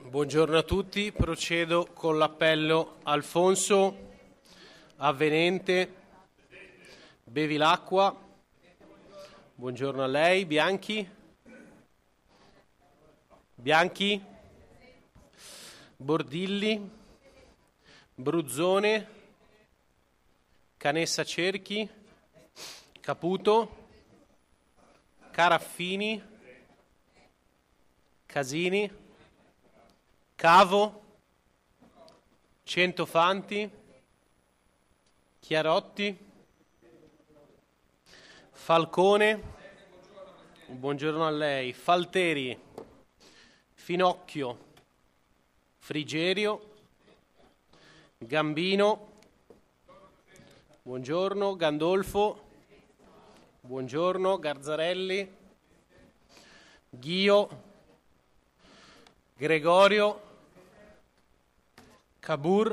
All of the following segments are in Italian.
Buongiorno a tutti, procedo con l'appello. Alfonso, avvenente, bevi l'acqua. Buongiorno a lei. Bianchi? Bianchi? Bordilli? Bruzzone? Canessa Cerchi? Caputo? Caraffini? Casini? Cavo, Centofanti, Chiarotti, Falcone, buongiorno a lei, Falteri, Finocchio, Frigerio, Gambino, buongiorno, Gandolfo, buongiorno, Garzarelli, Ghio, Gregorio, Cabur,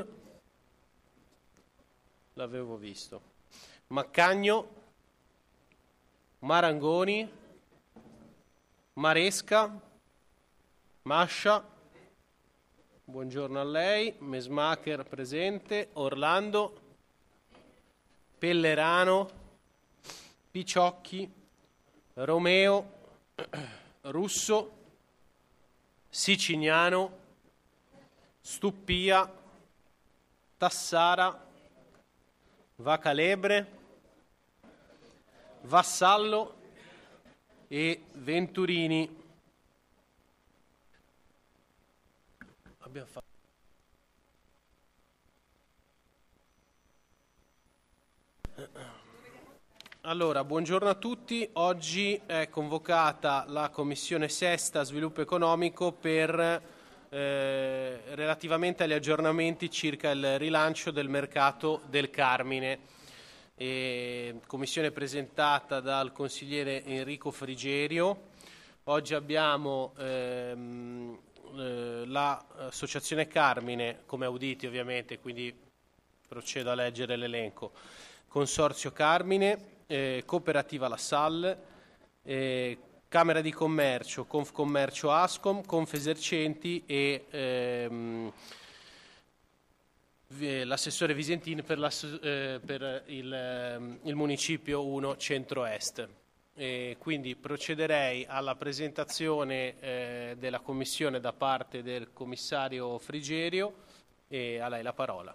l'avevo visto, Maccagno, Marangoni, Maresca, Mascia, buongiorno a lei, Mesmacher presente, Orlando, Pellerano, Picciocchi, Romeo, Russo, Sicignano, Stuppia, Tassara, Vacalebre, Vassallo e Venturini. Abbiamo fatto. Allora, buongiorno a tutti. Oggi è convocata la Commissione Sesta Sviluppo Economico per relativamente agli aggiornamenti circa il rilancio del mercato del Carmine. Commissione presentata dal consigliere Enrico Frigerio. Oggi abbiamo l'associazione Carmine come auditi ovviamente, quindi procedo a leggere l'elenco. Consorzio Carmine, Cooperativa La Salle, Camera di Commercio, Confcommercio Ascom, Confesercenti e l'assessore Visentini per il municipio 1 Centro-Est. Quindi procederei alla presentazione della commissione da parte del commissario Frigerio e a lei la parola.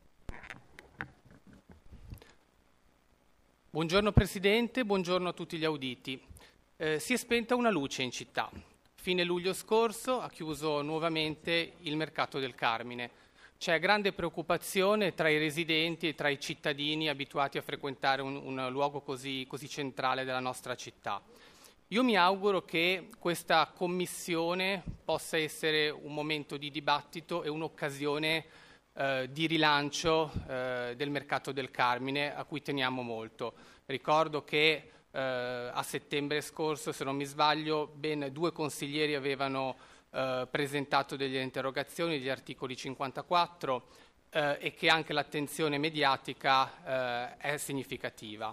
Buongiorno Presidente, buongiorno a tutti gli auditi. Si è spenta una luce in città. Fine luglio scorso ha chiuso nuovamente il mercato del Carmine. C'è grande preoccupazione tra i residenti e tra i cittadini abituati a frequentare un luogo così centrale della nostra città. Io mi auguro che questa commissione possa essere un momento di dibattito e un'occasione di rilancio del mercato del Carmine, a cui teniamo molto. Ricordo che a settembre scorso, se non mi sbaglio, ben 2 consiglieri avevano presentato delle interrogazioni, gli articoli 54, e che anche l'attenzione mediatica è significativa.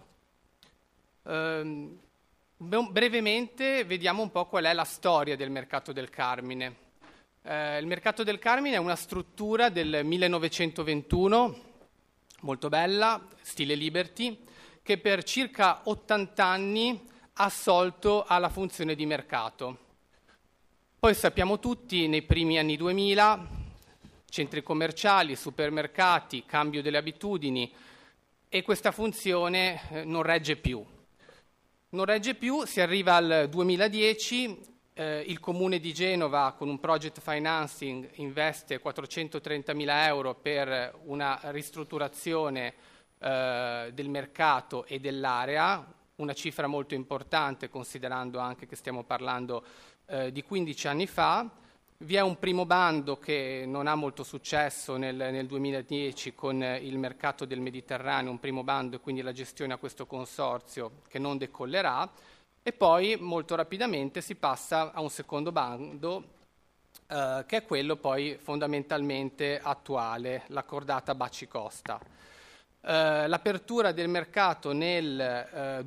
Brevemente vediamo un po' qual è la storia del mercato del Carmine. Il mercato del Carmine è una struttura del 1921, molto bella, stile Liberty, che per circa 80 anni ha assolto alla funzione di mercato. Poi sappiamo tutti, nei primi anni 2000, centri commerciali, supermercati, cambio delle abitudini, e questa funzione non regge più. Non regge più, si arriva al 2010, il Comune di Genova con un project financing investe 430.000 euro per una ristrutturazione del mercato e dell'area, una cifra molto importante considerando anche che stiamo parlando di 15 anni fa. Vi è un primo bando che non ha molto successo nel 2010 con il mercato del Mediterraneo, un primo bando e quindi la gestione a questo consorzio che non decollerà, e poi molto rapidamente si passa a un secondo bando che è quello poi fondamentalmente attuale, l'accordata Baci Costa. L'apertura del mercato nel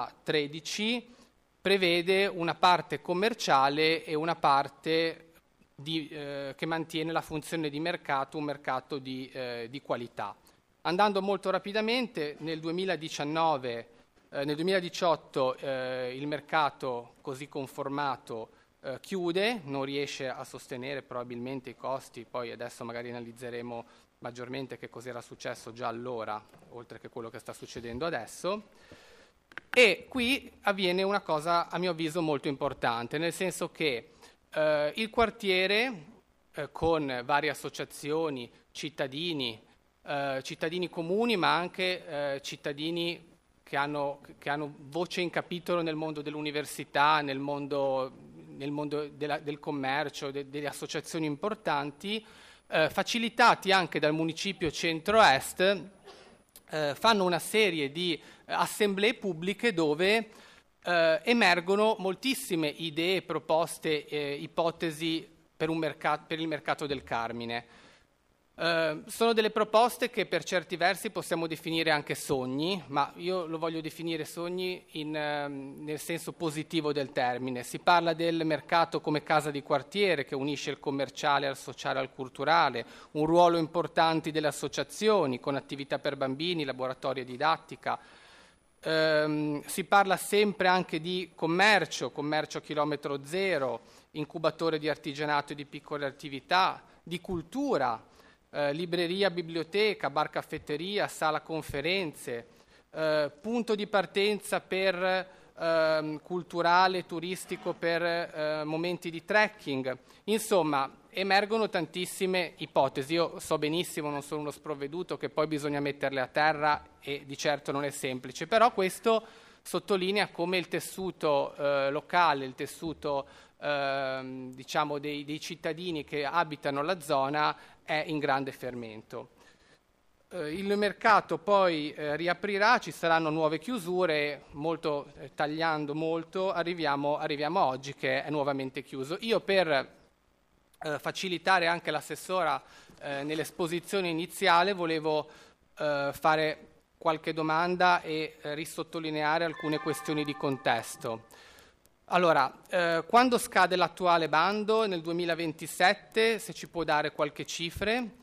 2013 prevede una parte commerciale e una parte che mantiene la funzione di mercato, un mercato di qualità. Andando molto rapidamente, nel 2018 il mercato così conformato chiude, non riesce a sostenere probabilmente i costi, poi adesso magari analizzeremo maggiormente che cos'era successo già allora, oltre che quello che sta succedendo adesso. E qui avviene una cosa, a mio avviso, molto importante, nel senso che il quartiere, con varie associazioni, cittadini comuni, ma anche cittadini che hanno voce in capitolo nel mondo dell'università, nel mondo del commercio, delle associazioni importanti, facilitati anche dal municipio centro-est, fanno una serie di assemblee pubbliche dove emergono moltissime idee, proposte, ipotesi per il mercato del Carmine. Sono delle proposte che per certi versi possiamo definire anche sogni, ma io lo voglio definire sogni nel senso positivo del termine. Si parla del mercato come casa di quartiere che unisce il commerciale al sociale al culturale, un ruolo importante delle associazioni con attività per bambini, laboratori e didattica. Si parla sempre anche di commercio chilometro zero, incubatore di artigianato e di piccole attività, di cultura, libreria, biblioteca, bar caffetteria, sala conferenze, punto di partenza per culturale, turistico, per momenti di trekking. Insomma, emergono tantissime ipotesi. Io so benissimo, non sono uno sprovveduto, che poi bisogna metterle a terra e di certo non è semplice, però questo sottolinea come il tessuto locale, il tessuto diciamo dei cittadini che abitano la zona è in grande fermento. Il mercato poi riaprirà, ci saranno nuove chiusure, tagliando molto, arriviamo a oggi che è nuovamente chiuso. Io per facilitare anche l'assessora nell'esposizione iniziale volevo fare qualche domanda e risottolineare alcune questioni di contesto. Allora, quando scade l'attuale bando? Nel 2027, se ci può dare qualche cifre.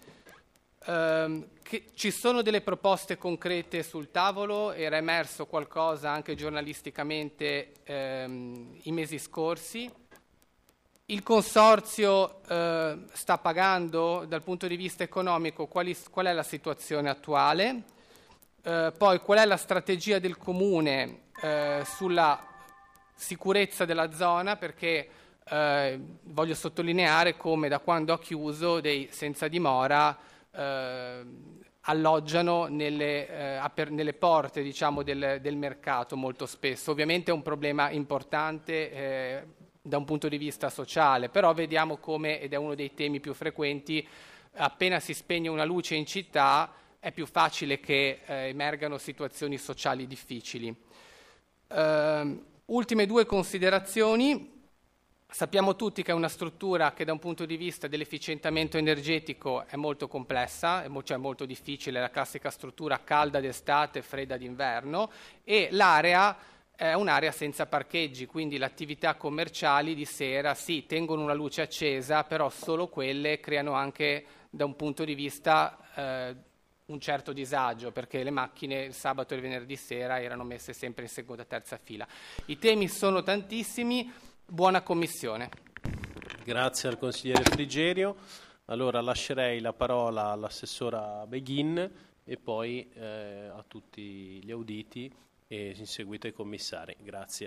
Ci sono delle proposte concrete sul tavolo, era emerso qualcosa anche giornalisticamente i mesi scorsi. Il Consorzio sta pagando dal punto di vista economico, qual è la situazione attuale? Poi qual è la strategia del Comune sulla sicurezza della zona, perché voglio sottolineare come da quando ha chiuso dei senza dimora alloggiano nelle porte, diciamo, del mercato molto spesso. Ovviamente è un problema importante da un punto di vista sociale, però vediamo come, ed è uno dei temi più frequenti, appena si spegne una luce in città è più facile che emergano situazioni sociali difficili. Ultime due considerazioni. Sappiamo tutti che è una struttura che da un punto di vista dell'efficientamento energetico è molto complessa, cioè molto difficile, la classica struttura calda d'estate, fredda d'inverno, e l'area è un'area senza parcheggi, quindi le attività commerciali di sera sì, tengono una luce accesa, però solo quelle creano anche da un punto di vista un certo disagio, perché le macchine il sabato e il venerdì sera erano messe sempre in seconda e terza fila. I temi sono tantissimi, buona commissione. Grazie al consigliere Frigerio. Allora lascerei la parola all'assessora Beghin e poi a tutti gli auditi e in seguito ai commissari. Grazie.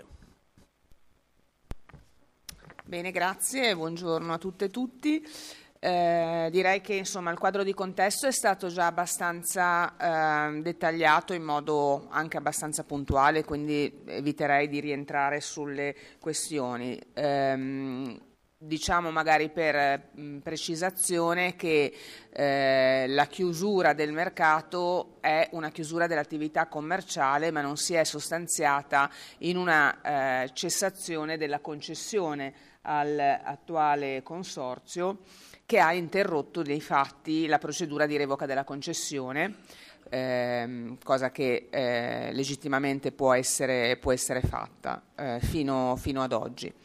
Bene, grazie, buongiorno a tutte e tutti. Direi che insomma il quadro di contesto è stato già abbastanza dettagliato in modo anche abbastanza puntuale, quindi eviterei di rientrare sulle questioni. Diciamo magari per precisazione che la chiusura del mercato è una chiusura dell'attività commerciale, ma non si è sostanziata in una cessazione della concessione all'attuale consorzio, che ha interrotto dei fatti la procedura di revoca della concessione, cosa che legittimamente può essere fatta fino ad oggi.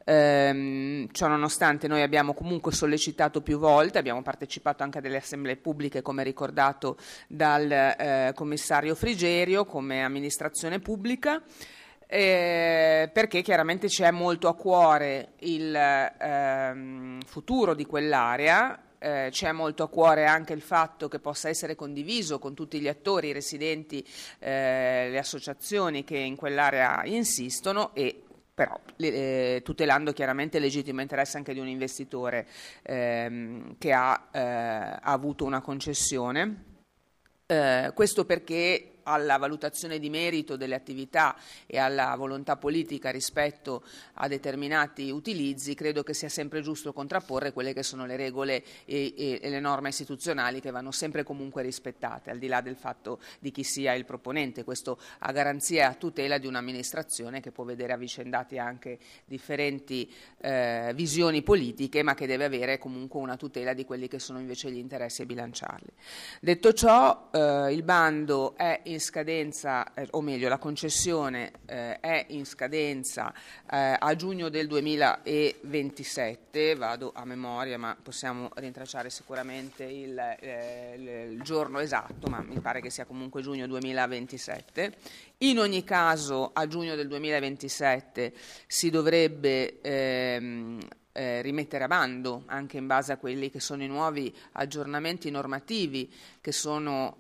Ciò nonostante noi abbiamo comunque sollecitato più volte, abbiamo partecipato anche a delle assemblee pubbliche, come ricordato dal commissario Frigerio, come amministrazione pubblica, perché chiaramente c'è molto a cuore il futuro di quell'area. C'è molto a cuore anche il fatto che possa essere condiviso con tutti gli attori, i residenti, le associazioni che in quell'area insistono, e però tutelando chiaramente il legittimo interesse anche di un investitore che ha avuto una concessione. Questo perché alla valutazione di merito delle attività e alla volontà politica rispetto a determinati utilizzi, credo che sia sempre giusto contrapporre quelle che sono le regole e le norme istituzionali, che vanno sempre e comunque rispettate, al di là del fatto di chi sia il proponente. Questo a garanzia e a tutela di un'amministrazione che può vedere avvicendati anche differenti visioni politiche, ma che deve avere comunque una tutela di quelli che sono invece gli interessi e bilanciarli. Detto ciò, il bando è in scadenza, o meglio la concessione è in scadenza a giugno del 2027, vado a memoria ma possiamo rintracciare sicuramente il giorno esatto, ma mi pare che sia comunque giugno 2027. In ogni caso a giugno del 2027 si dovrebbe rimettere a bando, anche in base a quelli che sono i nuovi aggiornamenti normativi che si sono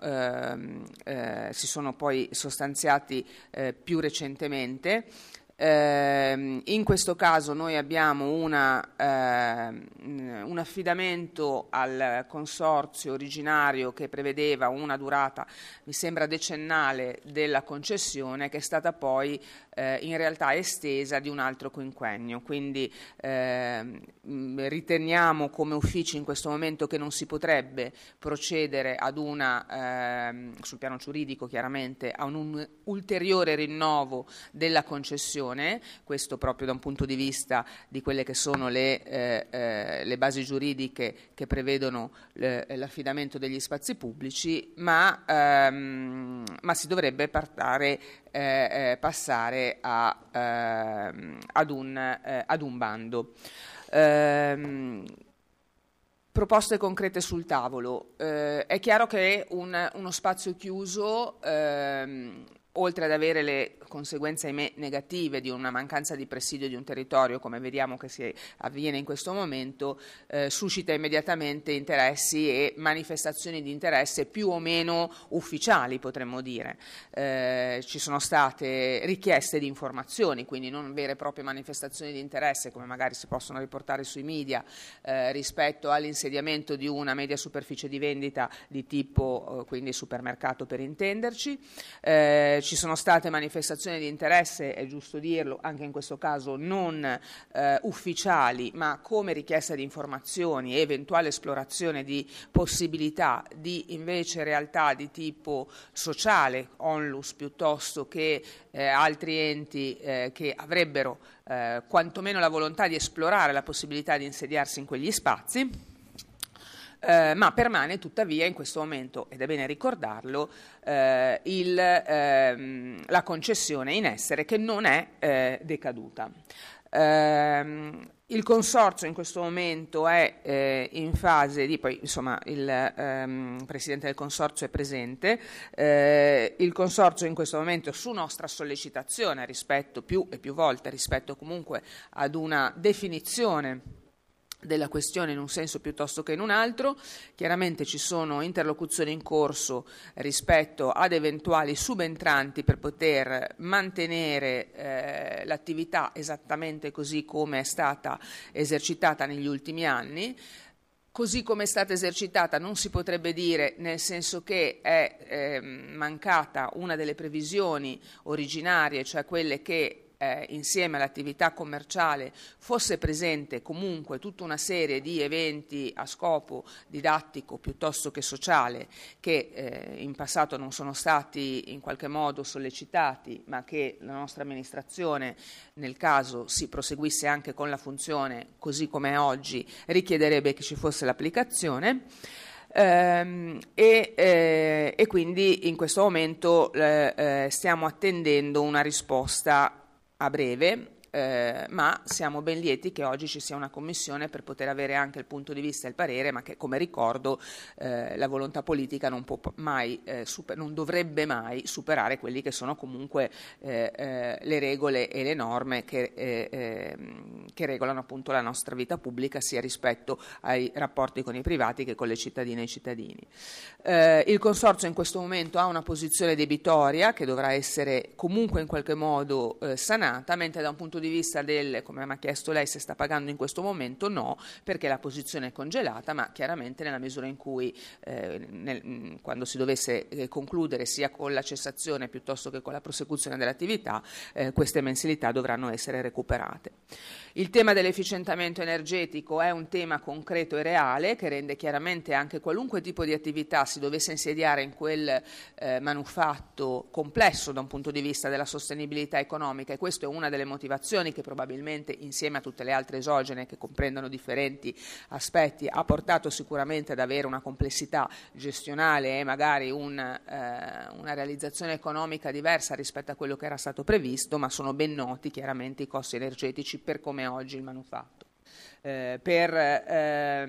poi sostanziati più recentemente. In questo caso noi abbiamo un affidamento al consorzio originario che prevedeva una durata, mi sembra, decennale della concessione, che è stata poi in realtà estesa di un altro quinquennio. Quindi riteniamo come uffici in questo momento che non si potrebbe procedere ad sul piano giuridico chiaramente, a un ulteriore rinnovo della concessione. Questo proprio da un punto di vista di quelle che sono le basi giuridiche che prevedono l'affidamento degli spazi pubblici, ma si dovrebbe passare ad un bando. Proposte concrete sul tavolo. È chiaro che uno spazio chiuso, oltre ad avere le conseguenze, ahimè, negative di una mancanza di presidio di un territorio, come vediamo che avviene in questo momento, suscita immediatamente interessi e manifestazioni di interesse più o meno ufficiali, potremmo dire. Ci sono state richieste di informazioni, quindi non vere e proprie manifestazioni di interesse, come magari si possono riportare sui media, rispetto all'insediamento di una media superficie di vendita di tipo, quindi supermercato per intenderci. Ci sono state manifestazioni di interesse, è giusto dirlo, anche in questo caso non ufficiali, ma come richiesta di informazioni e eventuale esplorazione di possibilità di invece realtà di tipo sociale, onlus, piuttosto che altri enti che avrebbero quantomeno la volontà di esplorare la possibilità di insediarsi in quegli spazi. Ma permane tuttavia in questo momento, ed è bene ricordarlo, la concessione in essere, che non è decaduta. Il consorzio in questo momento è in fase di, poi insomma il Presidente del Consorzio è presente, il Consorzio in questo momento, su nostra sollecitazione più e più volte, rispetto comunque ad una definizione della questione in un senso piuttosto che in un altro. Chiaramente ci sono interlocuzioni in corso rispetto ad eventuali subentranti per poter mantenere l'attività esattamente così come è stata esercitata negli ultimi anni. Così come è stata esercitata non si potrebbe dire, nel senso che è mancata una delle previsioni originarie, cioè quelle che insieme all'attività commerciale fosse presente comunque tutta una serie di eventi a scopo didattico piuttosto che sociale che in passato non sono stati in qualche modo sollecitati, ma che la nostra amministrazione, nel caso si proseguisse anche con la funzione così come è oggi, richiederebbe che ci fosse l'applicazione. E quindi in questo momento stiamo attendendo una risposta a breve, ma siamo ben lieti che oggi ci sia una commissione per poter avere anche il punto di vista e il parere, ma che, come ricordo, la volontà politica non può mai, non dovrebbe mai superare quelli che sono comunque le regole e le norme che regolano appunto la nostra vita pubblica, sia rispetto ai rapporti con i privati che con le cittadine e i cittadini. Il Consorzio in questo momento ha una posizione debitoria che dovrà essere comunque in qualche modo sanata, mentre da un punto di vista del, come mi ha chiesto lei, se sta pagando in questo momento, no, perché la posizione è congelata, ma chiaramente nella misura in cui quando si dovesse concludere sia con la cessazione piuttosto che con la prosecuzione dell'attività, queste mensilità dovranno essere recuperate. Il tema dell'efficientamento energetico è un tema concreto e reale che rende chiaramente anche qualunque tipo di attività si dovesse insediare in quel manufatto complesso da un punto di vista della sostenibilità economica, e questa è una delle motivazioni che probabilmente, insieme a tutte le altre esogene che comprendono differenti aspetti, ha portato sicuramente ad avere una complessità gestionale e magari una realizzazione economica diversa rispetto a quello che era stato previsto, ma sono ben noti chiaramente i costi energetici per come è oggi il manufatto. Per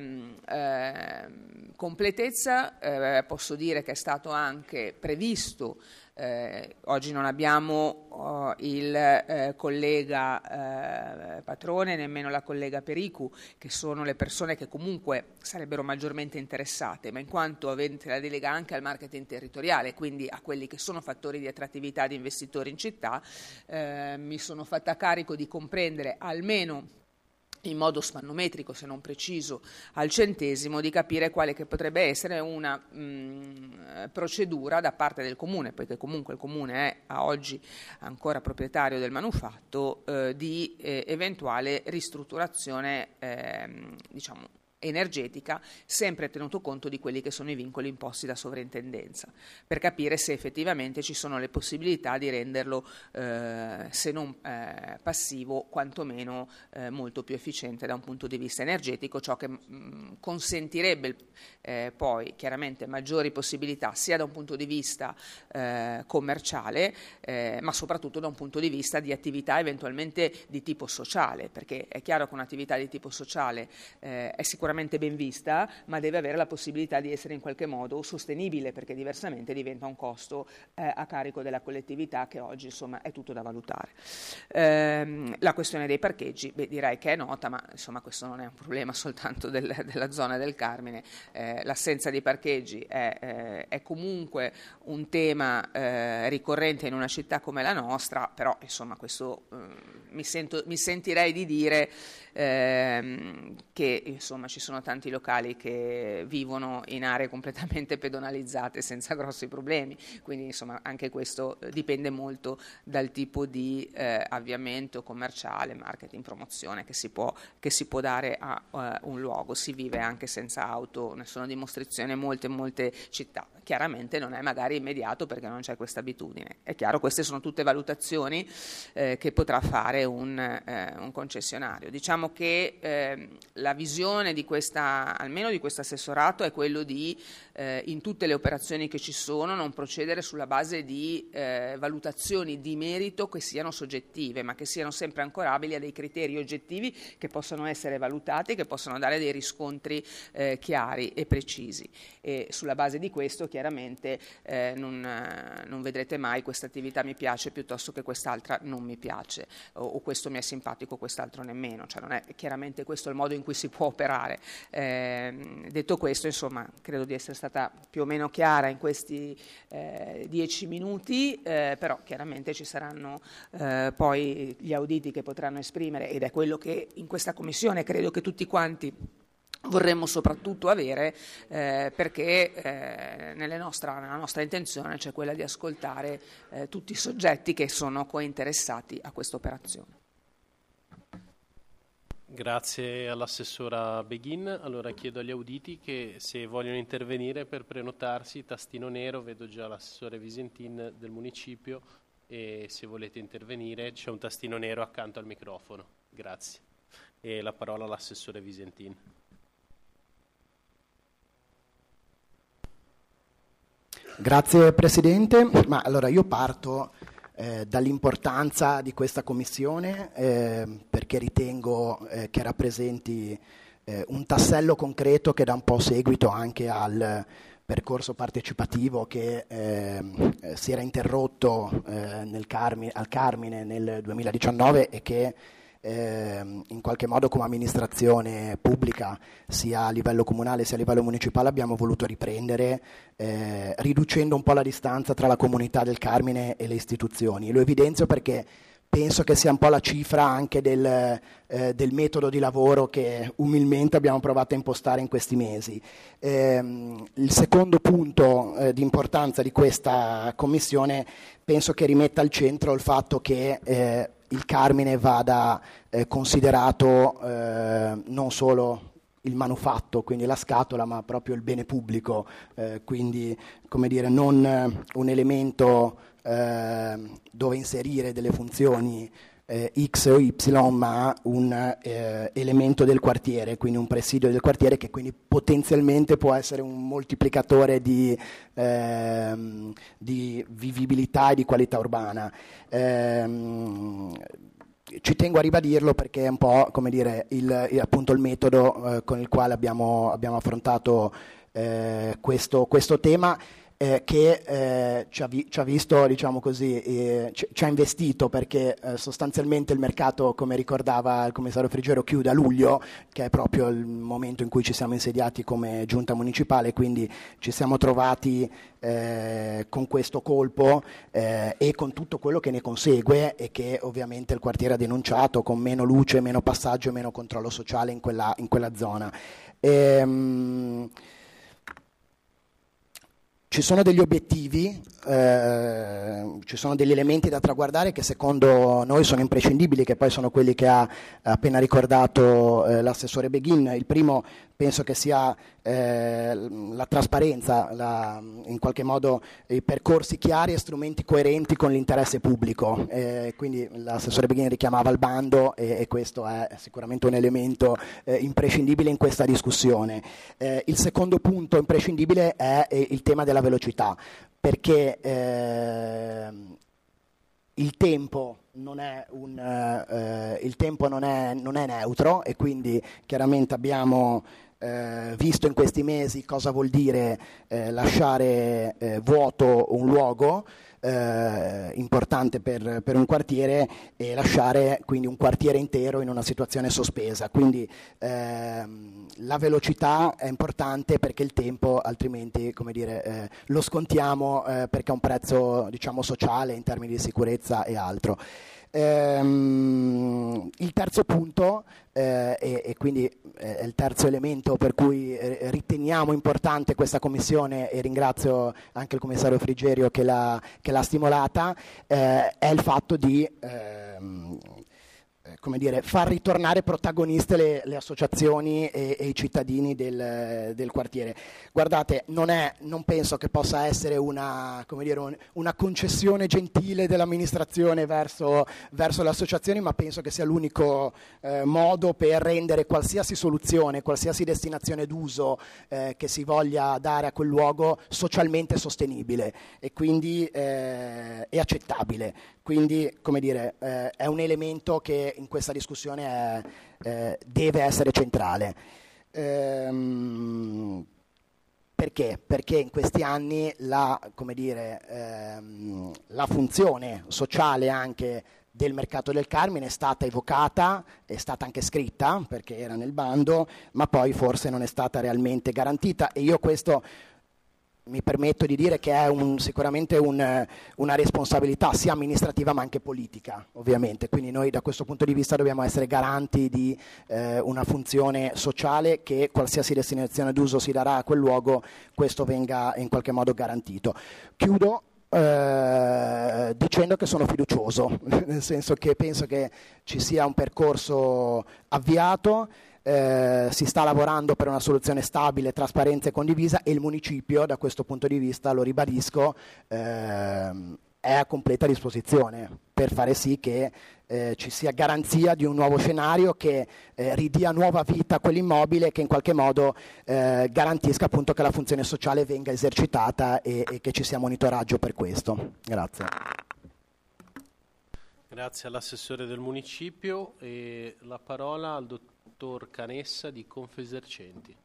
completezza posso dire che è stato anche previsto, oggi non abbiamo il collega Patrone, nemmeno la collega Pericu, che sono le persone che comunque sarebbero maggiormente interessate, ma in quanto avente la delega anche al marketing territoriale, quindi a quelli che sono fattori di attrattività di investitori in città, mi sono fatta carico di comprendere almeno in modo spannometrico, se non preciso al centesimo, di capire quale che potrebbe essere una procedura da parte del Comune, poiché comunque il Comune è a oggi ancora proprietario del manufatto, di eventuale ristrutturazione diciamo energetica, sempre tenuto conto di quelli che sono i vincoli imposti da sovrintendenza, per capire se effettivamente ci sono le possibilità di renderlo, se non passivo, quantomeno molto più efficiente da un punto di vista energetico, ciò che consentirebbe poi chiaramente maggiori possibilità sia da un punto di vista commerciale, ma soprattutto da un punto di vista di attività eventualmente di tipo sociale, perché è chiaro che un'attività di tipo sociale è sicuramente ben vista, ma deve avere la possibilità di essere in qualche modo sostenibile, perché diversamente diventa un costo a carico della collettività, che oggi insomma è tutto da valutare. La questione dei parcheggi, direi che è nota, ma insomma questo non è un problema soltanto della zona del Carmine. L'assenza di parcheggi è comunque un tema ricorrente in una città come la nostra, però insomma questo mi sentirei di dire che insomma ci sono tanti locali che vivono in aree completamente pedonalizzate senza grossi problemi, quindi insomma anche questo dipende molto dal tipo di avviamento commerciale, marketing, promozione che si può dare a un luogo. Si vive anche senza auto, ne sono dimostrazione molte città. Chiaramente non è magari immediato perché non c'è questa abitudine. È chiaro, queste sono tutte valutazioni che potrà fare un concessionario. Diciamo che la visione di almeno di questo assessorato è quello di in tutte le operazioni che ci sono non procedere sulla base di valutazioni di merito che siano soggettive, ma che siano sempre ancorabili a dei criteri oggettivi che possano essere valutati, che possano dare dei riscontri chiari e precisi. E sulla base di questo chiaramente non vedrete mai questa attività mi piace piuttosto che quest'altra non mi piace, o questo mi è simpatico, quest'altro nemmeno, cioè non è chiaramente questo il modo in cui si può operare. Detto questo, insomma, credo di essere stata più o meno chiara in questi 10 minuti, però chiaramente ci saranno poi gli auditi che potranno esprimere, ed è quello che in questa commissione credo che tutti quanti vorremmo soprattutto avere, perché nella nostra intenzione c'è quella di ascoltare tutti i soggetti che sono cointeressati a questa operazione. Grazie all'assessora Beghin. Allora chiedo agli auditi che se vogliono intervenire per prenotarsi, tastino nero, vedo già l'assessore Visentin del municipio, e se volete intervenire c'è un tastino nero accanto al microfono. Grazie. E la parola all'assessore Visentin. Grazie Presidente, ma allora io parto dall'importanza di questa commissione, perché ritengo che rappresenti un tassello concreto che dà un po' seguito anche al percorso partecipativo che si era interrotto al Carmine nel 2019 e che in qualche modo come amministrazione pubblica sia a livello comunale sia a livello municipale abbiamo voluto riprendere, riducendo un po' la distanza tra la comunità del Carmine e le istituzioni. Lo evidenzio perché penso che sia un po' la cifra anche del metodo di lavoro che umilmente abbiamo provato a impostare in questi mesi. Il secondo punto di importanza di questa commissione penso che rimetta al centro il fatto che il Carmine vada considerato non solo il manufatto, quindi la scatola, ma proprio il bene pubblico, quindi come dire, non un elemento dove inserire delle funzioni X o Y, ma un elemento del quartiere, quindi un presidio del quartiere che quindi potenzialmente può essere un moltiplicatore di vivibilità e di qualità urbana. Ci tengo a ribadirlo perché è un po' come dire appunto il metodo con il quale abbiamo affrontato questo tema. Che ci ha visto, diciamo così, ci ha investito perché sostanzialmente il mercato, come ricordava il commissario Frigerio, chiude a luglio, che è proprio il momento in cui ci siamo insediati come giunta municipale, quindi ci siamo trovati con questo colpo e con tutto quello che ne consegue e che ovviamente il quartiere ha denunciato, con meno luce, meno passaggio e meno controllo sociale in quella zona. Ci sono degli obiettivi, ci sono degli elementi da traguardare che secondo noi sono imprescindibili, che poi sono quelli che ha appena ricordato l'assessore Beghin. Il primo penso che sia la trasparenza, in qualche modo i percorsi chiari e strumenti coerenti con l'interesse pubblico. Quindi l'assessore Beghin richiamava il bando e questo è sicuramente un elemento imprescindibile in questa discussione. Il secondo punto imprescindibile è il tema della velocità, perché il tempo non è neutro e quindi chiaramente abbiamo visto in questi mesi cosa vuol dire lasciare vuoto un luogo importante per un quartiere e lasciare quindi un quartiere intero in una situazione sospesa. Quindi la velocità è importante perché il tempo altrimenti, come dire, lo scontiamo perché ha un prezzo, diciamo, sociale in termini di sicurezza e altro. Il terzo punto e quindi è il terzo elemento per cui riteniamo importante questa commissione e ringrazio anche il commissario Frigerio che l'ha stimolata, è il fatto di come dire, far ritornare protagoniste le associazioni e i cittadini del quartiere. Guardate, non penso che possa essere una concessione gentile dell'amministrazione verso le associazioni, ma penso che sia l'unico modo per rendere qualsiasi soluzione, qualsiasi destinazione d'uso che si voglia dare a quel luogo socialmente sostenibile e quindi è accettabile. Quindi, come dire, è un elemento che in questa discussione deve essere centrale. Perché? Perché in questi anni la funzione sociale anche del mercato del Carmine è stata evocata, è stata anche scritta perché era nel bando, ma poi forse non è stata realmente garantita e io questo mi permetto di dire che è sicuramente una responsabilità sia amministrativa ma anche politica, ovviamente. Quindi noi da questo punto di vista dobbiamo essere garanti di una funzione sociale che qualsiasi destinazione d'uso si darà a quel luogo, questo venga in qualche modo garantito. Chiudo dicendo che sono fiducioso, nel senso che penso che ci sia un percorso avviato, si sta lavorando per una soluzione stabile, trasparente e condivisa e il municipio da questo punto di vista, lo ribadisco, è a completa disposizione per fare sì che ci sia garanzia di un nuovo scenario che ridia nuova vita a quell'immobile e che in qualche modo garantisca appunto che la funzione sociale venga esercitata e che ci sia monitoraggio per questo. Grazie. Grazie all'assessore del municipio e la parola al dottor Canessa di Confesercenti.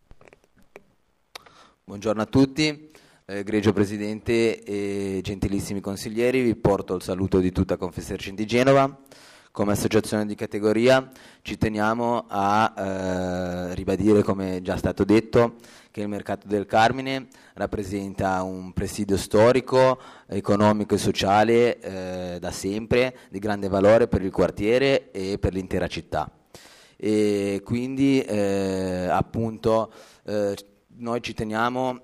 Buongiorno a tutti, egregio Presidente e gentilissimi consiglieri, vi porto il saluto di tutta Confesercenti Genova. Come associazione di categoria ci teniamo a ribadire, come è già stato detto, che il Mercato del Carmine rappresenta un presidio storico, economico e sociale da sempre, di grande valore per il quartiere e per l'intera città. E quindi appunto noi ci teniamo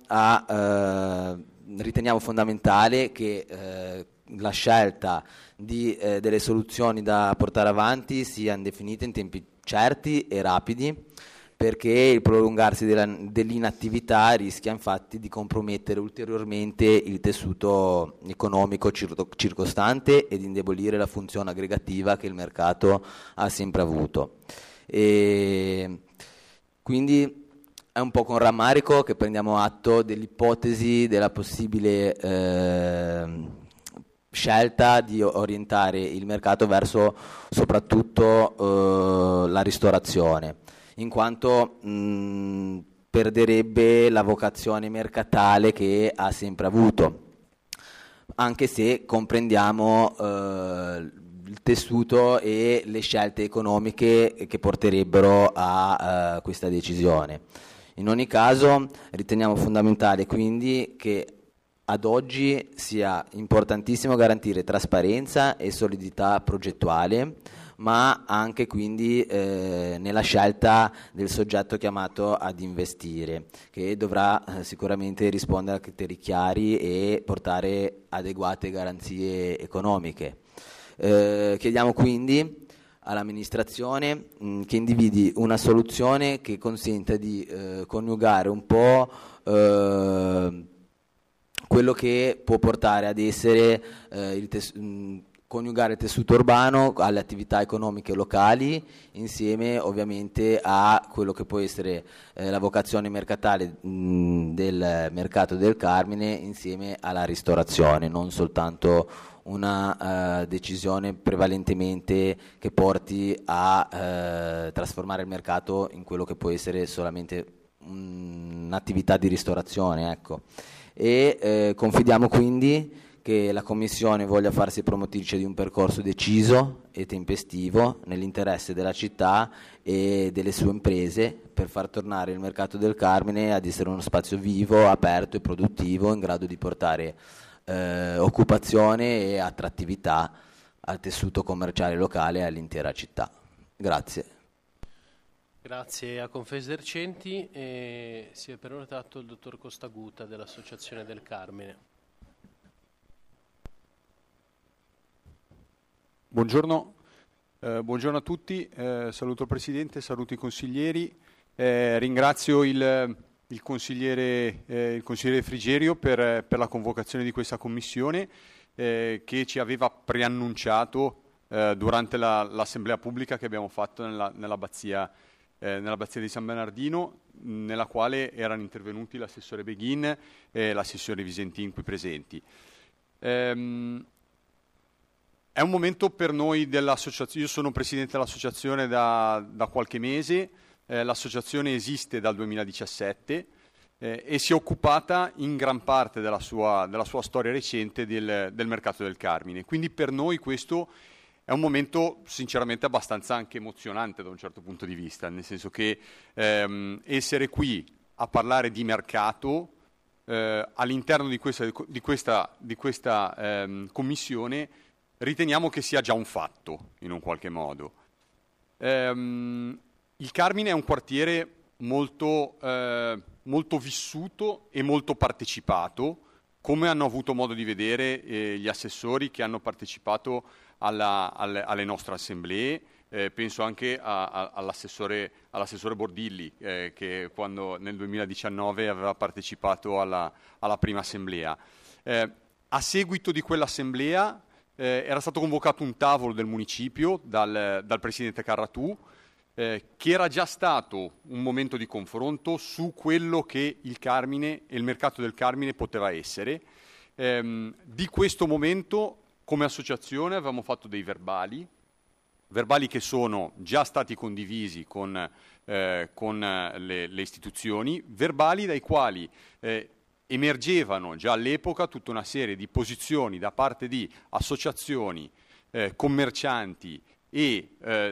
riteniamo fondamentale che la scelta delle soluzioni da portare avanti siano definite in tempi certi e rapidi, perché il prolungarsi dell'inattività rischia infatti di compromettere ulteriormente il tessuto economico circostante e di indebolire la funzione aggregativa che il mercato ha sempre avuto. E quindi è un po' con rammarico che prendiamo atto dell'ipotesi della possibile scelta di orientare il mercato verso soprattutto la ristorazione, in quanto perderebbe la vocazione mercatale che ha sempre avuto, anche se comprendiamo il tessuto e le scelte economiche che porterebbero a questa decisione. In ogni caso riteniamo fondamentale quindi che ad oggi sia importantissimo garantire trasparenza e solidità progettuale, ma anche quindi nella scelta del soggetto chiamato ad investire, che dovrà sicuramente rispondere a criteri chiari e portare adeguate garanzie economiche. Chiediamo quindi all'amministrazione che individui una soluzione che consenta di coniugare un po' quello che può portare ad essere coniugare il tessuto urbano alle attività economiche locali, insieme ovviamente a quello che può essere la vocazione mercatale del Mercato del Carmine, insieme alla ristorazione, non soltanto una decisione prevalentemente che porti a trasformare il mercato in quello che può essere solamente un'attività di ristorazione, ecco. E confidiamo quindi che la Commissione voglia farsi promotrice di un percorso deciso e tempestivo nell'interesse della città e delle sue imprese, per far tornare il Mercato del Carmine ad essere uno spazio vivo, aperto e produttivo, in grado di portare occupazione e attrattività al tessuto commerciale locale e all'intera città. Grazie. Grazie a Confesercenti. Si è prenotato il dottor Costaguta dell'Associazione del Carmine. Buongiorno a tutti, saluto il Presidente, saluto i consiglieri, ringrazio il consigliere Frigerio per la convocazione di questa commissione che ci aveva preannunciato durante l'assemblea pubblica che abbiamo fatto nell'abbazia di San Bernardino, nella quale erano intervenuti l'assessore Beghin e l'assessore Visentin qui presenti. È un momento per noi dell'associazione, io sono presidente dell'associazione da qualche mese, l'associazione esiste dal 2017 e si è occupata in gran parte della sua storia recente del Mercato del Carmine. Quindi per noi questo è un momento sinceramente abbastanza anche emozionante da un certo punto di vista, nel senso che essere qui a parlare di mercato all'interno di questa commissione riteniamo che sia già un fatto, in un qualche modo. Il Carmine è un quartiere molto vissuto e molto partecipato, come hanno avuto modo di vedere gli assessori che hanno partecipato alle nostre assemblee. Penso anche all'assessore Bordilli, che quando nel 2019 aveva partecipato alla prima assemblea. A seguito di quell'assemblea era stato convocato un tavolo del municipio dal presidente Carratù, che era già stato un momento di confronto su quello che il Carmine e il Mercato del Carmine poteva essere. Di questo momento come associazione avevamo fatto dei verbali che sono già stati condivisi con le istituzioni, verbali dai quali emergevano già all'epoca tutta una serie di posizioni da parte di associazioni, commercianti e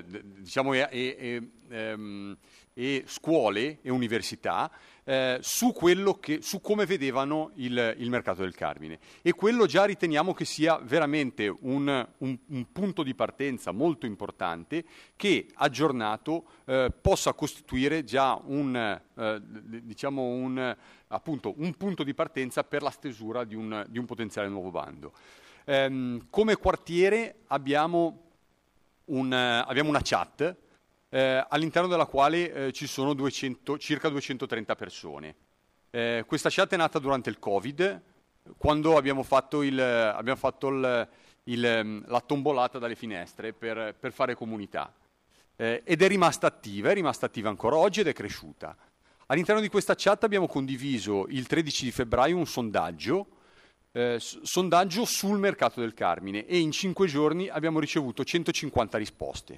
scuole e università su come vedevano il mercato del Carmine, e quello già riteniamo che sia veramente un punto di partenza molto importante che aggiornato possa costituire già un punto di partenza per la stesura di un potenziale nuovo bando. Come quartiere abbiamo una chat all'interno della quale ci sono circa 230 persone. Questa chat è nata durante il Covid, quando abbiamo fatto la tombolata dalle finestre per fare comunità, ed è rimasta attiva ancora oggi ed è cresciuta. All'interno di questa chat abbiamo condiviso il 13 di febbraio un sondaggio sul mercato del Carmine, e in 5 giorni abbiamo ricevuto 150 risposte.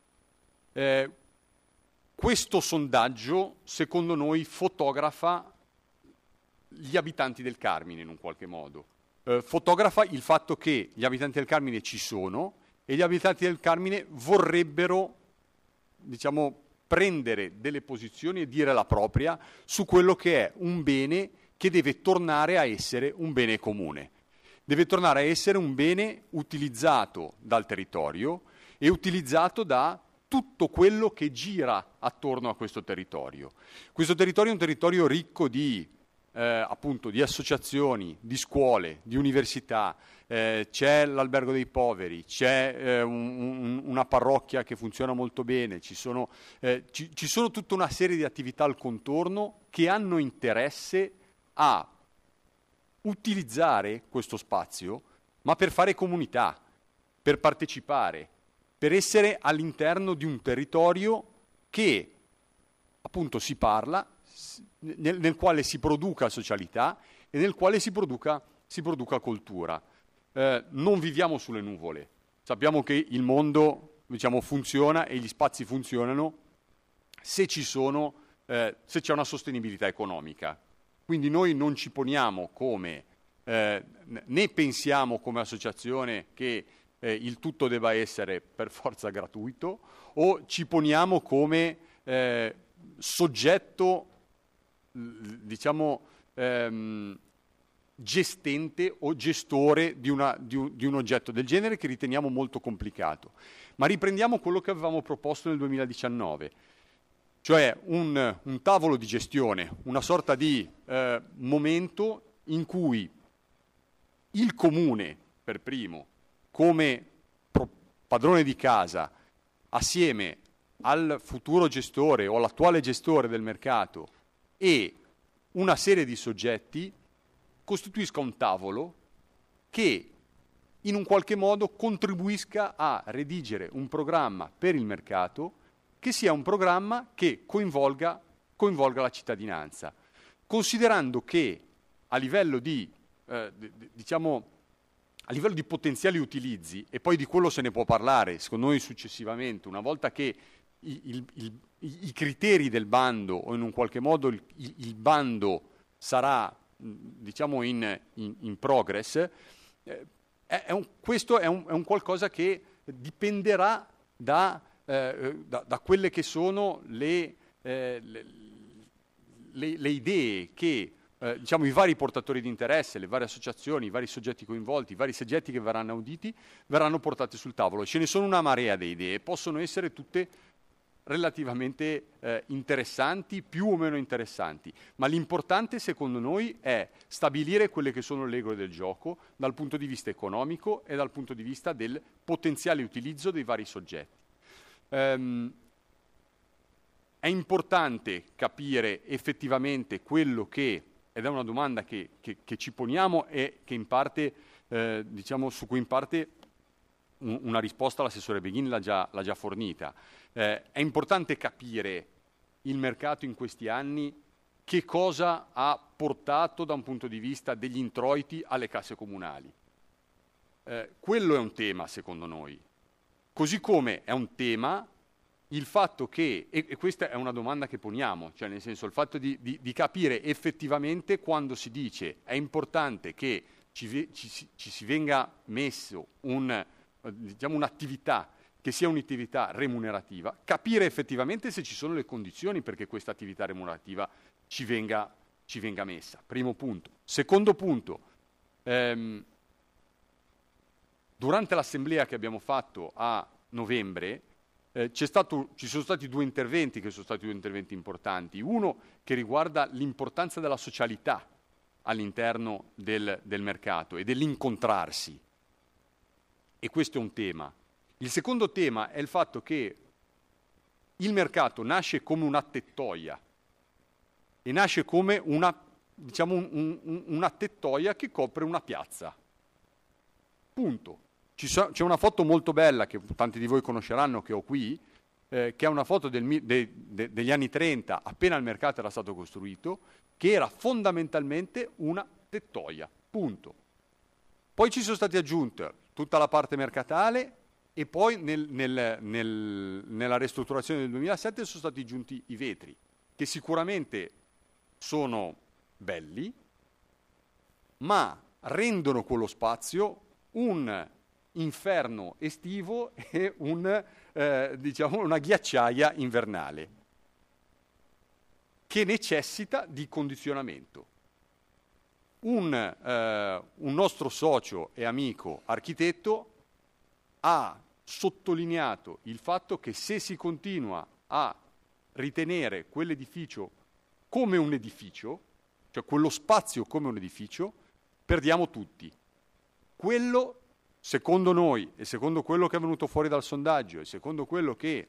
Questo sondaggio, secondo noi, fotografa gli abitanti del Carmine in un qualche modo. Fotografa il fatto che gli abitanti del Carmine ci sono e gli abitanti del Carmine vorrebbero, prendere delle posizioni e dire la propria su quello che è un bene che deve tornare a essere un bene comune. Deve tornare a essere un bene utilizzato dal territorio e utilizzato da tutto quello che gira attorno a questo territorio. Questo territorio è un territorio ricco di associazioni, di scuole, di università, c'è l'albergo dei poveri, c'è una parrocchia che funziona molto bene, ci sono tutta una serie di attività al contorno che hanno interesse a utilizzare questo spazio, ma per fare comunità, per partecipare, per essere all'interno di un territorio che appunto si parla, nel quale si produca socialità e nel quale si produca cultura. Non viviamo sulle nuvole, sappiamo che il mondo funziona e gli spazi funzionano se c'è una sostenibilità economica. Quindi noi non ci poniamo né pensiamo come associazione che il tutto debba essere per forza gratuito, o ci poniamo come soggetto gestente o gestore di un oggetto del genere, che riteniamo molto complicato. Ma riprendiamo quello che avevamo proposto nel 2019, cioè un tavolo di gestione, una sorta di momento in cui il comune per primo, come padrone di casa, assieme al futuro gestore o all'attuale gestore del mercato e una serie di soggetti, costituisca un tavolo che in un qualche modo contribuisca a redigere un programma per il mercato che sia un programma che coinvolga la cittadinanza, considerando che a livello di potenziali utilizzi, e poi di quello se ne può parlare secondo noi successivamente, una volta che i criteri del bando, o in un qualche modo il bando sarà in progress, questo è un qualcosa che dipenderà da quelle che sono le idee che i vari portatori di interesse, le varie associazioni, i vari soggetti coinvolti, i vari soggetti che verranno auditi, verranno portati sul tavolo. Ce ne sono una marea di idee, possono essere tutte relativamente interessanti, più o meno interessanti, ma l'importante secondo noi è stabilire quelle che sono le regole del gioco dal punto di vista economico e dal punto di vista del potenziale utilizzo dei vari soggetti. È importante capire effettivamente quello che, ed è una domanda che ci poniamo e che in parte, su cui in parte una risposta l'assessore Beghin l'ha già fornita. È importante capire il mercato in questi anni che cosa ha portato da un punto di vista degli introiti alle casse comunali. quello è un tema secondo noi, così come è un tema il fatto che, e questa è una domanda che poniamo, cioè nel senso il fatto di capire effettivamente quando si dice è importante che ci si venga messo un'attività che sia un'attività remunerativa, capire effettivamente se ci sono le condizioni perché questa attività remunerativa ci venga messa. Primo punto. Secondo punto, durante l'assemblea che abbiamo fatto a novembre ci sono stati due interventi che sono stati due interventi importanti. Uno che riguarda l'importanza della socialità all'interno del mercato e dell'incontrarsi. E questo è un tema. Il secondo tema è il fatto che il mercato nasce come una tettoia e nasce come una tettoia che copre una piazza. Punto. C'è una foto molto bella che tanti di voi conosceranno, che ho qui, che è una foto degli anni 30, appena il mercato era stato costruito, che era fondamentalmente una tettoia. Punto. Poi ci sono stati aggiunti tutta la parte mercatale e poi nella ristrutturazione del 2007 sono stati aggiunti i vetri, che sicuramente sono belli, ma rendono quello spazio un inferno estivo e una ghiacciaia invernale che necessita di condizionamento. Un nostro socio e amico architetto ha sottolineato il fatto che se si continua a ritenere quell'edificio come un edificio, cioè quello spazio come un edificio, perdiamo tutti. Quello, secondo noi, e secondo quello che è venuto fuori dal sondaggio, e secondo quello che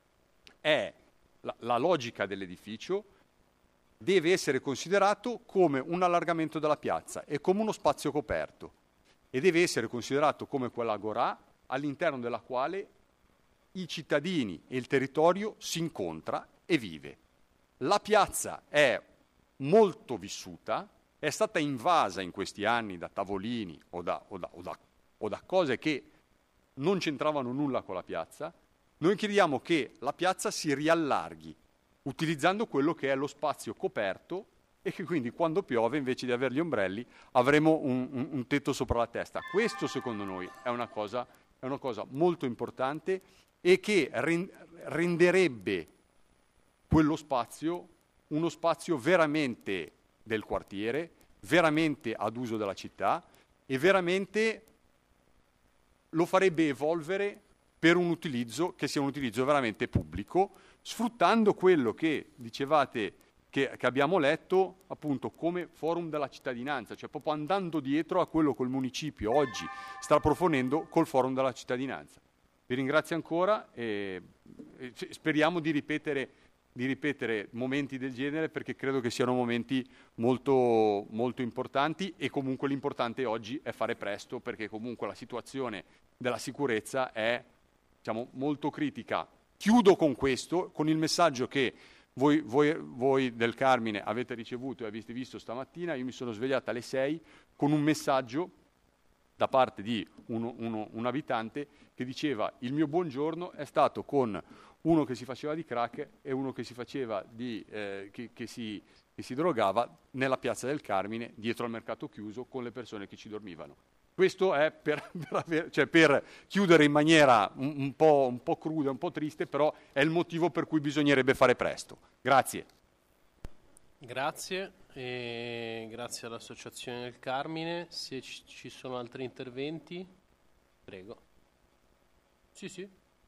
è la logica dell'edificio, deve essere considerato come un allargamento della piazza e come uno spazio coperto. E deve essere considerato come quell'agorà all'interno della quale i cittadini e il territorio si incontra e vive. La piazza è molto vissuta, è stata invasa in questi anni da tavolini o da cose che non c'entravano nulla con la piazza. Noi chiediamo che la piazza si riallarghi utilizzando quello che è lo spazio coperto e che quindi quando piove, invece di avere gli ombrelli, avremo un tetto sopra la testa. Questo secondo noi è una cosa molto importante e che renderebbe quello spazio uno spazio veramente del quartiere, veramente ad uso della città e veramente lo farebbe evolvere per un utilizzo che sia un utilizzo veramente pubblico, sfruttando quello che dicevate che abbiamo letto appunto come forum della cittadinanza, cioè proprio andando dietro a quello che il municipio oggi sta proponendo col forum della cittadinanza. Vi ringrazio ancora e speriamo di ripetere momenti del genere, perché credo che siano momenti molto, molto importanti e comunque l'importante oggi è fare presto, perché comunque la situazione della sicurezza è molto critica. Chiudo con questo, con il messaggio che voi del Carmine avete ricevuto e avete visto stamattina. Io mi sono svegliata alle 6 con un messaggio da parte di un abitante che diceva: il mio buongiorno è stato con uno che si faceva di crack e uno che si faceva che si drogava nella piazza del Carmine, dietro al mercato chiuso, con le persone che ci dormivano. Questo è per chiudere in maniera un po' cruda, un po' triste, però è il motivo per cui bisognerebbe fare presto. Grazie. Grazie, e grazie all'Associazione del Carmine. Se ci sono altri interventi, prego. Sì.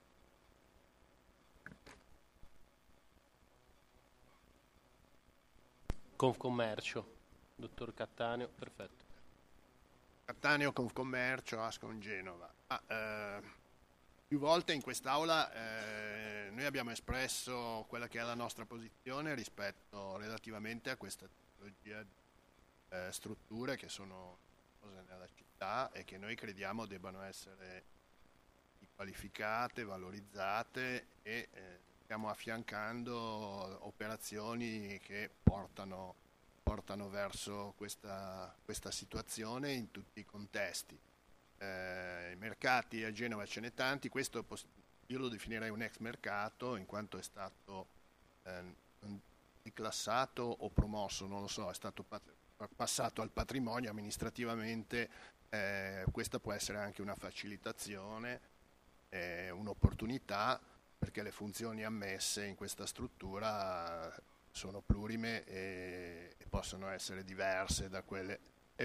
Confcommercio, dottor Cattaneo, perfetto. Cattaneo, Confcommercio, Ascom Genova. Più volte in quest'Aula noi abbiamo espresso quella che è la nostra posizione relativamente a questa tipologia di strutture che sono nella città e che noi crediamo debbano essere qualificate, valorizzate e stiamo affiancando operazioni che portano verso questa situazione in tutti i contesti. I mercati a Genova ce n'è tanti, questo io lo definirei un ex mercato in quanto è stato declassato o promosso, non lo so, è stato passato al patrimonio amministrativamente. Questa può essere anche una facilitazione, un'opportunità, perché le funzioni ammesse in questa struttura sono plurime e possono essere diverse da quelle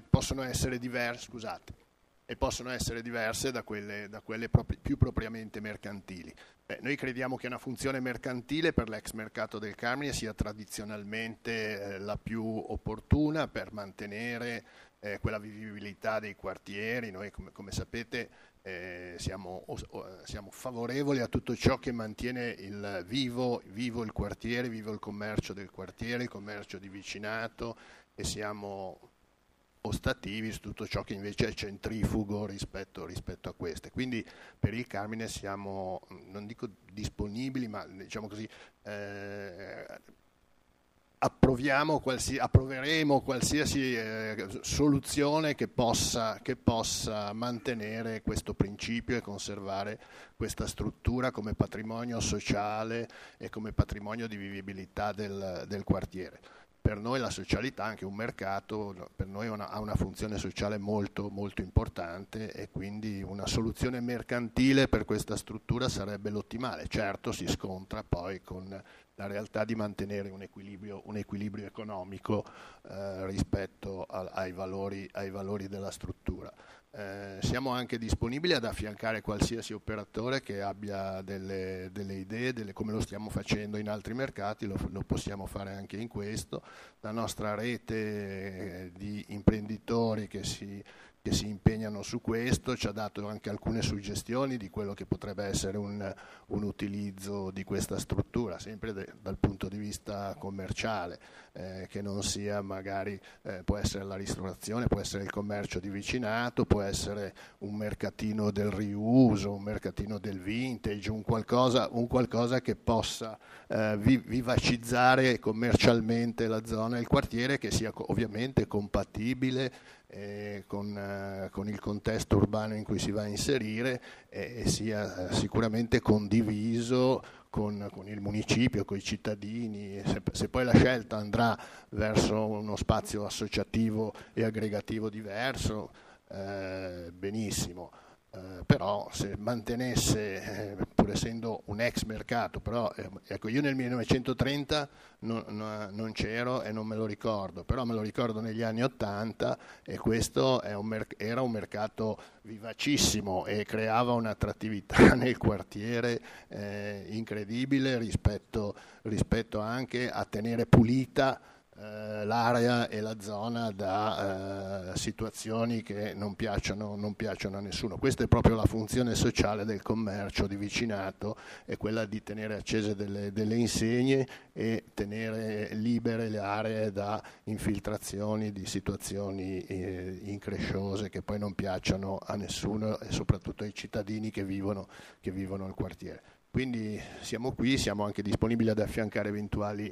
da quelle più propriamente mercantili. Noi crediamo che una funzione mercantile per l'ex mercato del Carmine sia tradizionalmente la più opportuna per mantenere quella vivibilità dei quartieri. Noi, come sapete, siamo favorevoli a tutto ciò che mantiene vivo il quartiere, vivo il commercio del quartiere, il commercio di vicinato, e siamo ostativi su tutto ciò che invece è centrifugo rispetto a queste. Quindi per il Carmine siamo, non dico disponibili, ma diciamo così, approveremo qualsiasi soluzione che possa mantenere questo principio e conservare questa struttura come patrimonio sociale e come patrimonio di vivibilità del quartiere. Per noi la socialità, anche un mercato, per noi ha una funzione sociale molto, molto importante, e quindi una soluzione mercantile per questa struttura sarebbe l'ottimale. Certo, si scontra poi con la realtà di mantenere un equilibrio economico rispetto ai valori della struttura. Siamo anche disponibili ad affiancare qualsiasi operatore che abbia delle idee, come lo stiamo facendo in altri mercati, lo possiamo fare anche in questo. La nostra rete di imprenditori che si impegnano su questo ci ha dato anche alcune suggestioni di quello che potrebbe essere un utilizzo di questa struttura, sempre dal punto di vista commerciale, che non sia magari, può essere la ristorazione, può essere il commercio di vicinato, può essere un mercatino del riuso, un mercatino del vintage, un qualcosa che possa vivacizzare commercialmente la zona e il quartiere, che sia ovviamente compatibile con il contesto urbano in cui si va a inserire, e sia sicuramente condiviso con il municipio, con i cittadini. Se poi la scelta andrà verso uno spazio associativo e aggregativo diverso, benissimo. Però se mantenesse, pur essendo un ex mercato, però ecco, io nel 1930 non c'ero e non me lo ricordo, però me lo ricordo negli anni 80, e questo era un mercato vivacissimo e creava un'attrattività nel quartiere incredibile rispetto anche a tenere pulita l'area e la zona da situazioni che non piacciono a nessuno. Questa è proprio la funzione sociale del commercio di vicinato, è quella di tenere accese delle insegne e tenere libere le aree da infiltrazioni di situazioni incresciose che poi non piacciono a nessuno, e soprattutto ai cittadini che vivono il quartiere. Quindi siamo qui, siamo anche disponibili ad affiancare eventuali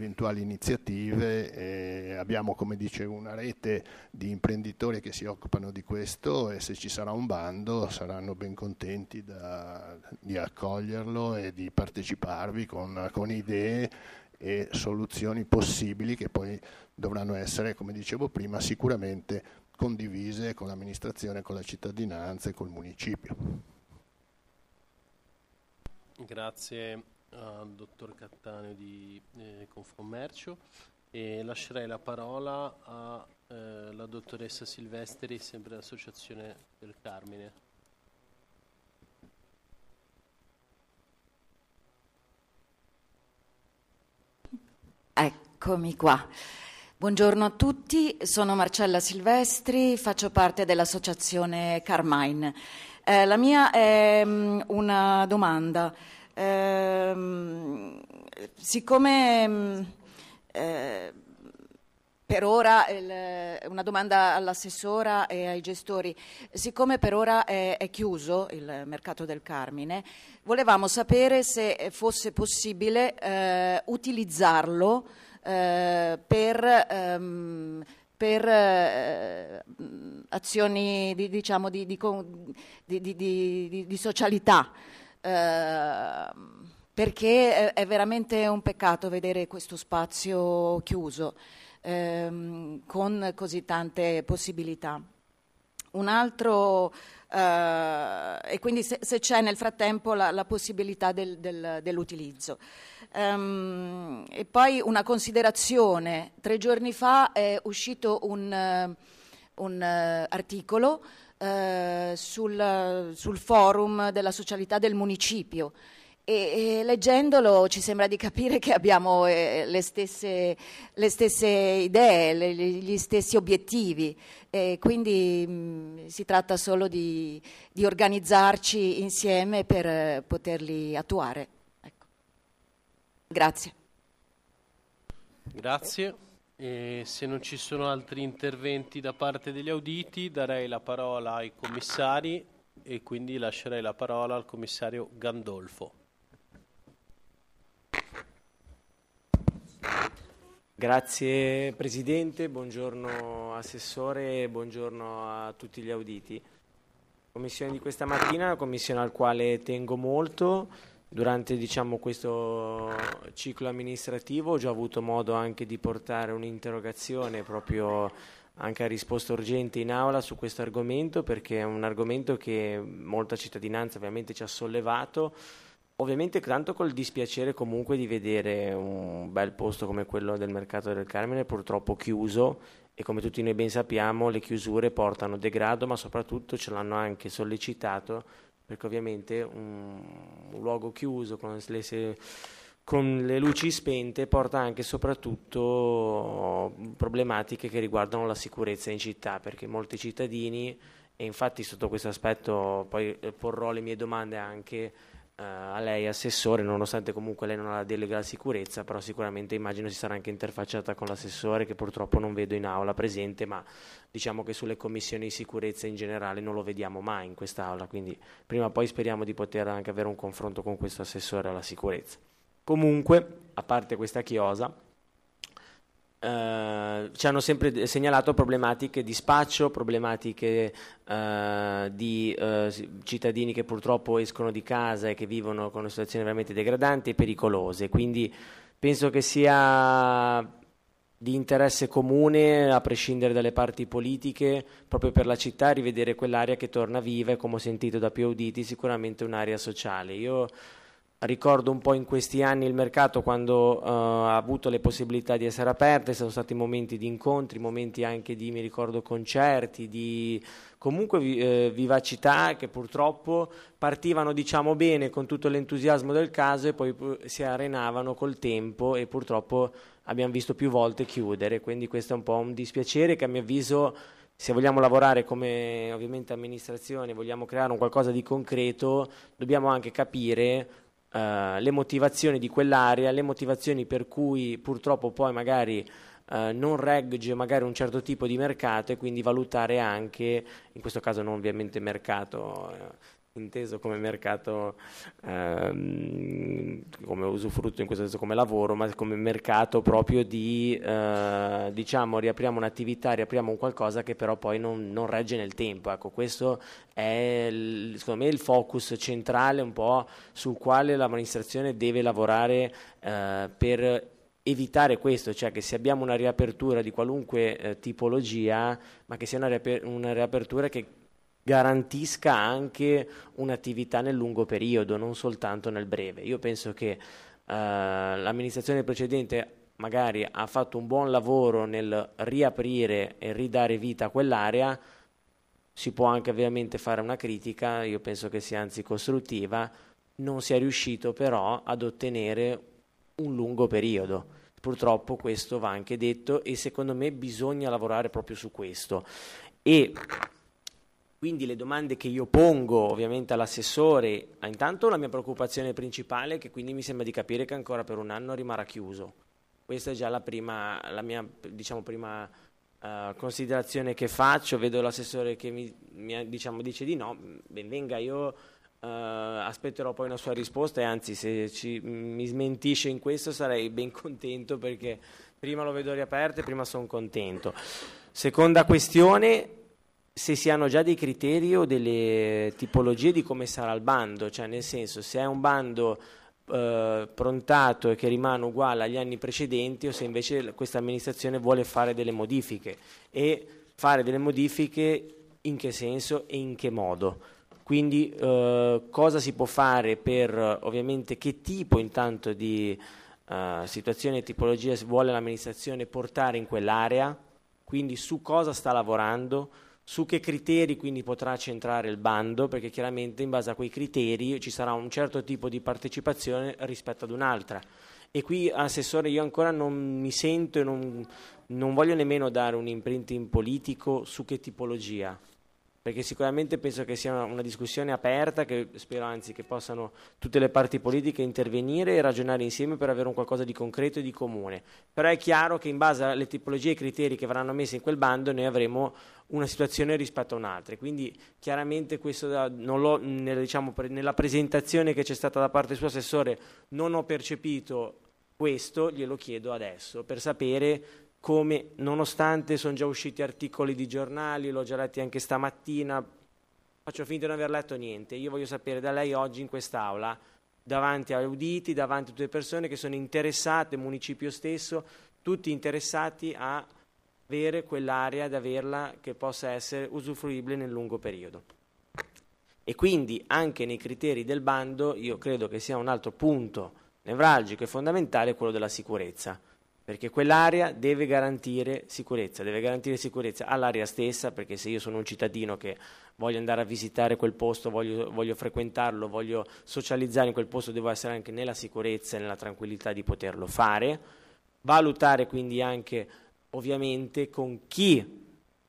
iniziative. Abbiamo, come dicevo, una rete di imprenditori che si occupano di questo, e se ci sarà un bando saranno ben contenti di accoglierlo e di parteciparvi con idee e soluzioni possibili, che poi dovranno essere, come dicevo prima, sicuramente condivise con l'amministrazione, con la cittadinanza e col municipio. Grazie al dottor Cattaneo di Confcommercio, e lascerei la parola alla dottoressa Silvestri, sempre dell'Associazione del Carmine. Eccomi qua. Buongiorno a tutti, sono Marcella Silvestri, faccio parte dell'Associazione Carmine. La mia è una domanda. Siccome per ora, una domanda all'assessora e ai gestori, siccome per ora è chiuso il mercato del Carmine, volevamo sapere se fosse possibile utilizzarlo per per azioni di socialità, perché è veramente un peccato vedere questo spazio chiuso con così tante possibilità. Un altro, e quindi se c'è nel frattempo la possibilità dell'utilizzo. E poi una considerazione: 3 giorni fa è uscito un articolo sul forum della socialità del municipio, e leggendolo ci sembra di capire che abbiamo le stesse idee, gli stessi obiettivi, e quindi si tratta solo di organizzarci insieme per poterli attuare. Ecco. Grazie. Grazie. E se non ci sono altri interventi da parte degli auditi, darei la parola ai commissari e quindi lascerei la parola al commissario Gandolfo. Grazie Presidente, buongiorno Assessore e buongiorno a tutti gli auditi. La commissione di questa mattina è una commissione al quale tengo molto. Durante questo ciclo amministrativo ho già avuto modo anche di portare un'interrogazione proprio anche a risposta urgente in aula su questo argomento, perché è un argomento che molta cittadinanza ovviamente ci ha sollevato. Ovviamente tanto col dispiacere comunque di vedere un bel posto come quello del Mercato del Carmine purtroppo chiuso, e come tutti noi ben sappiamo le chiusure portano degrado, ma soprattutto ce l'hanno anche sollecitato, perché ovviamente un luogo chiuso con le luci spente porta anche e soprattutto problematiche che riguardano la sicurezza in città, perché molti cittadini, e infatti sotto questo aspetto poi porrò le mie domande anche a lei Assessore, nonostante comunque lei non ha la delega alla sicurezza, però sicuramente immagino si sarà anche interfacciata con l'Assessore, che purtroppo non vedo in aula presente, ma diciamo che sulle commissioni di sicurezza in generale non lo vediamo mai in quest'aula, quindi prima o poi speriamo di poter anche avere un confronto con questo Assessore alla sicurezza. Comunque, a parte questa chiosa, ci hanno sempre segnalato problematiche di spaccio, problematiche di cittadini che purtroppo escono di casa e che vivono con una situazione veramente degradante e pericolose, quindi penso che sia di interesse comune, a prescindere dalle parti politiche, proprio per la città, rivedere quell'area che torna viva e, come ho sentito da più auditi, sicuramente un'area sociale. Io ricordo un po' in questi anni il mercato quando ha avuto le possibilità di essere aperte, sono stati momenti di incontri, momenti anche di, mi ricordo, concerti, di comunque vivacità che purtroppo partivano bene con tutto l'entusiasmo del caso e poi si arenavano col tempo e purtroppo abbiamo visto più volte chiudere, quindi questo è un po' un dispiacere che a mio avviso, se vogliamo lavorare come ovviamente amministrazione, vogliamo creare un qualcosa di concreto, dobbiamo anche capire le motivazioni di quell'area, le motivazioni per cui purtroppo poi magari non regge magari un certo tipo di mercato, e quindi valutare anche, in questo caso non ovviamente mercato inteso come mercato come usufrutto, in questo senso come lavoro, ma come mercato proprio di riapriamo un'attività, riapriamo un qualcosa che però poi non regge nel tempo. Ecco, questo è secondo me il focus centrale un po' sul quale l'amministrazione deve lavorare per evitare questo, cioè che se abbiamo una riapertura di qualunque tipologia, ma che sia una riapertura che garantisca anche un'attività nel lungo periodo, non soltanto nel breve. Io penso che l'amministrazione precedente magari ha fatto un buon lavoro nel riaprire e ridare vita a quell'area, si può anche ovviamente fare una critica, io penso che sia anzi costruttiva, non si è riuscito però ad ottenere un lungo periodo. Purtroppo questo va anche detto e secondo me bisogna lavorare proprio su questo. E quindi le domande che io pongo ovviamente all'assessore, intanto la mia preoccupazione principale è che quindi mi sembra di capire che ancora per un anno rimarrà chiuso. Questa è già la mia prima considerazione che faccio. Vedo l'assessore che mi dice di no, ben venga, io aspetterò poi una sua risposta e anzi se mi smentisce in questo sarei ben contento, perché prima lo vedo riaperto e prima sono contento. Seconda questione, se si hanno già dei criteri o delle tipologie di come sarà il bando, cioè nel senso, se è un bando prontato e che rimane uguale agli anni precedenti, o se invece questa amministrazione vuole fare delle modifiche, e fare delle modifiche in che senso e in che modo. Quindi cosa si può fare per, ovviamente, che tipo intanto di situazione e tipologia vuole l'amministrazione portare in quell'area, quindi su cosa sta lavorando, su che criteri quindi potrà centrare il bando, perché chiaramente in base a quei criteri ci sarà un certo tipo di partecipazione rispetto ad un'altra. E qui, Assessore, io ancora non mi sento e non voglio nemmeno dare un imprinting politico su che tipologia, perché sicuramente penso che sia una discussione aperta, che spero anzi che possano tutte le parti politiche intervenire e ragionare insieme per avere un qualcosa di concreto e di comune. Però è chiaro che in base alle tipologie e ai criteri che verranno messi in quel bando noi avremo una situazione rispetto a un'altra. Quindi chiaramente questo nella presentazione che c'è stata da parte del suo Assessore non ho percepito questo, glielo chiedo adesso per sapere come, nonostante sono già usciti articoli di giornali, l'ho già letti anche stamattina, faccio finta di non aver letto niente. Io voglio sapere da lei oggi in quest'Aula, davanti agli auditi, davanti a tutte le persone che sono interessate, il municipio stesso, tutti interessati a avere quell'area, ad averla, che possa essere usufruibile nel lungo periodo. E quindi anche nei criteri del bando io credo che sia un altro punto nevralgico e fondamentale quello della sicurezza, perché quell'area deve garantire sicurezza all'area stessa, perché se io sono un cittadino che voglio andare a visitare quel posto, voglio frequentarlo, voglio socializzare in quel posto, devo essere anche nella sicurezza e nella tranquillità di poterlo fare, valutare quindi anche ovviamente con chi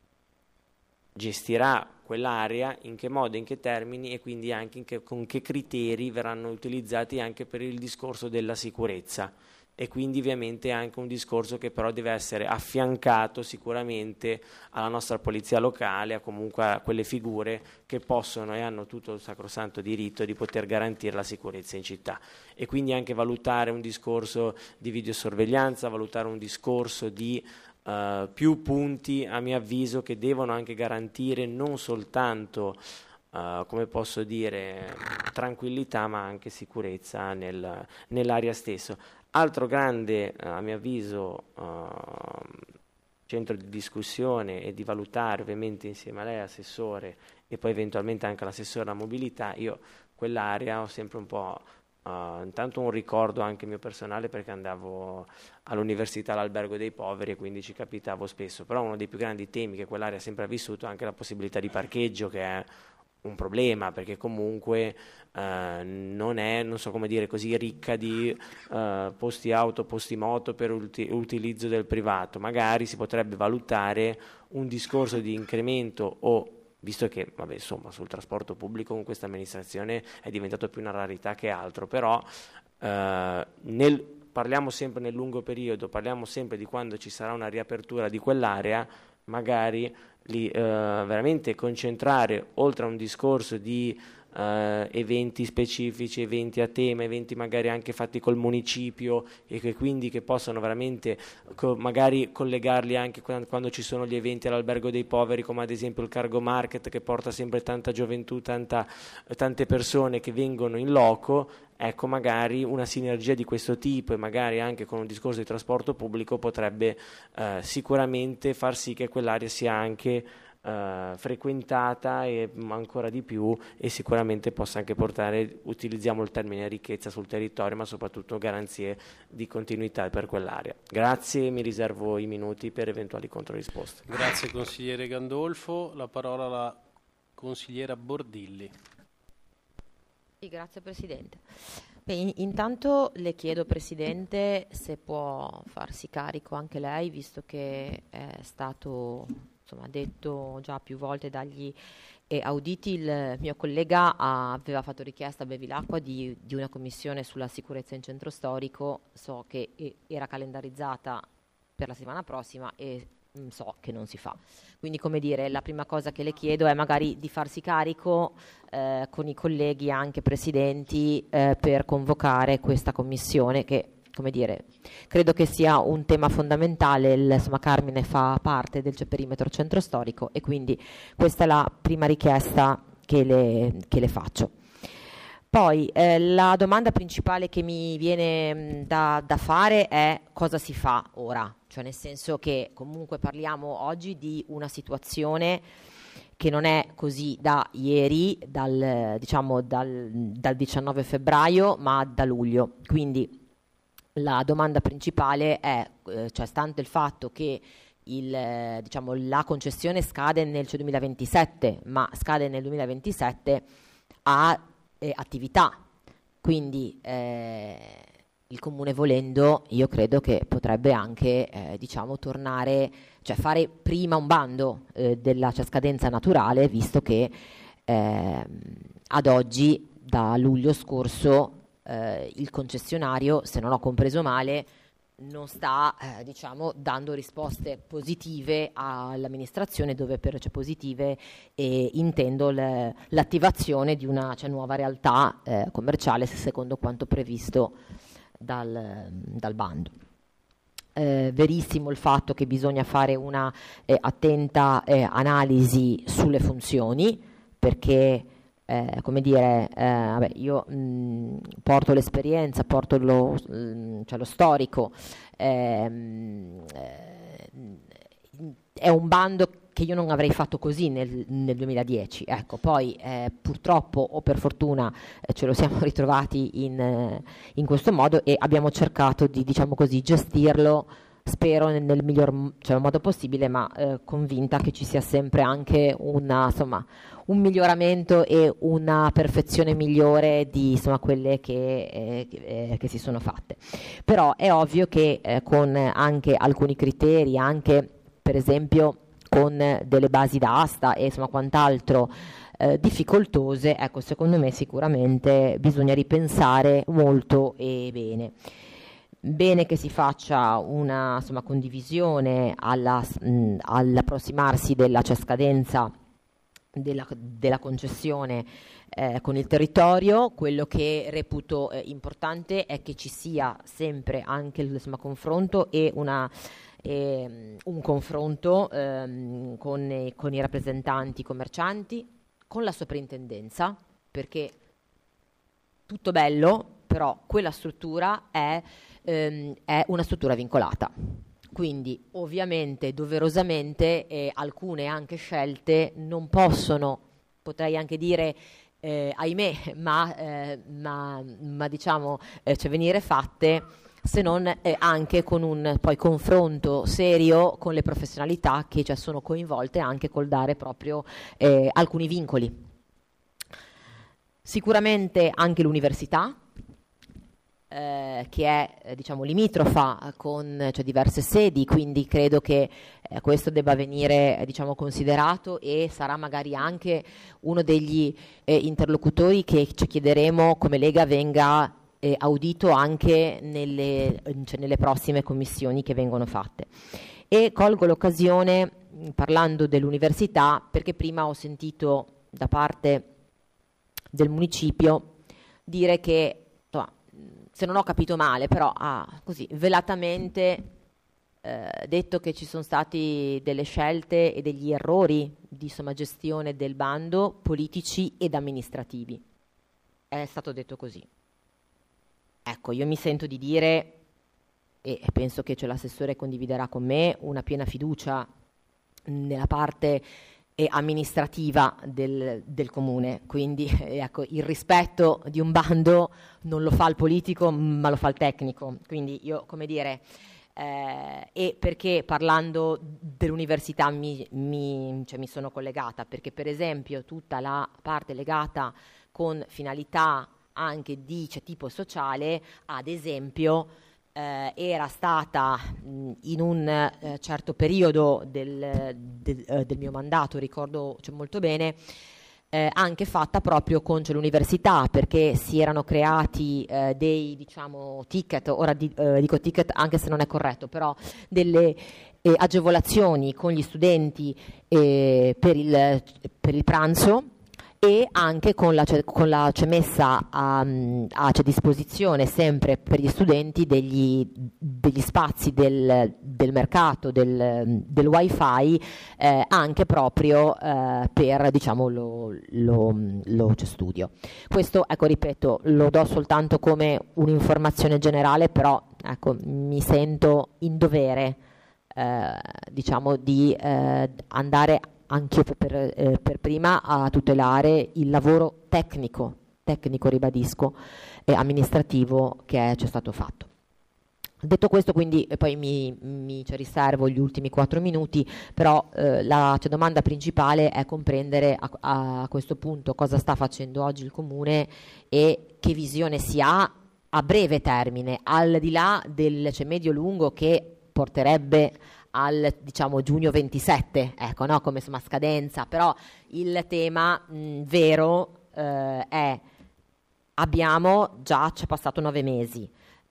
gestirà quell'area, in che modo, in che termini e quindi anche con che criteri verranno utilizzati anche per il discorso della sicurezza. E quindi ovviamente anche un discorso che però deve essere affiancato sicuramente alla nostra polizia locale, a comunque a quelle figure che possono e hanno tutto il sacrosanto diritto di poter garantire la sicurezza in città. E quindi anche valutare un discorso di videosorveglianza, valutare un discorso di più punti, a mio avviso, che devono anche garantire non soltanto come posso dire, tranquillità, ma anche sicurezza nell'area stessa. Altro grande, a mio avviso, centro di discussione e di valutare, ovviamente insieme a lei, Assessore, e poi eventualmente anche all'Assessore alla mobilità, io quell'area ho sempre un po', intanto un ricordo anche mio personale, perché andavo all'università all'Albergo dei Poveri e quindi ci capitavo spesso, però uno dei più grandi temi che quell'area sempre ha vissuto è anche la possibilità di parcheggio, che è un problema, perché comunque non è, non so come dire, così ricca di posti auto, posti moto per utilizzo del privato. Magari si potrebbe valutare un discorso di incremento, o visto che vabbè, insomma, sul trasporto pubblico con questa amministrazione è diventato più una rarità che altro, però parliamo sempre nel lungo periodo, parliamo sempre di quando ci sarà una riapertura di quell'area, magari veramente concentrare, oltre a un discorso di eventi specifici, eventi a tema, eventi magari anche fatti col municipio e che quindi che possono veramente magari collegarli anche quando ci sono gli eventi all'Albergo dei Poveri, come ad esempio il Cargo Market, che porta sempre tanta gioventù, tante persone che vengono in loco. Ecco, magari una sinergia di questo tipo e magari anche con un discorso di trasporto pubblico potrebbe sicuramente far sì che quell'area sia anche frequentata e ancora di più, e sicuramente possa anche portare, utilizziamo il termine ricchezza sul territorio, ma soprattutto garanzie di continuità per quell'area. Grazie, mi riservo i minuti per eventuali controrisposte. Grazie consigliere Gandolfo, la parola alla consigliera Bordilli. Sì, grazie Presidente. Beh, intanto le chiedo, Presidente, se può farsi carico anche lei, visto che è stato detto già più volte dagli auditi, il mio collega aveva fatto richiesta a Bevilacqua di una commissione sulla sicurezza in centro storico. So che era calendarizzata per la settimana prossima e so che non si fa. Quindi, come dire, la prima cosa che le chiedo è magari di farsi carico con i colleghi anche presidenti per convocare questa commissione, che come dire, credo che sia un tema fondamentale. Insomma, Carmine fa parte del perimetro centro storico e quindi questa è la prima richiesta che le faccio. Poi la domanda principale che mi viene da fare è cosa si fa ora, cioè nel senso che comunque parliamo oggi di una situazione che non è così da ieri, dal 19 febbraio, ma da luglio. Quindi la domanda principale è, cioè stante il fatto che la concessione scade nel 2027, ma scade nel 2027 a attività, quindi il Comune volendo, io credo che potrebbe anche tornare, cioè fare prima un bando della scadenza naturale, visto che ad oggi, da luglio scorso, il concessionario, se non ho compreso male, non sta dando risposte positive all'amministrazione, dove per positive intendo l'attivazione di una nuova realtà commerciale secondo quanto previsto dal bando. Verissimo il fatto che bisogna fare una attenta analisi sulle funzioni, perché io porto l'esperienza, porto lo storico, è un bando che io non avrei fatto così nel 2010, ecco, poi purtroppo o per fortuna ce lo siamo ritrovati in questo modo e abbiamo cercato di gestirlo, spero nel miglior modo possibile, ma convinta che ci sia sempre anche un miglioramento e una perfezione migliore di quelle che si sono fatte. Però è ovvio che con anche alcuni criteri, anche per esempio con delle basi d'asta e quant'altro difficoltose, ecco, secondo me sicuramente bisogna ripensare molto e bene. Bene che si faccia una condivisione all'approssimarsi della scadenza della concessione con il territorio. Quello che reputo importante è che ci sia sempre anche il confronto e un confronto con i rappresentanti commercianti, con la soprintendenza, perché tutto bello, però quella struttura è una struttura vincolata. Quindi ovviamente, doverosamente, alcune anche scelte non possono, potrei anche dire ahimè, ma venire fatte se non anche con un poi confronto serio con le professionalità che sono coinvolte, anche col dare proprio alcuni vincoli. Sicuramente anche l'università, che è limitrofa con diverse sedi, quindi credo che questo debba venire considerato e sarà magari anche uno degli interlocutori che ci chiederemo come Lega venga audito anche nelle prossime commissioni che vengono fatte. E colgo l'occasione, parlando dell'università, perché prima ho sentito da parte del municipio dire che, se non ho capito male, però ha così velatamente detto che ci sono stati delle scelte e degli errori di gestione del bando, politici ed amministrativi. È stato detto così. Ecco, io mi sento di dire, e penso che l'assessore condividerà con me, una piena fiducia nella parte amministrativa del comune, quindi ecco, il rispetto di un bando non lo fa il politico ma lo fa il tecnico, quindi io e perché parlando dell'università mi sono collegata, perché per esempio tutta la parte legata con finalità anche di tipo sociale, ad esempio era stata in un certo periodo del mio mandato, ricordo molto bene, anche fatta proprio con l'università, perché si erano creati dei ticket, ora dico ticket anche se non è corretto, però delle agevolazioni con gli studenti per il pranzo, e anche c'è messa a disposizione sempre per gli studenti degli spazi del mercato del wifi anche proprio per, diciamo, lo studio. Questo, ecco, ripeto, lo do soltanto come un'informazione generale, però ecco, mi sento in dovere diciamo di andare anch'io per prima a tutelare il lavoro tecnico ribadisco, e amministrativo che c'è stato fatto. Detto questo, quindi poi mi riservo gli ultimi 4 minuti, però la domanda principale è comprendere a questo punto cosa sta facendo oggi il Comune e che visione si ha a breve termine, al di là del medio-lungo che porterebbe al, diciamo, giugno 27, ecco, no? Come insomma scadenza, però il tema vero è c'è passato 9 mesi,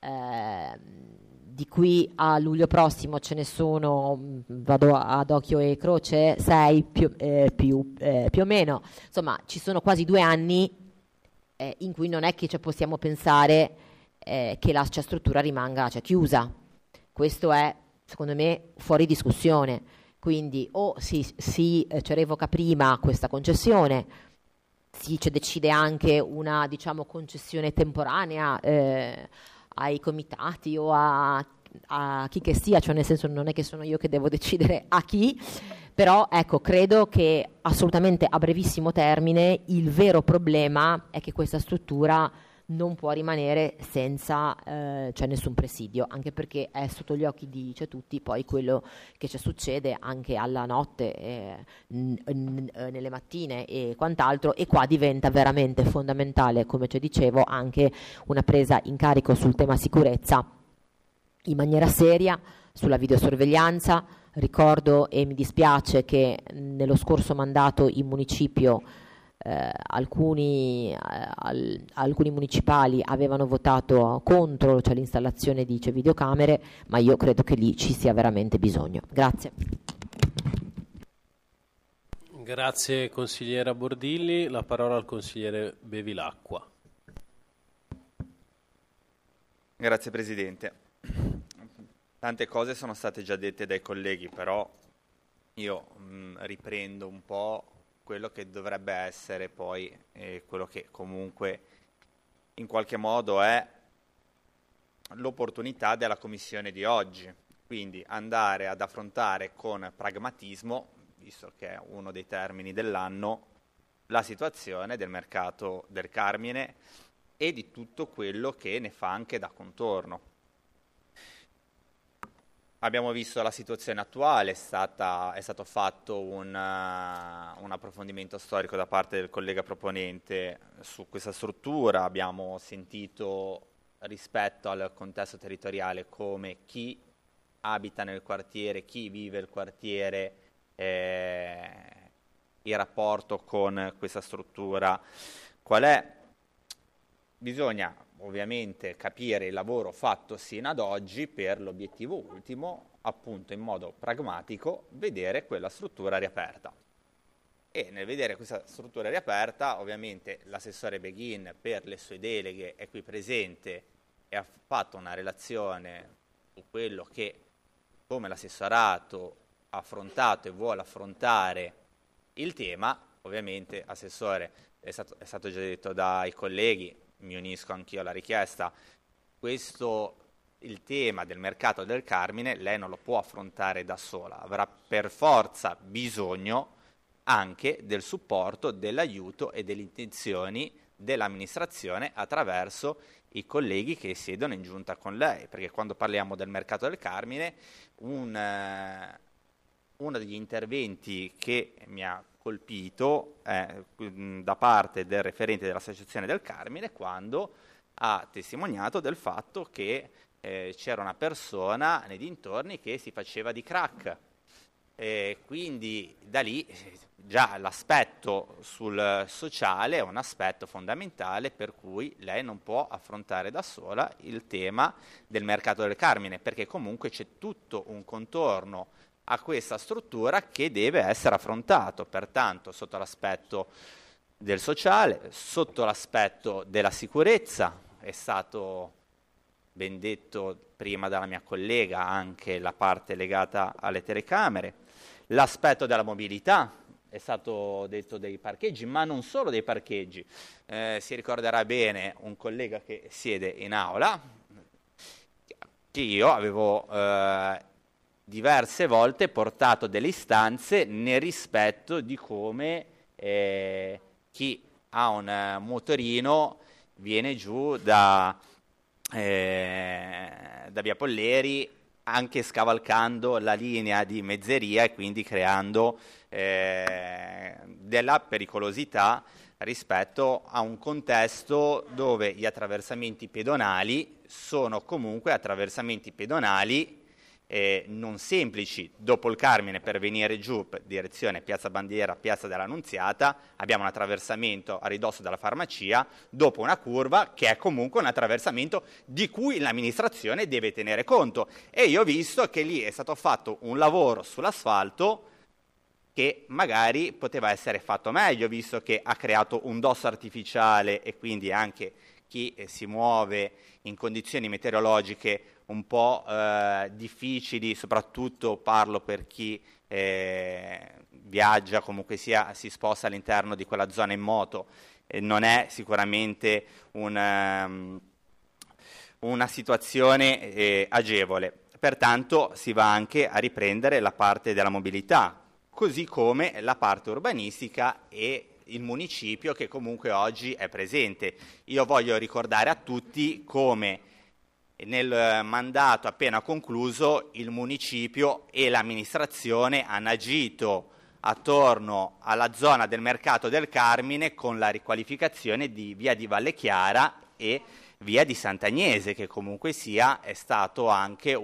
di qui a luglio prossimo ce ne sono, vado ad occhio e croce, 6 più o meno, insomma ci sono quasi 2 anni in cui non è che possiamo pensare che la struttura rimanga chiusa. Questo è, secondo me, fuori discussione. Quindi o si revoca prima questa concessione, si decide anche una, diciamo, concessione temporanea ai comitati o a chi che sia, cioè nel senso non è che sono io che devo decidere a chi, però ecco, credo che assolutamente a brevissimo termine il vero problema è che questa struttura non può rimanere senza nessun presidio, anche perché è sotto gli occhi di tutti poi quello che succede anche alla notte, nelle mattine e quant'altro, e qua diventa veramente fondamentale, come dicevo, anche una presa in carico sul tema sicurezza in maniera seria, sulla videosorveglianza. Ricordo e mi dispiace che nello scorso mandato in municipio alcuni municipali avevano votato contro l'installazione di videocamere, ma io credo che lì ci sia veramente bisogno. Grazie. Grazie consigliera Bordilli, la parola al consigliere Bevilacqua. Grazie Presidente. Tante cose sono state già dette dai colleghi, però io riprendo un po' quello che dovrebbe essere poi quello che comunque in qualche modo è l'opportunità della commissione di oggi, quindi andare ad affrontare con pragmatismo, visto che è uno dei termini dell'anno, la situazione del mercato del Carmine e di tutto quello che ne fa anche da contorno. Abbiamo visto la situazione attuale, è stato fatto un approfondimento storico da parte del collega proponente su questa struttura, abbiamo sentito rispetto al contesto territoriale come chi abita nel quartiere, chi vive il quartiere, il rapporto con questa struttura qual è. Bisogna ovviamente capire il lavoro fatto sino ad oggi per l'obiettivo ultimo, appunto in modo pragmatico, vedere quella struttura riaperta. E nel vedere questa struttura riaperta, ovviamente l'assessore Beghin per le sue deleghe è qui presente e ha fatto una relazione su quello che, come l'assessorato ha affrontato e vuole affrontare il tema. Ovviamente, assessore, è stato già detto dai colleghi, mi unisco anch'io alla richiesta, il tema del mercato del Carmine lei non lo può affrontare da sola, avrà per forza bisogno anche del supporto, dell'aiuto e delle intenzioni dell'amministrazione attraverso i colleghi che siedono in giunta con lei, perché quando parliamo del mercato del Carmine uno degli interventi che mi ha colpito da parte del referente dell'Associazione del Carmine, quando ha testimoniato del fatto che c'era una persona nei dintorni che si faceva di crack, quindi da lì già l'aspetto sul sociale è un aspetto fondamentale, per cui lei non può affrontare da sola il tema del mercato del Carmine, perché comunque c'è tutto un contorno a questa struttura che deve essere affrontato. Pertanto, sotto l'aspetto del sociale. Sotto l'aspetto della sicurezza è stato ben detto prima dalla mia collega anche la parte legata alle telecamere. L'aspetto della mobilità, è stato detto dei parcheggi, ma non solo dei parcheggi. Si ricorderà bene un collega che siede in aula che io avevo diverse volte portato delle istanze nel rispetto di come chi ha un motorino viene giù da Via Polleri anche scavalcando la linea di mezzeria e quindi creando della pericolosità rispetto a un contesto dove gli attraversamenti pedonali sono comunque attraversamenti pedonali non semplici. Dopo il Carmine, per venire giù direzione Piazza Bandiera, Piazza dell'Annunziata, abbiamo un attraversamento a ridosso della farmacia, dopo una curva che è comunque un attraversamento di cui l'amministrazione deve tenere conto. E io ho visto che lì è stato fatto un lavoro sull'asfalto che magari poteva essere fatto meglio, visto che ha creato un dosso artificiale e quindi anche chi si muove in condizioni meteorologiche un po' difficili, soprattutto parlo per chi viaggia, comunque sia, si sposta all'interno di quella zona in moto, non è sicuramente una situazione agevole. Pertanto si va anche a riprendere la parte della mobilità, così come la parte urbanistica e il municipio che comunque oggi è presente. Io voglio ricordare a tutti come nel mandato appena concluso il municipio e l'amministrazione hanno agito attorno alla zona del Mercato del Carmine con la riqualificazione di via di Valle Chiara e via di Sant'Agnese, che comunque sia è stato anche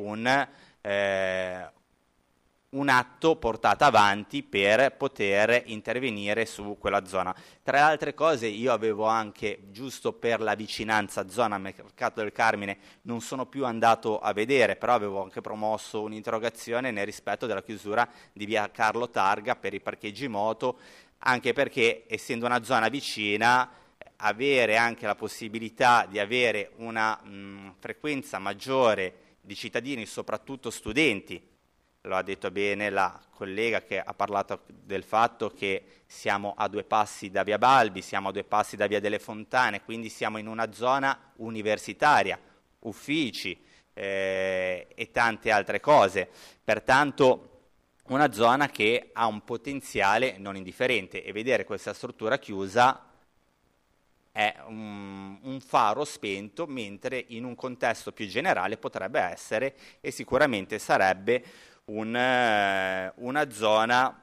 un atto portato avanti per poter intervenire su quella zona. Tra le altre cose io avevo anche, giusto per la vicinanza zona Mercato del Carmine, non sono più andato a vedere, però avevo anche promosso un'interrogazione nel rispetto della chiusura di via Carlo Targa per i parcheggi moto, anche perché essendo una zona vicina avere anche la possibilità di avere una frequenza maggiore di cittadini, soprattutto studenti. Lo ha detto bene la collega che ha parlato del fatto che siamo a 2 passi da via Balbi, siamo a 2 passi da via delle Fontane, quindi siamo in una zona universitaria, uffici e tante altre cose. Pertanto una zona che ha un potenziale non indifferente e vedere questa struttura chiusa è un faro spento, mentre in un contesto più generale potrebbe essere e sicuramente sarebbe una zona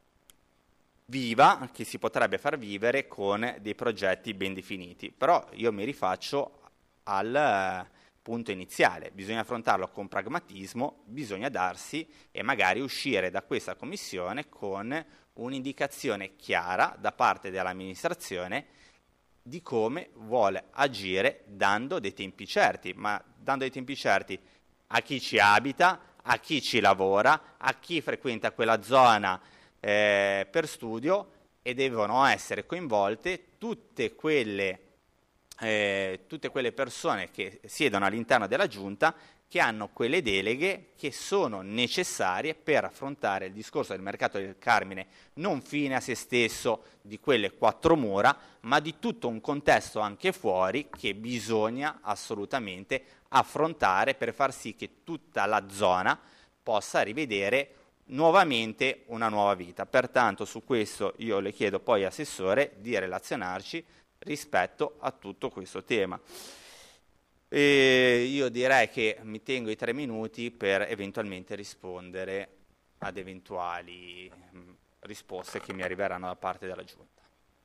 viva che si potrebbe far vivere con dei progetti ben definiti. Però io mi rifaccio al punto iniziale, bisogna affrontarlo con pragmatismo, bisogna darsi e magari uscire da questa commissione con un'indicazione chiara da parte dell'amministrazione di come vuole agire dando dei tempi certi, ma dando dei tempi certi a chi ci abita, a chi ci lavora, a chi frequenta quella zona per studio, e devono essere coinvolte tutte quelle persone che siedono all'interno della Giunta che hanno quelle deleghe che sono necessarie per affrontare il discorso del Mercato del Carmine non fine a se stesso di quelle 4 mura, ma di tutto un contesto anche fuori che bisogna assolutamente affrontare per far sì che tutta la zona possa rivedere nuovamente una nuova vita. Pertanto su questo io le chiedo poi, Assessore, di relazionarci rispetto a tutto questo tema. E io direi che mi tengo i 3 minuti per eventualmente rispondere ad eventuali risposte che mi arriveranno da parte della Giunta.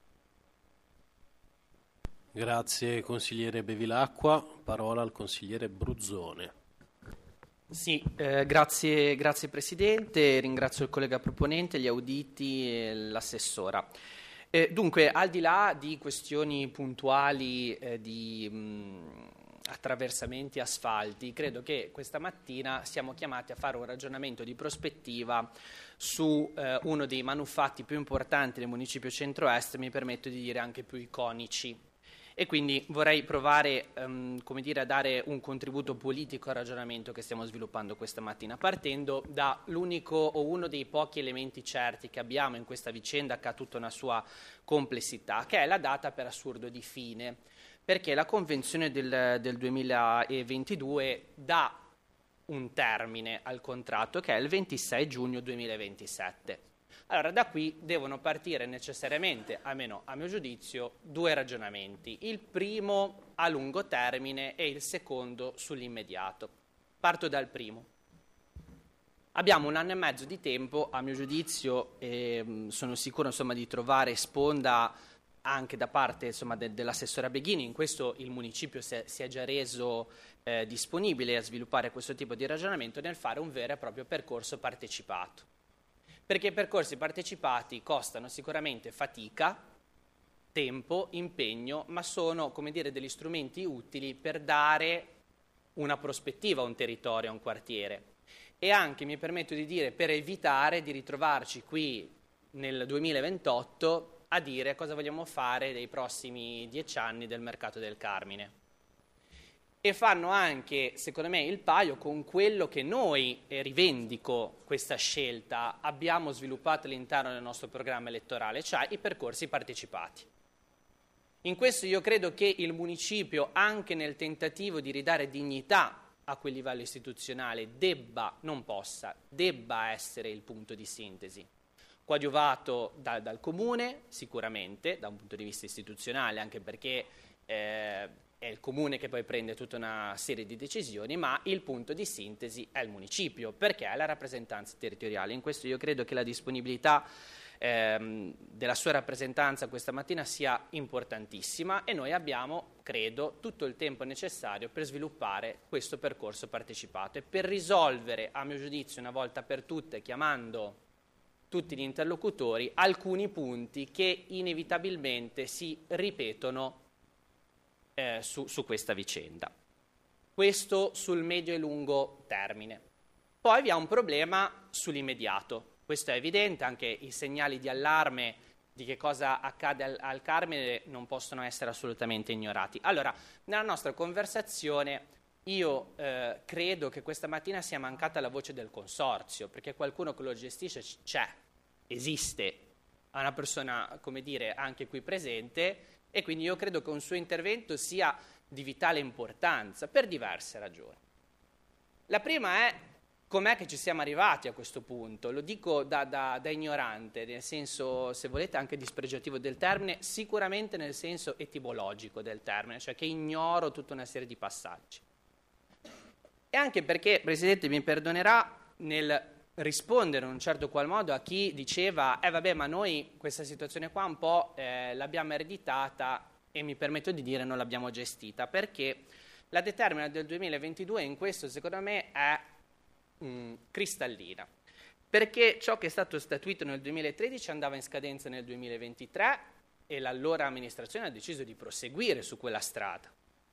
Grazie consigliere Bevilacqua, parola al consigliere Bruzzone. Sì, grazie Presidente, ringrazio il collega proponente, gli auditi e l'assessora. Dunque, al di là di questioni puntuali di attraversamenti, asfalti, credo che questa mattina siamo chiamati a fare un ragionamento di prospettiva su uno dei manufatti più importanti del municipio centro-est, mi permetto di dire anche più iconici. E quindi vorrei provare a dare un contributo politico al ragionamento che stiamo sviluppando questa mattina, partendo da l'unico o uno dei pochi elementi certi che abbiamo in questa vicenda, che ha tutta una sua complessità, che è la data per assurdo di fine, perché la Convenzione del 2022 dà un termine al contratto che è il 26 giugno 2027. Allora, da qui devono partire necessariamente, almeno a mio giudizio, due ragionamenti. Il primo a lungo termine e il secondo sull'immediato. Parto dal primo. Abbiamo 1 anno e mezzo di tempo, a mio giudizio, e sono sicuro di trovare sponda anche da parte dell'assessora Beghini. In questo il municipio si è già reso disponibile a sviluppare questo tipo di ragionamento nel fare un vero e proprio percorso partecipato. Perché i percorsi partecipati costano sicuramente fatica, tempo, impegno, ma sono, degli strumenti utili per dare una prospettiva a un territorio, a un quartiere. E anche, mi permetto di dire, per evitare di ritrovarci qui nel 2028 a dire cosa vogliamo fare dei prossimi 10 anni del mercato del Carmine. E fanno anche, secondo me, il paio con quello che noi, e rivendico questa scelta, abbiamo sviluppato all'interno del nostro programma elettorale, cioè i percorsi partecipati. In questo io credo che il municipio, anche nel tentativo di ridare dignità a quel livello istituzionale, debba essere il punto di sintesi. Coadiuvato dal Comune, sicuramente, da un punto di vista istituzionale, anche perché è il Comune che poi prende tutta una serie di decisioni, ma il punto di sintesi è il municipio, perché è la rappresentanza territoriale. In questo io credo che la disponibilità della sua rappresentanza questa mattina sia importantissima e noi abbiamo, credo, tutto il tempo necessario per sviluppare questo percorso partecipato e per risolvere, a mio giudizio, una volta per tutte, chiamando tutti gli interlocutori, alcuni punti che inevitabilmente si ripetono su questa vicenda. Questo sul medio e lungo termine. Poi vi è un problema sull'immediato. Questo è evidente, anche i segnali di allarme di che cosa accade al Carmine non possono essere assolutamente ignorati. Allora, nella nostra conversazione io credo che questa mattina sia mancata la voce del consorzio, perché qualcuno che lo gestisce esiste, è una persona, anche qui presente, e quindi io credo che un suo intervento sia di vitale importanza per diverse ragioni. La prima è com'è che ci siamo arrivati a questo punto. Lo dico da ignorante, nel senso, se volete, anche dispregiativo del termine, sicuramente nel senso etimologico del termine, cioè che ignoro tutta una serie di passaggi. E anche perché, Presidente, mi perdonerà nel rispondere in un certo qual modo a chi diceva ma noi questa situazione qua un po' l'abbiamo ereditata e mi permetto di dire non l'abbiamo gestita, perché la determina del 2022 in questo secondo me è cristallina, perché ciò che è stato statuito nel 2013 andava in scadenza nel 2023 e l'allora amministrazione ha deciso di proseguire su quella strada.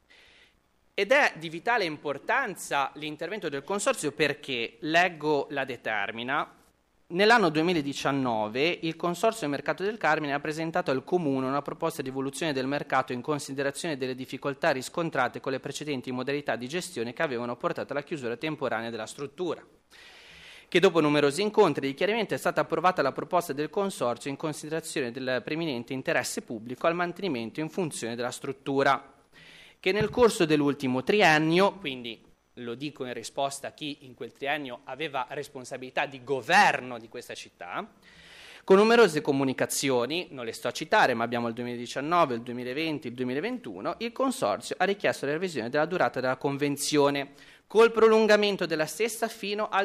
Ed è di vitale importanza l'intervento del Consorzio perché, leggo la determina, nell'anno 2019 il Consorzio Mercato del Carmine ha presentato al Comune una proposta di evoluzione del mercato in considerazione delle difficoltà riscontrate con le precedenti modalità di gestione che avevano portato alla chiusura temporanea della struttura. Che dopo numerosi incontri di chiarimento è stata approvata la proposta del Consorzio in considerazione del preminente interesse pubblico al mantenimento in funzione della struttura, che nel corso dell'ultimo triennio, quindi lo dico in risposta a chi in quel triennio aveva responsabilità di governo di questa città, con numerose comunicazioni, non le sto a citare, ma abbiamo il 2019, il 2020, il 2021, il Consorzio ha richiesto la revisione della durata della convenzione, col prolungamento della stessa fino al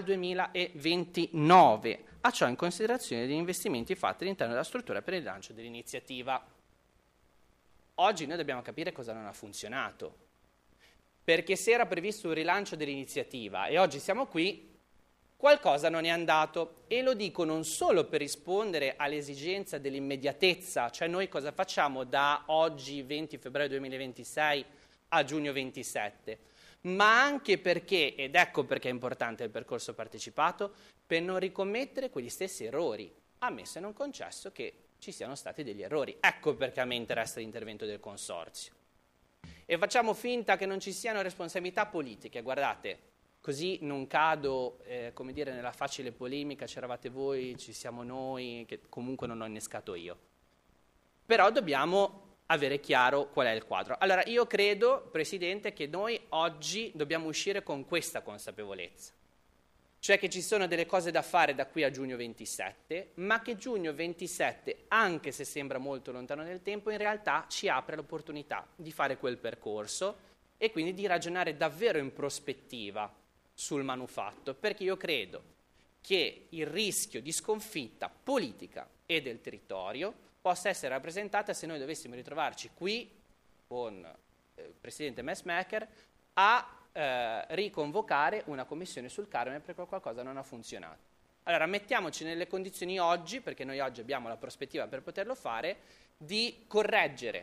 2029, a ciò in considerazione degli investimenti fatti all'interno della struttura per il lancio dell'iniziativa. Oggi noi dobbiamo capire cosa non ha funzionato, perché se era previsto un rilancio dell'iniziativa e oggi siamo qui, qualcosa non è andato. E lo dico non solo per rispondere all'esigenza dell'immediatezza, cioè noi cosa facciamo da oggi, 20 febbraio 2026, a giugno 27, ma anche perché, ed ecco perché è importante il percorso partecipato, per non ricommettere quegli stessi errori, ammesso e non concesso che ci siano stati degli errori. Ecco perché a me interessa l'intervento del consorzio. E facciamo finta che non ci siano responsabilità politiche, guardate, così non cado, come dire, nella facile polemica, c'eravate voi, ci siamo noi, che comunque non ho innescato io. Però dobbiamo avere chiaro qual è il quadro. Allora, io credo, Presidente, che noi oggi dobbiamo uscire con questa consapevolezza, cioè che ci sono delle cose da fare da qui a giugno 27, ma che giugno 27, anche se sembra molto lontano nel tempo, in realtà ci apre l'opportunità di fare quel percorso e quindi di ragionare davvero in prospettiva sul manufatto, perché io credo che il rischio di sconfitta politica e del territorio possa essere rappresentata se noi dovessimo ritrovarci qui con il Presidente Messmacher a riconvocare una commissione sul Carmine perché qualcosa non ha funzionato. Allora mettiamoci nelle condizioni oggi, perché noi oggi abbiamo la prospettiva per poterlo fare, di correggere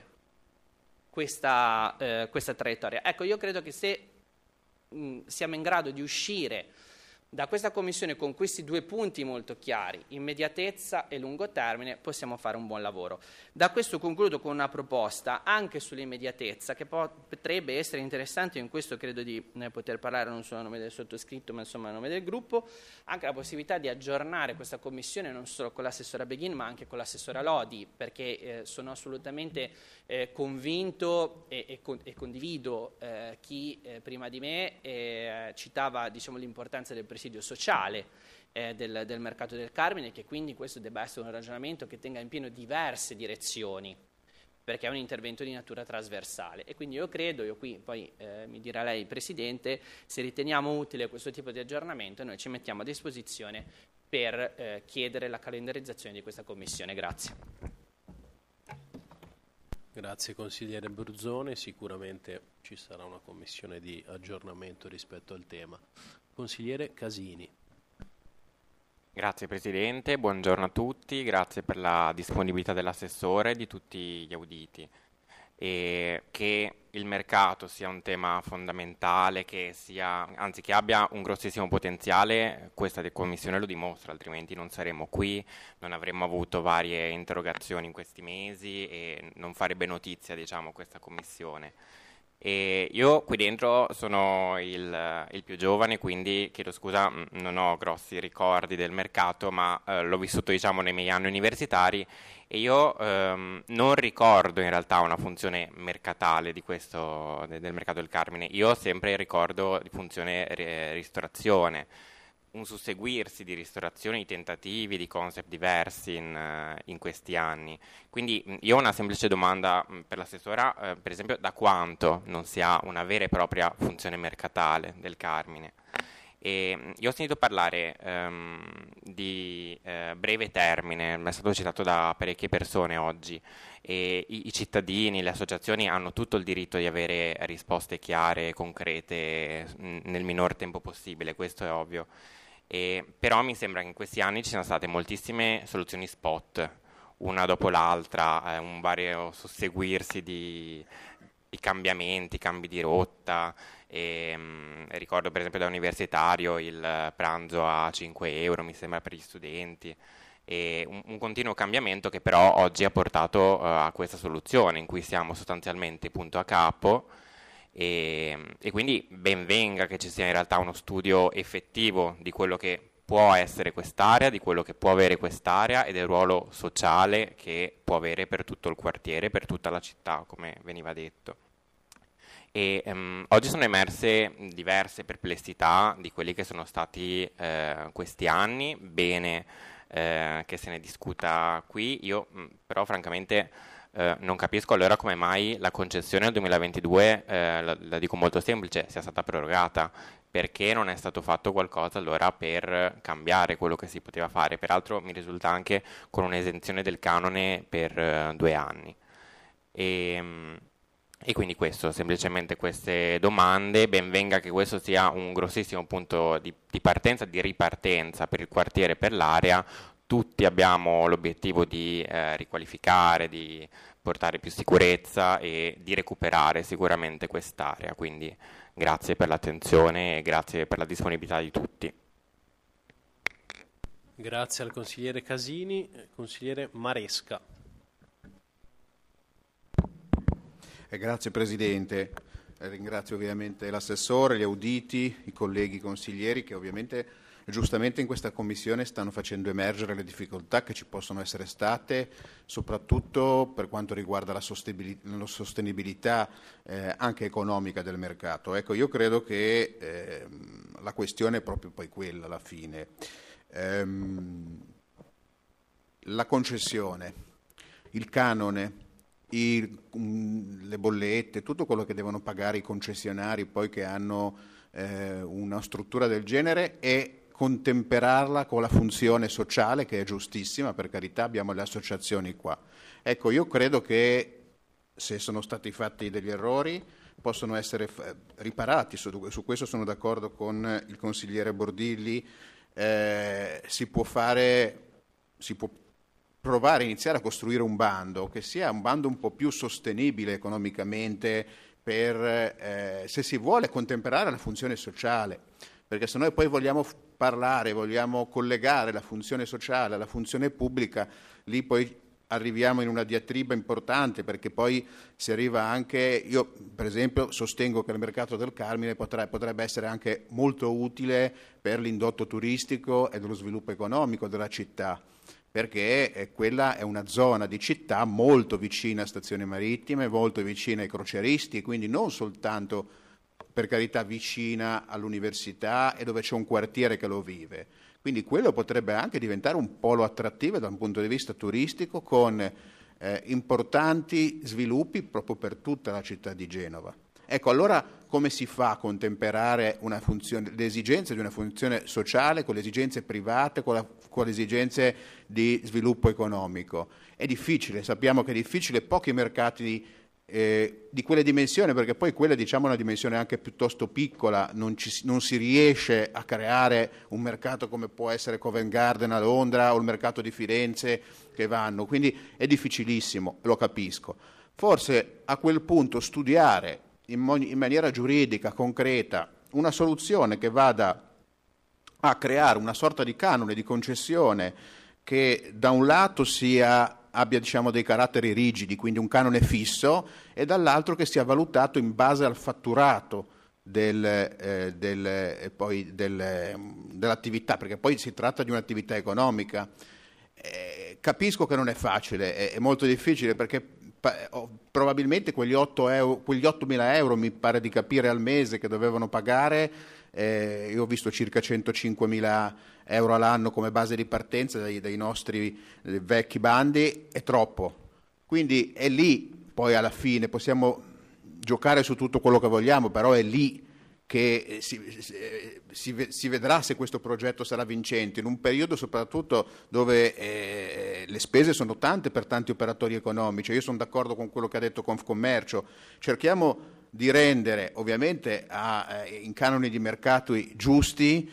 questa traiettoria. Ecco, io credo che se siamo in grado di uscire da questa commissione con questi due punti molto chiari, immediatezza e lungo termine, possiamo fare un buon lavoro. Da questo concludo con una proposta anche sull'immediatezza che potrebbe essere interessante, in questo credo di poter parlare non solo a nome del sottoscritto ma insomma a nome del gruppo, anche la possibilità di aggiornare questa commissione non solo con l'assessora Beghin ma anche con l'assessora Lodi, perché sono assolutamente convinto e condivido chi prima di me citava l'importanza del presidio sociale del mercato del Carmine, che quindi questo debba essere un ragionamento che tenga in pieno diverse direzioni, perché è un intervento di natura trasversale. E quindi io credo, qui poi mi dirà lei Presidente, se riteniamo utile questo tipo di aggiornamento noi ci mettiamo a disposizione per chiedere la calendarizzazione di questa commissione. Grazie. Grazie consigliere Bruzzone, sicuramente ci sarà una commissione di aggiornamento rispetto al tema. Consigliere Casini. Grazie Presidente, buongiorno a tutti, grazie per la disponibilità dell'assessore e di tutti gli auditi. E che il mercato sia un tema fondamentale, che abbia un grossissimo potenziale, questa commissione lo dimostra, altrimenti non saremmo qui, non avremmo avuto varie interrogazioni in questi mesi e non farebbe notizia, questa commissione. E io qui dentro sono il più giovane, quindi chiedo scusa, non ho grossi ricordi del mercato, ma l'ho vissuto nei miei anni universitari e io non ricordo in realtà una funzione mercatale del mercato del Carmine. Io sempre ricordo di funzione ristorazione, un susseguirsi di ristorazioni, di tentativi, di concept diversi in questi anni. Quindi io ho una semplice domanda per l'assessora, per esempio da quanto non si ha una vera e propria funzione mercatale del Carmine? E io ho sentito parlare di breve termine, è stato citato da parecchie persone oggi, e i cittadini, le associazioni hanno tutto il diritto di avere risposte chiare e concrete nel minor tempo possibile, questo è ovvio. Però mi sembra che in questi anni ci siano state moltissime soluzioni spot, una dopo l'altra, un vario susseguirsi di cambiamenti, cambi di rotta. Ricordo per esempio da universitario il pranzo a 5 euro, mi sembra, per gli studenti, e un continuo cambiamento che però oggi ha portato a questa soluzione in cui siamo sostanzialmente punto a capo. E quindi ben venga che ci sia in realtà uno studio effettivo di quello che può essere quest'area, di quello che può avere quest'area e del ruolo sociale che può avere per tutto il quartiere, per tutta la città, come veniva detto. E oggi sono emerse diverse perplessità di quelli che sono stati questi anni, bene che se ne discuta qui. Io però francamente non capisco allora come mai la concessione del 2022, la dico molto semplice, sia stata prorogata. Perché non è stato fatto qualcosa allora per cambiare quello che si poteva fare? Peraltro mi risulta anche con un'esenzione del canone per 2 anni. E quindi questo, semplicemente queste domande, ben venga che questo sia un grossissimo punto di partenza, di ripartenza per il quartiere e per l'area. Tutti abbiamo l'obiettivo di riqualificare, di portare più sicurezza e di recuperare sicuramente quest'area. Quindi grazie per l'attenzione e grazie per la disponibilità di tutti. Grazie al consigliere Casini. Consigliere Maresca. Grazie Presidente. Ringrazio ovviamente l'assessore, gli auditi, i colleghi consiglieri che ovviamente giustamente in questa Commissione stanno facendo emergere le difficoltà che ci possono essere state, soprattutto per quanto riguarda la sostenibilità anche economica del mercato. Ecco, io credo che la questione è proprio poi quella alla fine. La concessione, il canone, le bollette, tutto quello che devono pagare i concessionari poi che hanno una struttura del genere e contemperarla con la funzione sociale che è giustissima, per carità, abbiamo le associazioni qua. Ecco, io credo che se sono stati fatti degli errori possono essere riparati, su questo sono d'accordo con il consigliere Bordilli, si può provare a iniziare a costruire un bando che sia un bando un po' più sostenibile economicamente per, se si vuole contemperare la funzione sociale, perché se noi poi vogliamo vogliamo collegare la funzione sociale alla funzione pubblica, lì poi arriviamo in una diatriba importante, perché poi si arriva anche, io per esempio sostengo che il mercato del Carmine potrebbe essere anche molto utile per l'indotto turistico e dello sviluppo economico della città, perché quella è una zona di città molto vicina a stazioni marittime, molto vicina ai crocieristi, e quindi non soltanto, per carità, vicina all'università e dove c'è un quartiere che lo vive. Quindi quello potrebbe anche diventare un polo attrattivo da un punto di vista turistico, con importanti sviluppi proprio per tutta la città di Genova. Ecco, allora come si fa a contemperare le esigenze di una funzione sociale con le esigenze private, con le esigenze di sviluppo economico? È difficile, sappiamo che è difficile, pochi mercati di quelle dimensioni, perché poi quella, diciamo, è una dimensione anche piuttosto piccola, non si riesce a creare un mercato come può essere Covent Garden a Londra o il mercato di Firenze che vanno, quindi è difficilissimo, lo capisco. Forse a quel punto studiare in maniera giuridica, concreta, una soluzione che vada a creare una sorta di canone di concessione che da un lato abbia, diciamo, dei caratteri rigidi, quindi un canone fisso, e dall'altro che sia valutato in base al fatturato dell'attività, perché poi si tratta di un'attività economica. Capisco che non è facile, è molto difficile, perché probabilmente quegli 8.000 euro, mi pare di capire, al mese che dovevano pagare, io ho visto circa 105.000 euro all'anno come base di partenza dai nostri vecchi bandi, è troppo. Quindi è lì, poi alla fine possiamo giocare su tutto quello che vogliamo, però è lì che si vedrà se questo progetto sarà vincente, in un periodo soprattutto dove le spese sono tante per tanti operatori economici. Io sono d'accordo con quello che ha detto Confcommercio, cerchiamo di rendere ovviamente in canoni di mercato giusti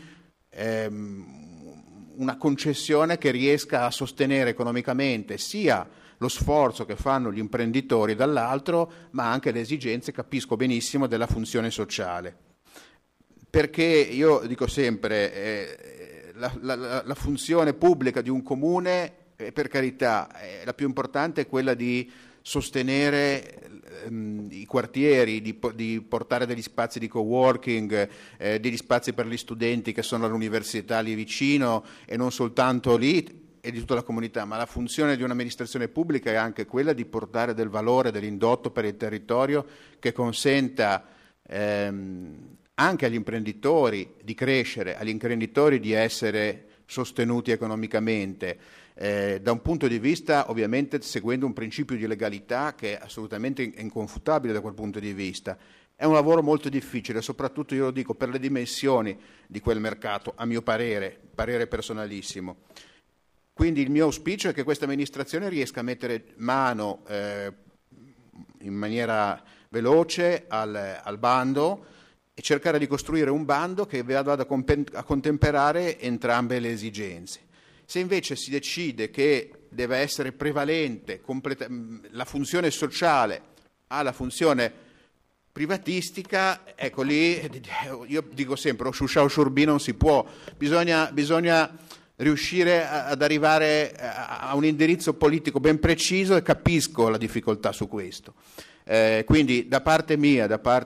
una concessione che riesca a sostenere economicamente sia lo sforzo che fanno gli imprenditori dall'altro, ma anche le esigenze, capisco benissimo, della funzione sociale. Perché io dico sempre, la funzione pubblica di un comune, per carità, la più importante è quella di sostenere i quartieri, di portare degli spazi di coworking, degli spazi per gli studenti che sono all'università lì vicino e non soltanto lì, e di tutta la comunità, ma la funzione di un'amministrazione pubblica è anche quella di portare del valore, dell'indotto per il territorio che consenta anche agli imprenditori di crescere, agli imprenditori di essere sostenuti economicamente, da un punto di vista ovviamente seguendo un principio di legalità che è assolutamente inconfutabile da quel punto di vista. È un lavoro molto difficile, soprattutto, io lo dico, per le dimensioni di quel mercato, a mio parere personalissimo. Quindi il mio auspicio è che questa amministrazione riesca a mettere mano in maniera veloce al bando e cercare di costruire un bando che vada a contemperare entrambe le esigenze. Se invece si decide che deve essere prevalente la funzione sociale alla funzione privatistica, ecco lì io dico sempre o sciuscià o sciurbì non si può, bisogna riuscire ad arrivare a un indirizzo politico ben preciso, e capisco la difficoltà su questo. Quindi da parte mia,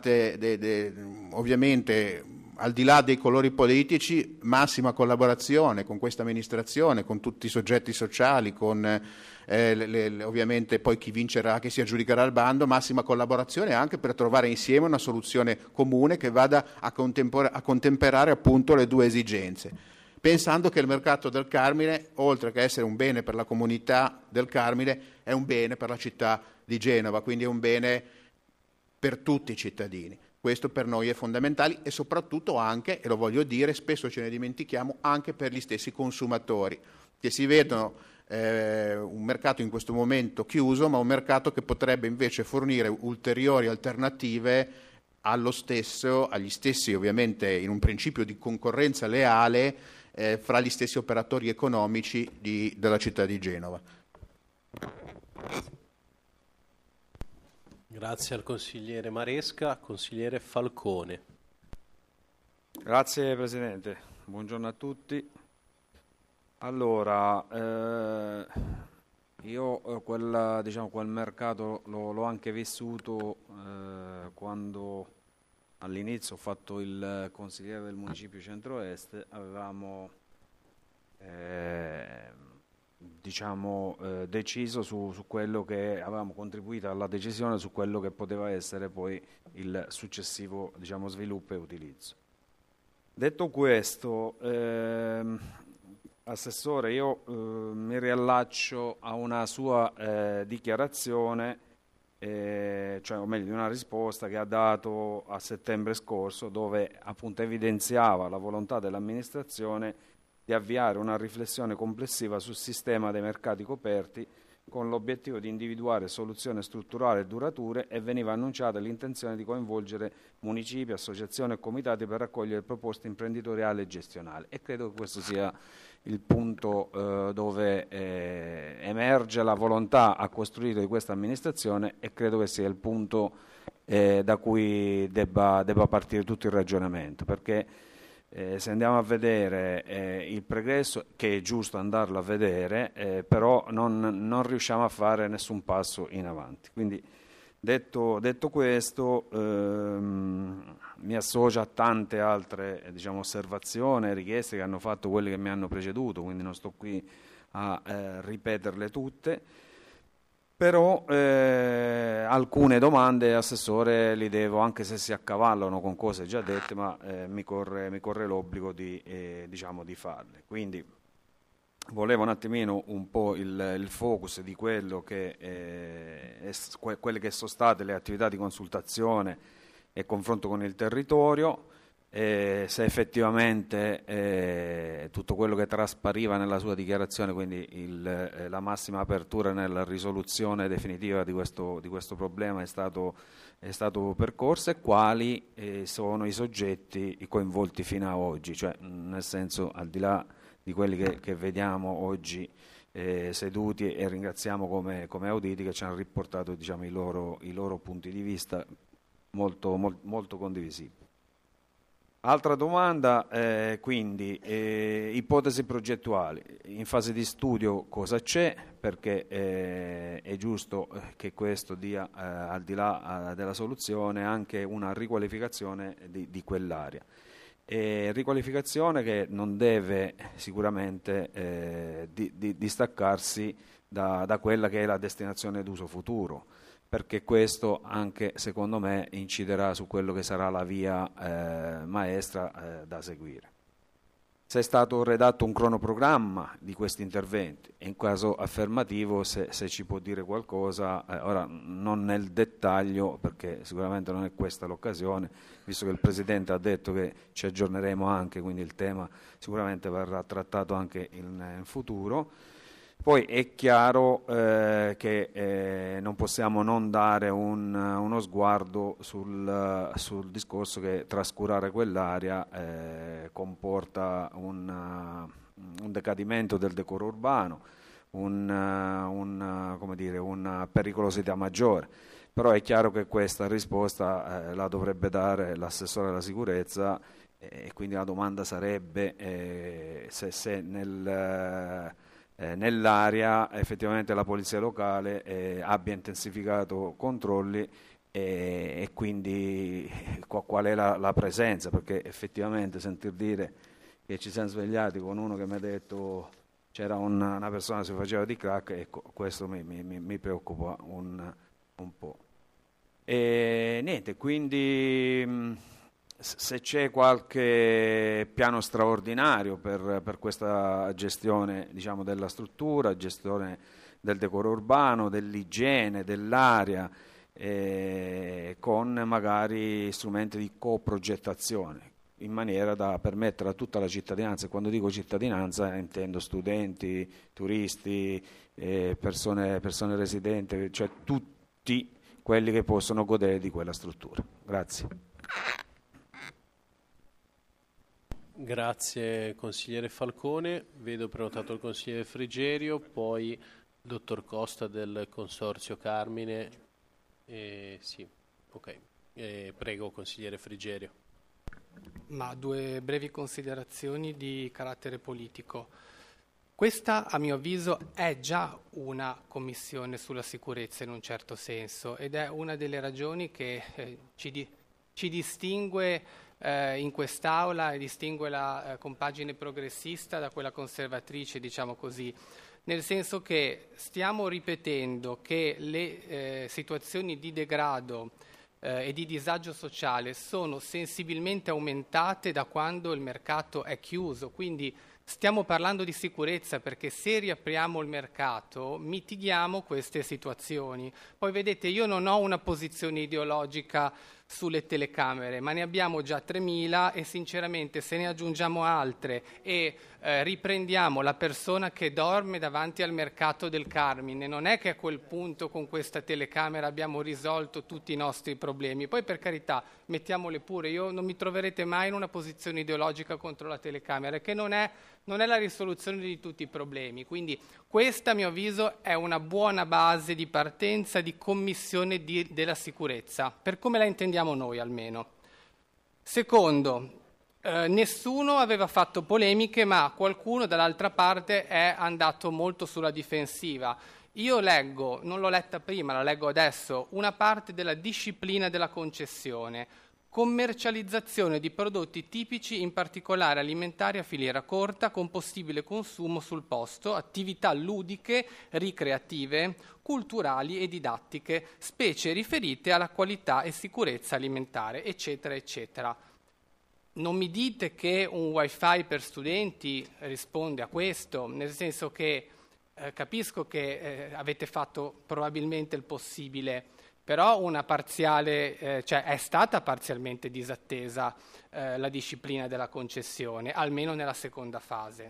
ovviamente al di là dei colori politici, massima collaborazione con questa amministrazione, con tutti i soggetti sociali, con ovviamente poi chi vincerà, che si aggiudicherà il bando, massima collaborazione anche per trovare insieme una soluzione comune che vada a contemperare appunto le due esigenze, pensando che il mercato del Carmine, oltre che essere un bene per la comunità del Carmine, è un bene per la città di Genova, quindi è un bene per tutti i cittadini. Questo per noi è fondamentale, e soprattutto anche, e lo voglio dire, spesso ce ne dimentichiamo, anche per gli stessi consumatori, che si vedono un mercato in questo momento chiuso, ma un mercato che potrebbe invece fornire ulteriori alternative agli stessi, ovviamente in un principio di concorrenza leale fra gli stessi operatori economici della città di Genova. Grazie al consigliere Maresca. Consigliere Falcone. Grazie Presidente, buongiorno a tutti. Allora, io quel mercato l'ho anche vissuto quando all'inizio ho fatto il consigliere del municipio centro-est. Avevamo deciso su quello che avevamo contribuito alla decisione su quello che poteva essere poi il successivo sviluppo e utilizzo. Detto questo, Assessore, io mi riallaccio a una sua dichiarazione, o meglio di una risposta che ha dato a settembre scorso, dove appunto evidenziava la volontà dell'amministrazione di avviare una riflessione complessiva sul sistema dei mercati coperti con l'obiettivo di individuare soluzioni strutturali e durature, e veniva annunciata l'intenzione di coinvolgere municipi, associazioni e comitati per raccogliere proposte imprenditoriali e gestionali. E credo che questo sia il punto dove emerge la volontà a costruire di questa amministrazione, e credo che sia il punto da cui debba partire tutto il ragionamento, perché se andiamo a vedere il progresso, che è giusto andarlo a vedere, però non riusciamo a fare nessun passo in avanti. Quindi detto questo, mi associo a tante altre osservazioni e richieste che hanno fatto quelli che mi hanno preceduto, quindi non sto qui a ripeterle tutte. Però alcune domande, Assessore, li devo, anche se si accavallano con cose già dette, ma mi corre l'obbligo di farle. Quindi volevo un attimino un po' il focus di quello che quelle che sono state le attività di consultazione e confronto con il territorio, se effettivamente tutto quello che traspariva nella sua dichiarazione, quindi la massima apertura nella risoluzione definitiva di questo problema è stato percorso, e quali sono i soggetti coinvolti fino ad oggi, cioè nel senso, al di là di quelli che vediamo oggi seduti, e ringraziamo come auditi che ci hanno riportato i loro punti di vista molto condivisibili. Altra domanda, quindi, ipotesi progettuali. In fase di studio cosa c'è? Perché è giusto che questo dia, al di là della soluzione, anche una riqualificazione di quell'area. Riqualificazione che non deve sicuramente distaccarsi da quella che è la destinazione d'uso futuro, perché questo anche secondo me inciderà su quello che sarà la via maestra da seguire. Se è stato redatto un cronoprogramma di questi interventi, e in caso affermativo se ci può dire qualcosa, ora non nel dettaglio perché sicuramente non è questa l'occasione, visto che il Presidente ha detto che ci aggiorneremo anche, quindi il tema sicuramente verrà trattato anche in futuro. Poi è chiaro che non possiamo non dare uno sguardo sul discorso che trascurare quell'area comporta decadimento del decoro urbano, una pericolosità maggiore. Però è chiaro che questa risposta la dovrebbe dare l'assessore alla sicurezza, e quindi la domanda sarebbe se nell'area effettivamente la polizia locale abbia intensificato controlli, e quindi qual è la presenza, perché effettivamente sentir dire che ci siamo svegliati con uno che mi ha detto c'era una persona che si faceva di crack, ecco, questo mi preoccupa un po'. E niente, quindi se c'è qualche piano straordinario per questa gestione, diciamo, della struttura, gestione del decoro urbano, dell'igiene, dell'area, con magari strumenti di coprogettazione, in maniera da permettere a tutta la cittadinanza, e quando dico cittadinanza intendo studenti, turisti, persone residenti, cioè tutti quelli che possono godere di quella struttura. Grazie. Grazie consigliere Falcone. Vedo prenotato il consigliere Frigerio, poi il dottor Costa del Consorzio Carmine. Sì, ok. Prego consigliere Frigerio. Ma 2 brevi considerazioni di carattere politico. Questa, a mio avviso, è già una commissione sulla sicurezza in un certo senso, ed è una delle ragioni che ci distingue in quest'Aula e distingue la compagine progressista da quella conservatrice, diciamo così, nel senso che stiamo ripetendo che le situazioni di degrado e di disagio sociale sono sensibilmente aumentate da quando il mercato è chiuso, quindi stiamo parlando di sicurezza, perché se riapriamo il mercato mitighiamo queste situazioni. Poi vedete, io non ho una posizione ideologica sulle telecamere, ma ne abbiamo già 3.000 e sinceramente se ne aggiungiamo altre e riprendiamo la persona che dorme davanti al mercato del Carmine, non è che a quel punto con questa telecamera abbiamo risolto tutti i nostri problemi. Poi per carità, mettiamole pure, io non mi troverete mai in una posizione ideologica contro la telecamera, che non è la risoluzione di tutti i problemi. Quindi questa, a mio avviso, è una buona base di partenza di commissione della sicurezza, per come la intendiamo noi almeno. Secondo, nessuno aveva fatto polemiche, ma qualcuno dall'altra parte è andato molto sulla difensiva. Io leggo, non l'ho letta prima, la leggo adesso, una parte della disciplina della concessione. Commercializzazione di prodotti tipici, in particolare alimentari a filiera corta, con possibile consumo sul posto, attività ludiche, ricreative, culturali e didattiche, specie riferite alla qualità e sicurezza alimentare, eccetera, eccetera. Non mi dite che un wifi per studenti risponde a questo, nel senso che capisco che avete fatto probabilmente il possibile, però una parziale, cioè è stata parzialmente disattesa la disciplina della concessione, almeno nella seconda fase.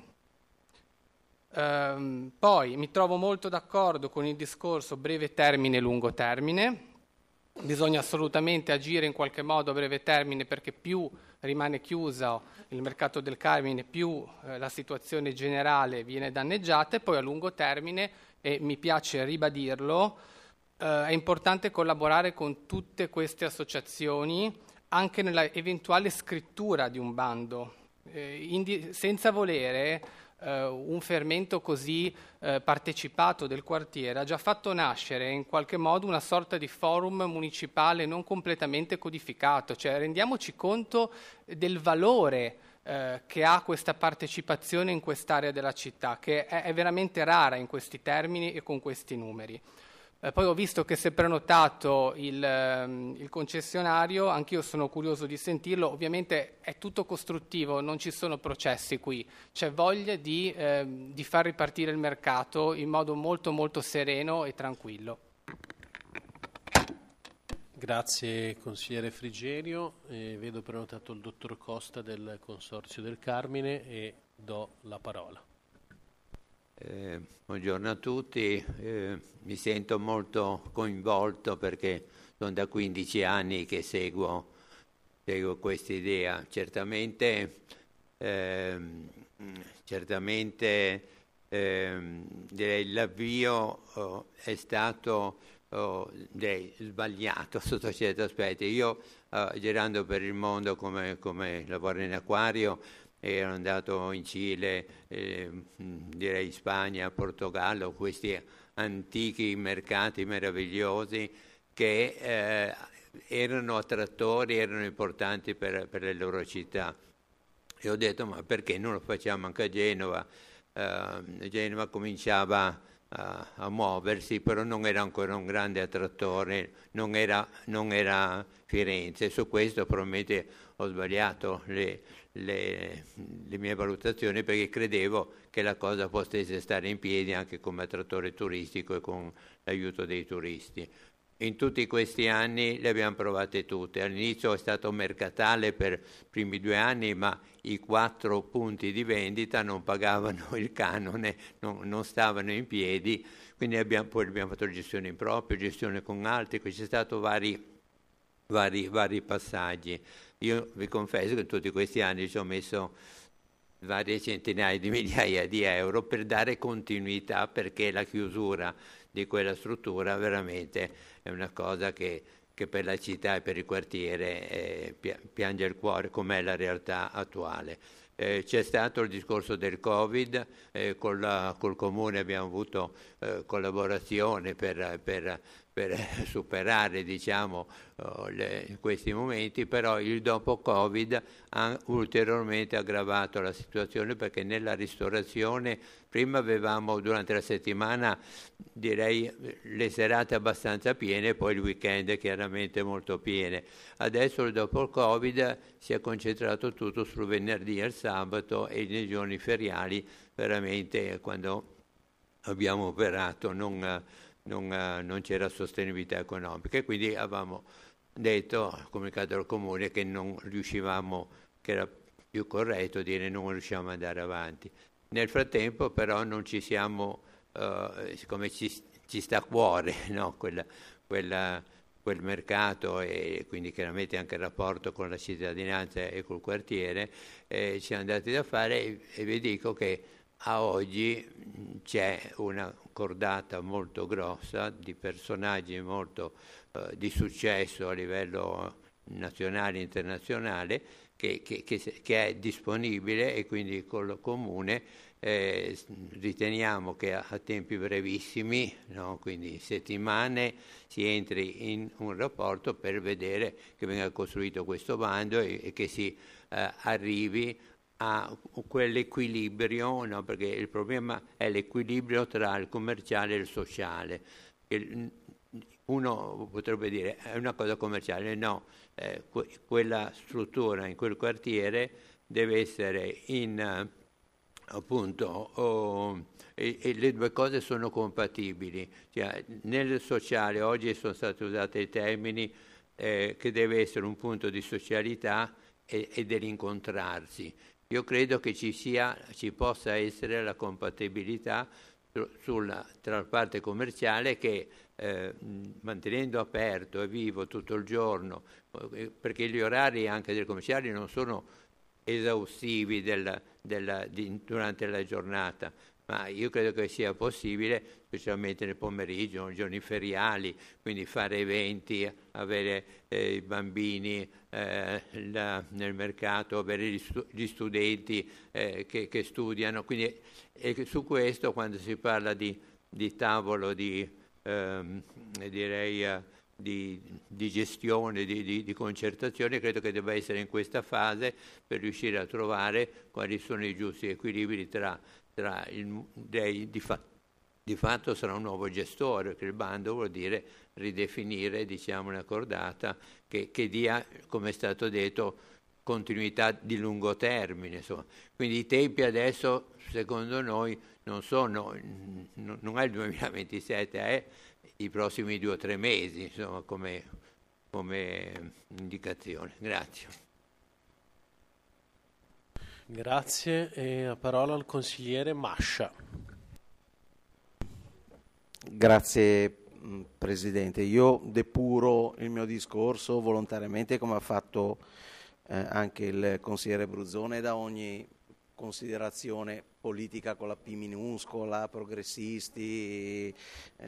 Poi mi trovo molto d'accordo con il discorso breve termine e lungo termine. Bisogna assolutamente agire in qualche modo a breve termine, perché più rimane chiuso il mercato del Carmine, più la situazione generale viene danneggiata, e poi a lungo termine, e mi piace ribadirlo, è importante collaborare con tutte queste associazioni anche nella eventuale scrittura di un bando, senza volere un fermento così partecipato del quartiere ha già fatto nascere in qualche modo una sorta di forum municipale non completamente codificato, cioè rendiamoci conto del valore che ha questa partecipazione in quest'area della città, che è veramente rara in questi termini e con questi numeri. Poi ho visto che si è prenotato il concessionario, anch'io sono curioso di sentirlo, ovviamente è tutto costruttivo, non ci sono processi qui, c'è voglia di far ripartire il mercato in modo molto molto sereno e tranquillo. Grazie consigliere Frigerio, vedo prenotato il dottor Costa del Consorzio del Carmine e do la parola. Buongiorno a tutti, mi sento molto coinvolto perché sono da 15 anni che seguo questa idea. Certamente certamente direi l'avvio è stato direi sbagliato sotto certi aspetti. Io girando per il mondo come lavoro in acquario, ero andato in Cile, direi Spagna, Portogallo, questi antichi mercati meravigliosi che erano attrattori, erano importanti per le loro città. E ho detto, ma perché non lo facciamo anche a Genova? Genova cominciava a muoversi, però non era ancora un grande attrattore, non era Firenze. Su questo probabilmente ho sbagliato le mie valutazioni, perché credevo che la cosa potesse stare in piedi anche come attrattore turistico e con l'aiuto dei turisti. In tutti questi anni le abbiamo provate tutte. All'inizio è stato mercatale per i primi 2 anni, ma i 4 punti di vendita non pagavano il canone, non stavano in piedi, quindi poi abbiamo fatto gestione in proprio, gestione con altri, qui c'è stato vari passaggi. Io vi confesso che in tutti questi anni ci ho messo varie centinaia di migliaia di euro per dare continuità, perché la chiusura di quella struttura veramente è una cosa che per la città e per il quartiere piange il cuore, com'è la realtà attuale. C'è stato il discorso del Covid, col Comune abbiamo avuto collaborazione per superare, diciamo, questi momenti, però il dopo Covid ha ulteriormente aggravato la situazione, perché nella ristorazione prima avevamo durante la settimana, direi, le serate abbastanza piene, poi il weekend chiaramente molto piene. Adesso dopo il Covid si è concentrato tutto sul venerdì e il sabato, e nei giorni feriali veramente, quando abbiamo operato, non c'era sostenibilità economica, e quindi avevamo detto, comunicato al Comune, che non riuscivamo, che era più corretto dire non riusciamo ad andare avanti. Nel frattempo però non ci siamo, siccome ci sta a cuore, no? quel mercato, e quindi chiaramente anche il rapporto con la cittadinanza e col quartiere, ci siamo andati da fare, e vi dico che a oggi c'è una cordata molto grossa di personaggi molto di successo a livello nazionale e internazionale che è disponibile, e quindi col Comune riteniamo che a tempi brevissimi, no? Quindi settimane, si entri in un rapporto per vedere che venga costruito questo bando e che si arrivi a quell'equilibrio, no? Perché il problema è l'equilibrio tra il commerciale e il sociale. Uno potrebbe dire è una cosa commerciale, no, quella struttura in quel quartiere deve essere appunto e le due cose sono compatibili. Cioè, nel sociale oggi sono stati usati i termini che deve essere un punto di socialità e dell'incontrarsi. Io credo che ci possa essere la compatibilità tra la parte commerciale che mantenendo aperto e vivo tutto il giorno, perché gli orari anche del commerciale non sono esaustivi durante la giornata, ma io credo che sia possibile, specialmente nel pomeriggio, nei giorni feriali, quindi fare eventi, avere i bambini nel mercato, avere gli studenti che studiano. Quindi su questo, quando si parla di tavolo di gestione, di concertazione, credo che debba essere in questa fase, per riuscire a trovare quali sono i giusti equilibri di fatto sarà un nuovo gestore, perché il bando vuol dire ridefinire, diciamo, una cordata che dia, come è stato detto, continuità di lungo termine, insomma. Quindi i tempi adesso, secondo noi, non è il 2027, è i prossimi 2 o 3 mesi, insomma, come indicazione. Grazie. Grazie. E la parola al consigliere Mascia. Grazie Presidente. Io depuro il mio discorso volontariamente, come ha fatto anche il consigliere Bruzzone da ogni considerazione politica con la P minuscola, progressisti,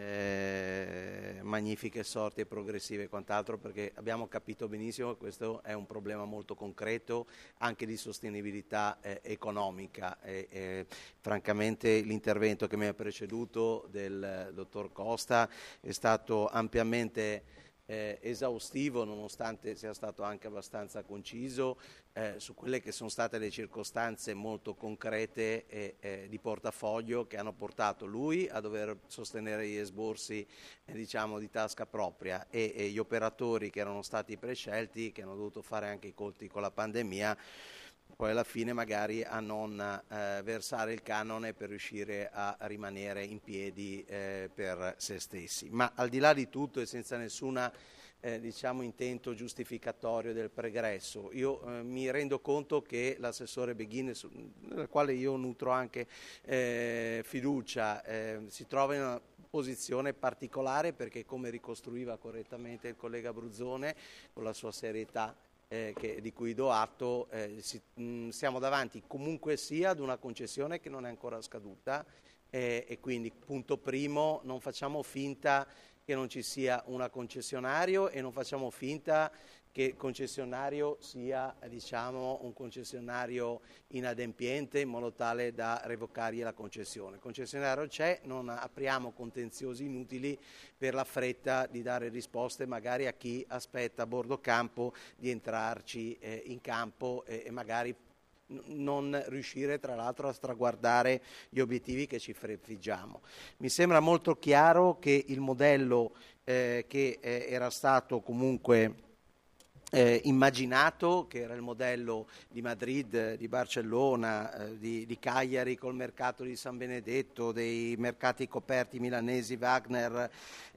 magnifiche sorti e progressive e quant'altro, perché abbiamo capito benissimo che questo è un problema molto concreto anche di sostenibilità economica. Francamente l'intervento che mi ha preceduto del dottor Costa è stato ampiamente esaustivo, nonostante sia stato anche abbastanza conciso su quelle che sono state le circostanze molto concrete di portafoglio che hanno portato lui a dover sostenere gli esborsi diciamo di tasca propria e gli operatori che erano stati prescelti, che hanno dovuto fare anche i conti con la pandemia, poi alla fine magari a non versare il canone per riuscire a rimanere in piedi per se stessi. Ma al di là di tutto e senza nessuna diciamo intento giustificatorio del pregresso, io mi rendo conto che l'assessore Beghin, nel quale io nutro anche fiducia, si trova in una posizione particolare perché, come ricostruiva correttamente il collega Bruzzone con la sua serietà di cui do atto, siamo davanti comunque sia ad una concessione che non è ancora scaduta e quindi punto primo, non facciamo finta che non ci sia una concessionario e non facciamo finta che il concessionario sia diciamo un concessionario inadempiente in modo tale da revocargli la concessione. Il concessionario c'è, non apriamo contenziosi inutili per la fretta di dare risposte magari a chi aspetta a bordo campo di entrarci in campo e magari non riuscire tra l'altro a traguardare gli obiettivi che ci prefiggiamo. Mi sembra molto chiaro che il modello che era stato comunque immaginato, che era il modello di Madrid, di Barcellona, di Cagliari col mercato di San Benedetto, dei mercati coperti milanesi Wagner,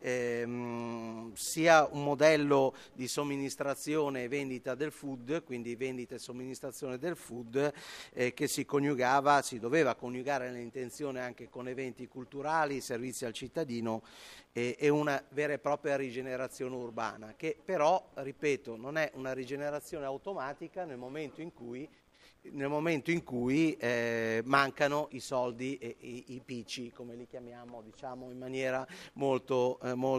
sia un modello di somministrazione e vendita del food, quindi vendita e somministrazione del food, che si doveva coniugare nell'intenzione anche con eventi culturali, servizi al cittadino e una vera e propria rigenerazione urbana, che però, ripeto, non è una rigenerazione automatica nel momento in cui mancano i soldi e i PC, come li chiamiamo, diciamo in maniera molto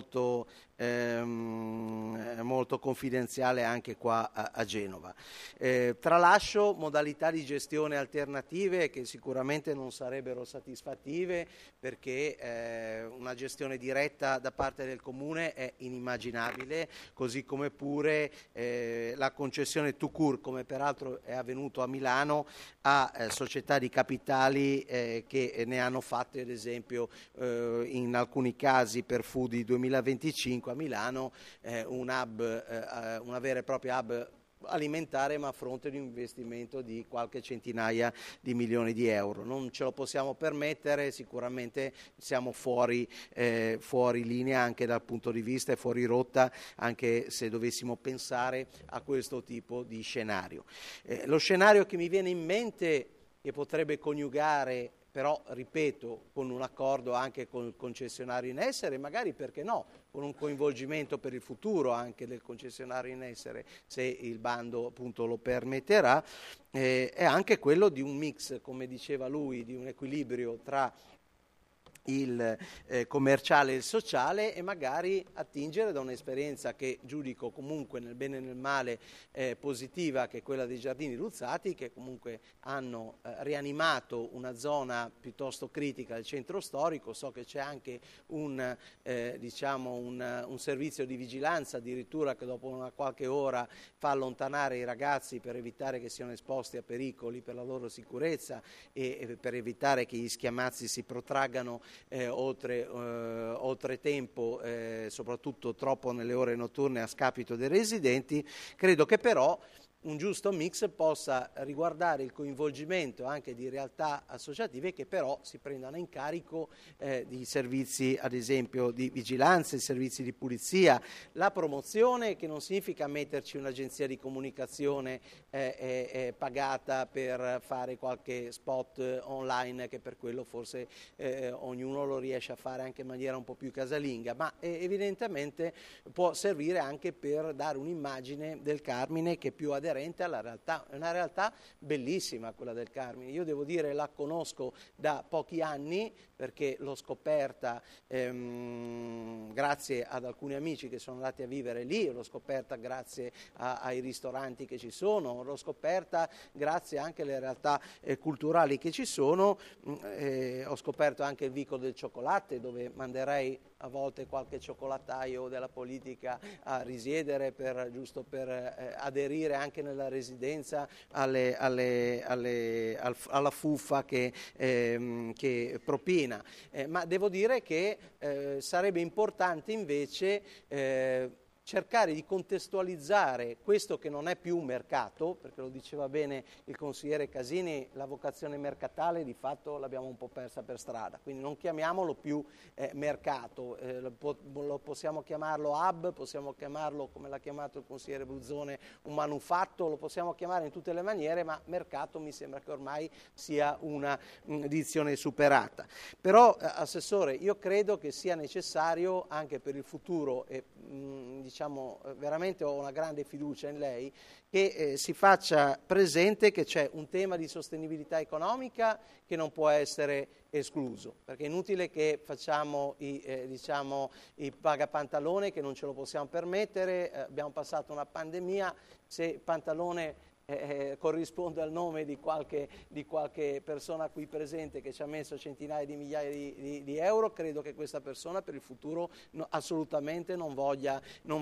confidenziale anche qua a Genova. Tralascio modalità di gestione alternative che sicuramente non sarebbero satisfattive, perché una gestione diretta da parte del Comune è inimmaginabile, così come pure la concessione tout court, come peraltro è avvenuto a Milano, a società di capitali che ne hanno fatte, ad esempio in alcuni casi per Foodie 2025 a Milano, una vera e propria hub alimentare, ma a fronte di un investimento di qualche centinaia di milioni di euro. Non ce lo possiamo permettere, sicuramente siamo fuori linea anche dal punto di vista e fuori rotta, anche se dovessimo pensare a questo tipo di scenario. Lo scenario che mi viene in mente, che potrebbe coniugare però, ripeto, con un accordo anche con il concessionario in essere, magari perché no, con un coinvolgimento per il futuro anche del concessionario in essere, se il bando appunto lo permetterà, è anche quello di un mix, come diceva lui, di un equilibrio tra il commerciale e il sociale, e magari attingere da un'esperienza che giudico comunque nel bene e nel male positiva, che è quella dei Giardini Luzzati, che comunque hanno rianimato una zona piuttosto critica del centro storico. So che c'è anche un servizio di vigilanza addirittura che dopo una qualche ora fa allontanare i ragazzi per evitare che siano esposti a pericoli per la loro sicurezza e per evitare che gli schiamazzi si protraggano oltre tempo, soprattutto troppo nelle ore notturne a scapito dei residenti. Credo che però un giusto mix possa riguardare il coinvolgimento anche di realtà associative che però si prendano in carico di servizi, ad esempio di vigilanza, di servizi di pulizia, la promozione, che non significa metterci un'agenzia di comunicazione pagata per fare qualche spot online, che per quello forse ognuno lo riesce a fare anche in maniera un po' più casalinga, ma evidentemente può servire anche per dare un'immagine del Carmine che è più aderente inerente alla realtà. È una realtà bellissima quella del Carmine. Io devo dire la conosco da pochi anni perché l'ho scoperta grazie ad alcuni amici che sono andati a vivere lì, l'ho scoperta grazie ai ristoranti che ci sono, l'ho scoperta grazie anche alle realtà culturali che ci sono, ho scoperto anche il Vicolo del Cioccolatte, dove manderei a volte qualche cioccolataio della politica a risiedere giusto per aderire anche nella residenza alla fuffa che propina. Ma devo dire che sarebbe importante invece cercare di contestualizzare questo che non è più un mercato, perché lo diceva bene il consigliere Casini, la vocazione mercatale di fatto l'abbiamo un po' persa per strada, quindi non chiamiamolo più mercato, possiamo chiamarlo hub, possiamo chiamarlo, come l'ha chiamato il consigliere Bruzzone, un manufatto, lo possiamo chiamare in tutte le maniere, ma mercato mi sembra che ormai sia una dizione superata. Però, Assessore, io credo che sia necessario anche per il futuro e veramente ho una grande fiducia in lei, che si faccia presente che c'è un tema di sostenibilità economica che non può essere escluso, perché è inutile che facciamo i pagapantalone che non ce lo possiamo permettere, abbiamo passato una pandemia, se il pantalone corrisponde al nome di qualche persona qui presente che ci ha messo centinaia di migliaia di euro, credo che questa persona per il futuro assolutamente non voglia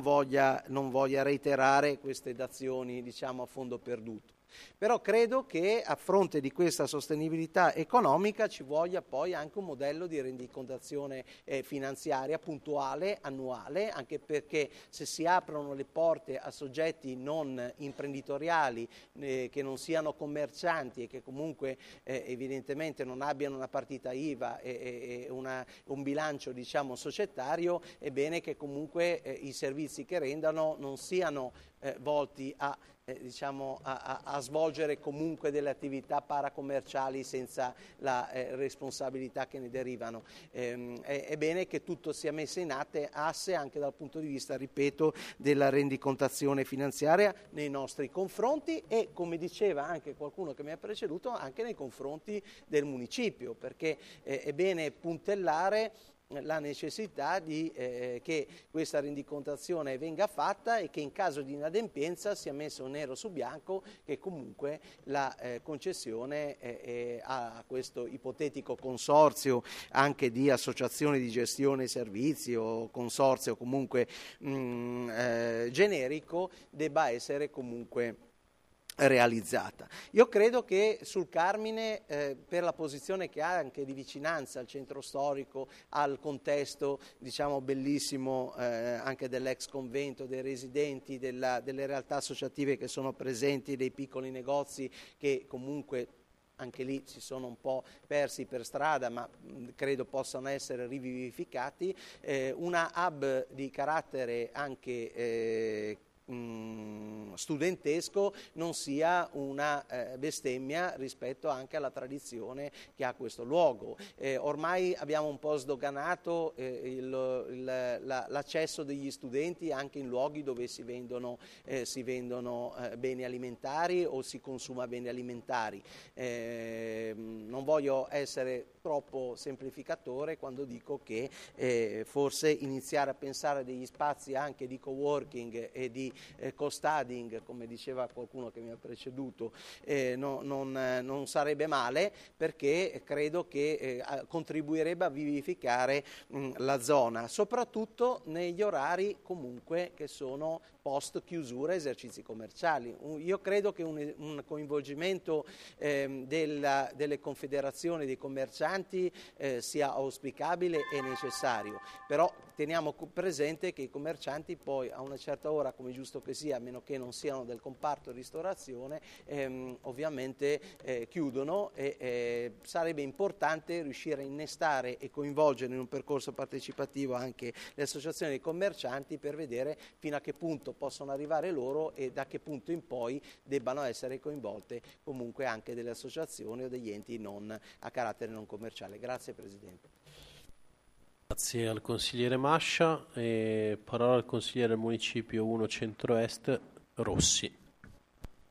reiterare queste dazioni a fondo perduto. Però credo che a fronte di questa sostenibilità economica ci voglia poi anche un modello di rendicontazione finanziaria puntuale, annuale, anche perché se si aprono le porte a soggetti non imprenditoriali che non siano commercianti e che comunque evidentemente non abbiano una partita IVA e un bilancio societario, è bene che comunque i servizi che rendano non siano volti a svolgere comunque delle attività paracommerciali senza la responsabilità che ne derivano. È bene che tutto sia messo in asse anche dal punto di vista, ripeto, della rendicontazione finanziaria nei nostri confronti e, come diceva anche qualcuno che mi ha preceduto, anche nei confronti del municipio, perché è bene puntellare la necessità che questa rendicontazione venga fatta e che in caso di inadempienza sia messo nero su bianco che comunque la concessione a questo ipotetico consorzio anche di associazioni di gestione servizi o consorzio comunque generico debba essere comunque realizzata. Io credo che sul Carmine, per la posizione che ha anche di vicinanza al centro storico, al contesto bellissimo anche dell'ex convento, dei residenti, delle realtà associative che sono presenti, dei piccoli negozi che comunque anche lì si sono un po' persi per strada, ma credo possano essere rivivificati, una hub di carattere anche studentesco non sia una bestemmia rispetto anche alla tradizione che ha questo luogo. Ormai abbiamo un po' sdoganato l'accesso degli studenti anche in luoghi dove si vendono beni alimentari o si consuma beni alimentari. Non voglio essere troppo semplificatore quando dico che forse iniziare a pensare a degli spazi anche di coworking e di co-studying, come diceva qualcuno che mi ha preceduto, non sarebbe male, perché credo che contribuirebbe a vivificare la zona, soprattutto negli orari comunque che sono post chiusura esercizi commerciali. Io credo che un coinvolgimento delle confederazioni dei commercianti sia auspicabile e necessario, però teniamo presente che i commercianti poi a una certa ora, come giusto che sia, a meno che non siano del comparto ristorazione, ovviamente chiudono e sarebbe importante riuscire a innestare e coinvolgere in un percorso partecipativo anche le associazioni dei commercianti per vedere fino a che punto possono arrivare loro e da che punto in poi debbano essere coinvolte comunque anche delle associazioni o degli enti a carattere non commerciale. Grazie Presidente. Grazie al consigliere Mascia e parola al consigliere municipio 1 Centro-Est Rossi.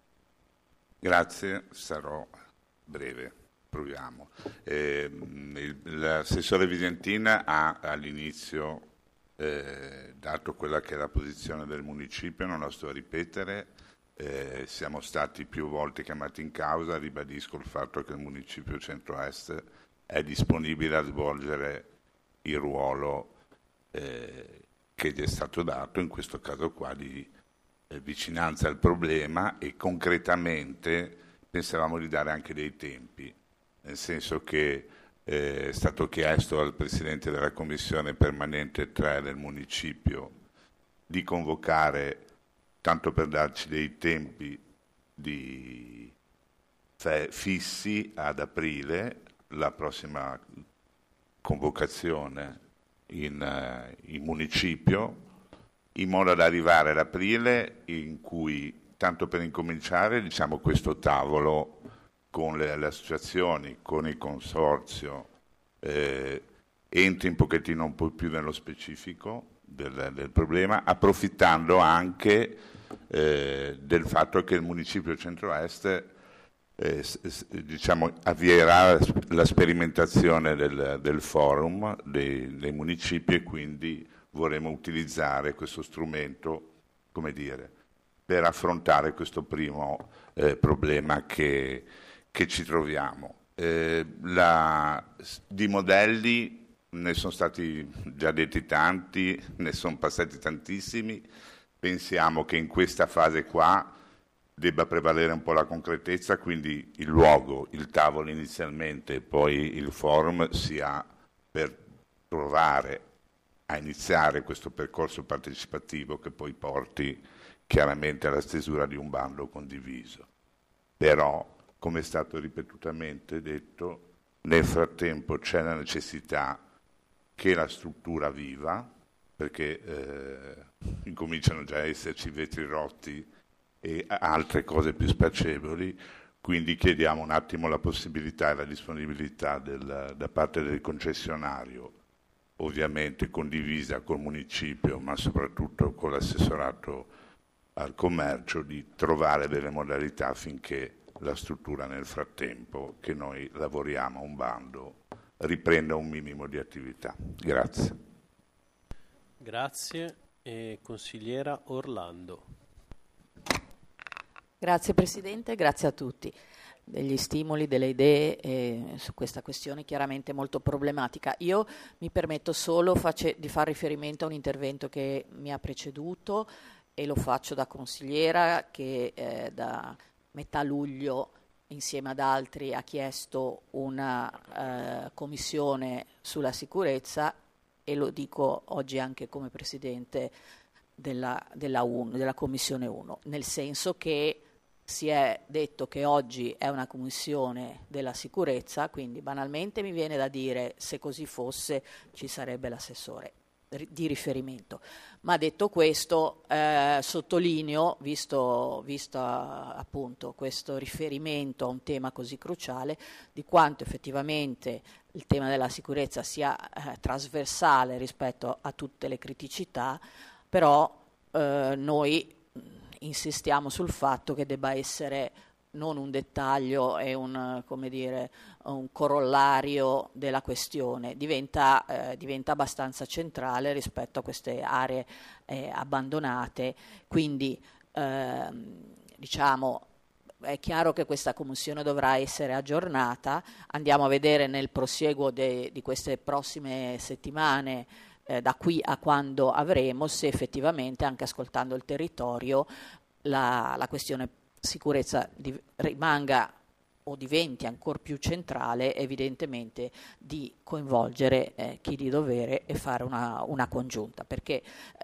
Grazie, sarò breve, proviamo. L'assessore Visentin ha all'inizio dato quella che è la posizione del municipio, non la sto a ripetere, siamo stati più volte chiamati in causa, ribadisco il fatto che il municipio centro-est è disponibile a svolgere il ruolo che gli è stato dato, in questo caso qua di vicinanza al problema, e concretamente pensavamo di dare anche dei tempi, nel senso che è stato chiesto al Presidente della Commissione Permanente 3 del municipio di convocare, tanto per darci dei tempi fissi, ad aprile, la prossima convocazione in municipio, in modo da arrivare ad aprile in cui, tanto per incominciare, diciamo, questo tavolo con le associazioni, con il consorzio, entri un pochettino un po' più nello specifico del problema, approfittando anche del fatto che il municipio centro-est diciamo, avvierà la sperimentazione del forum dei municipi, e quindi vorremmo utilizzare questo strumento, come dire, per affrontare questo primo problema che ci troviamo. Di modelli ne sono stati già detti tanti, ne sono passati tantissimi. Pensiamo che in questa fase qua debba prevalere un po' la concretezza, quindi il luogo, il tavolo inizialmente e poi il forum sia per provare a iniziare questo percorso partecipativo che poi porti chiaramente alla stesura di un bando condiviso. Però, come è stato ripetutamente detto, nel frattempo c'è la necessità che la struttura viva, perché incominciano già a esserci vetri rotti e altre cose più spiacevoli, quindi chiediamo un attimo la possibilità e la disponibilità da parte del concessionario, ovviamente condivisa col municipio, ma soprattutto con l'assessorato al commercio, di trovare delle modalità affinché la struttura, nel frattempo che noi lavoriamo a un bando, riprenda un minimo di attività. Grazie. Grazie. Consigliera Orlando. Grazie Presidente, grazie a tutti degli stimoli, delle idee su questa questione chiaramente molto problematica. Io mi permetto solo di fare riferimento a un intervento che mi ha preceduto, e lo faccio da consigliera che da metà luglio insieme ad altri ha chiesto una commissione sulla sicurezza, e lo dico oggi anche come Presidente della Commissione 1, nel senso che si è detto che oggi è una commissione della sicurezza, quindi banalmente mi viene da dire, se così fosse ci sarebbe l'assessore di riferimento. Ma detto questo, sottolineo, visto appunto questo riferimento a un tema così cruciale, di quanto effettivamente il tema della sicurezza sia trasversale rispetto a tutte le criticità, però noi insistiamo sul fatto che debba essere non un dettaglio e un corollario della questione, diventa abbastanza centrale rispetto a queste aree abbandonate, quindi diciamo è chiaro che questa commissione dovrà essere aggiornata. Andiamo a vedere nel prosieguo di queste prossime settimane, da qui a quando avremo, se effettivamente, anche ascoltando il territorio, la questione sicurezza rimanga o diventi ancora più centrale, evidentemente di coinvolgere chi di dovere e fare una congiunta, perché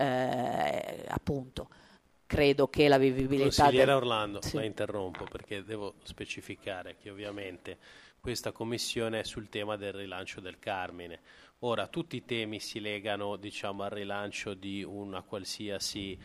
appunto credo che la vivibilità... Consigliera Orlando, sì. La interrompo perché devo specificare che ovviamente questa commissione è sul tema del rilancio del Carmine. Ora, tutti i temi si legano, diciamo, al rilancio di una qualsiasi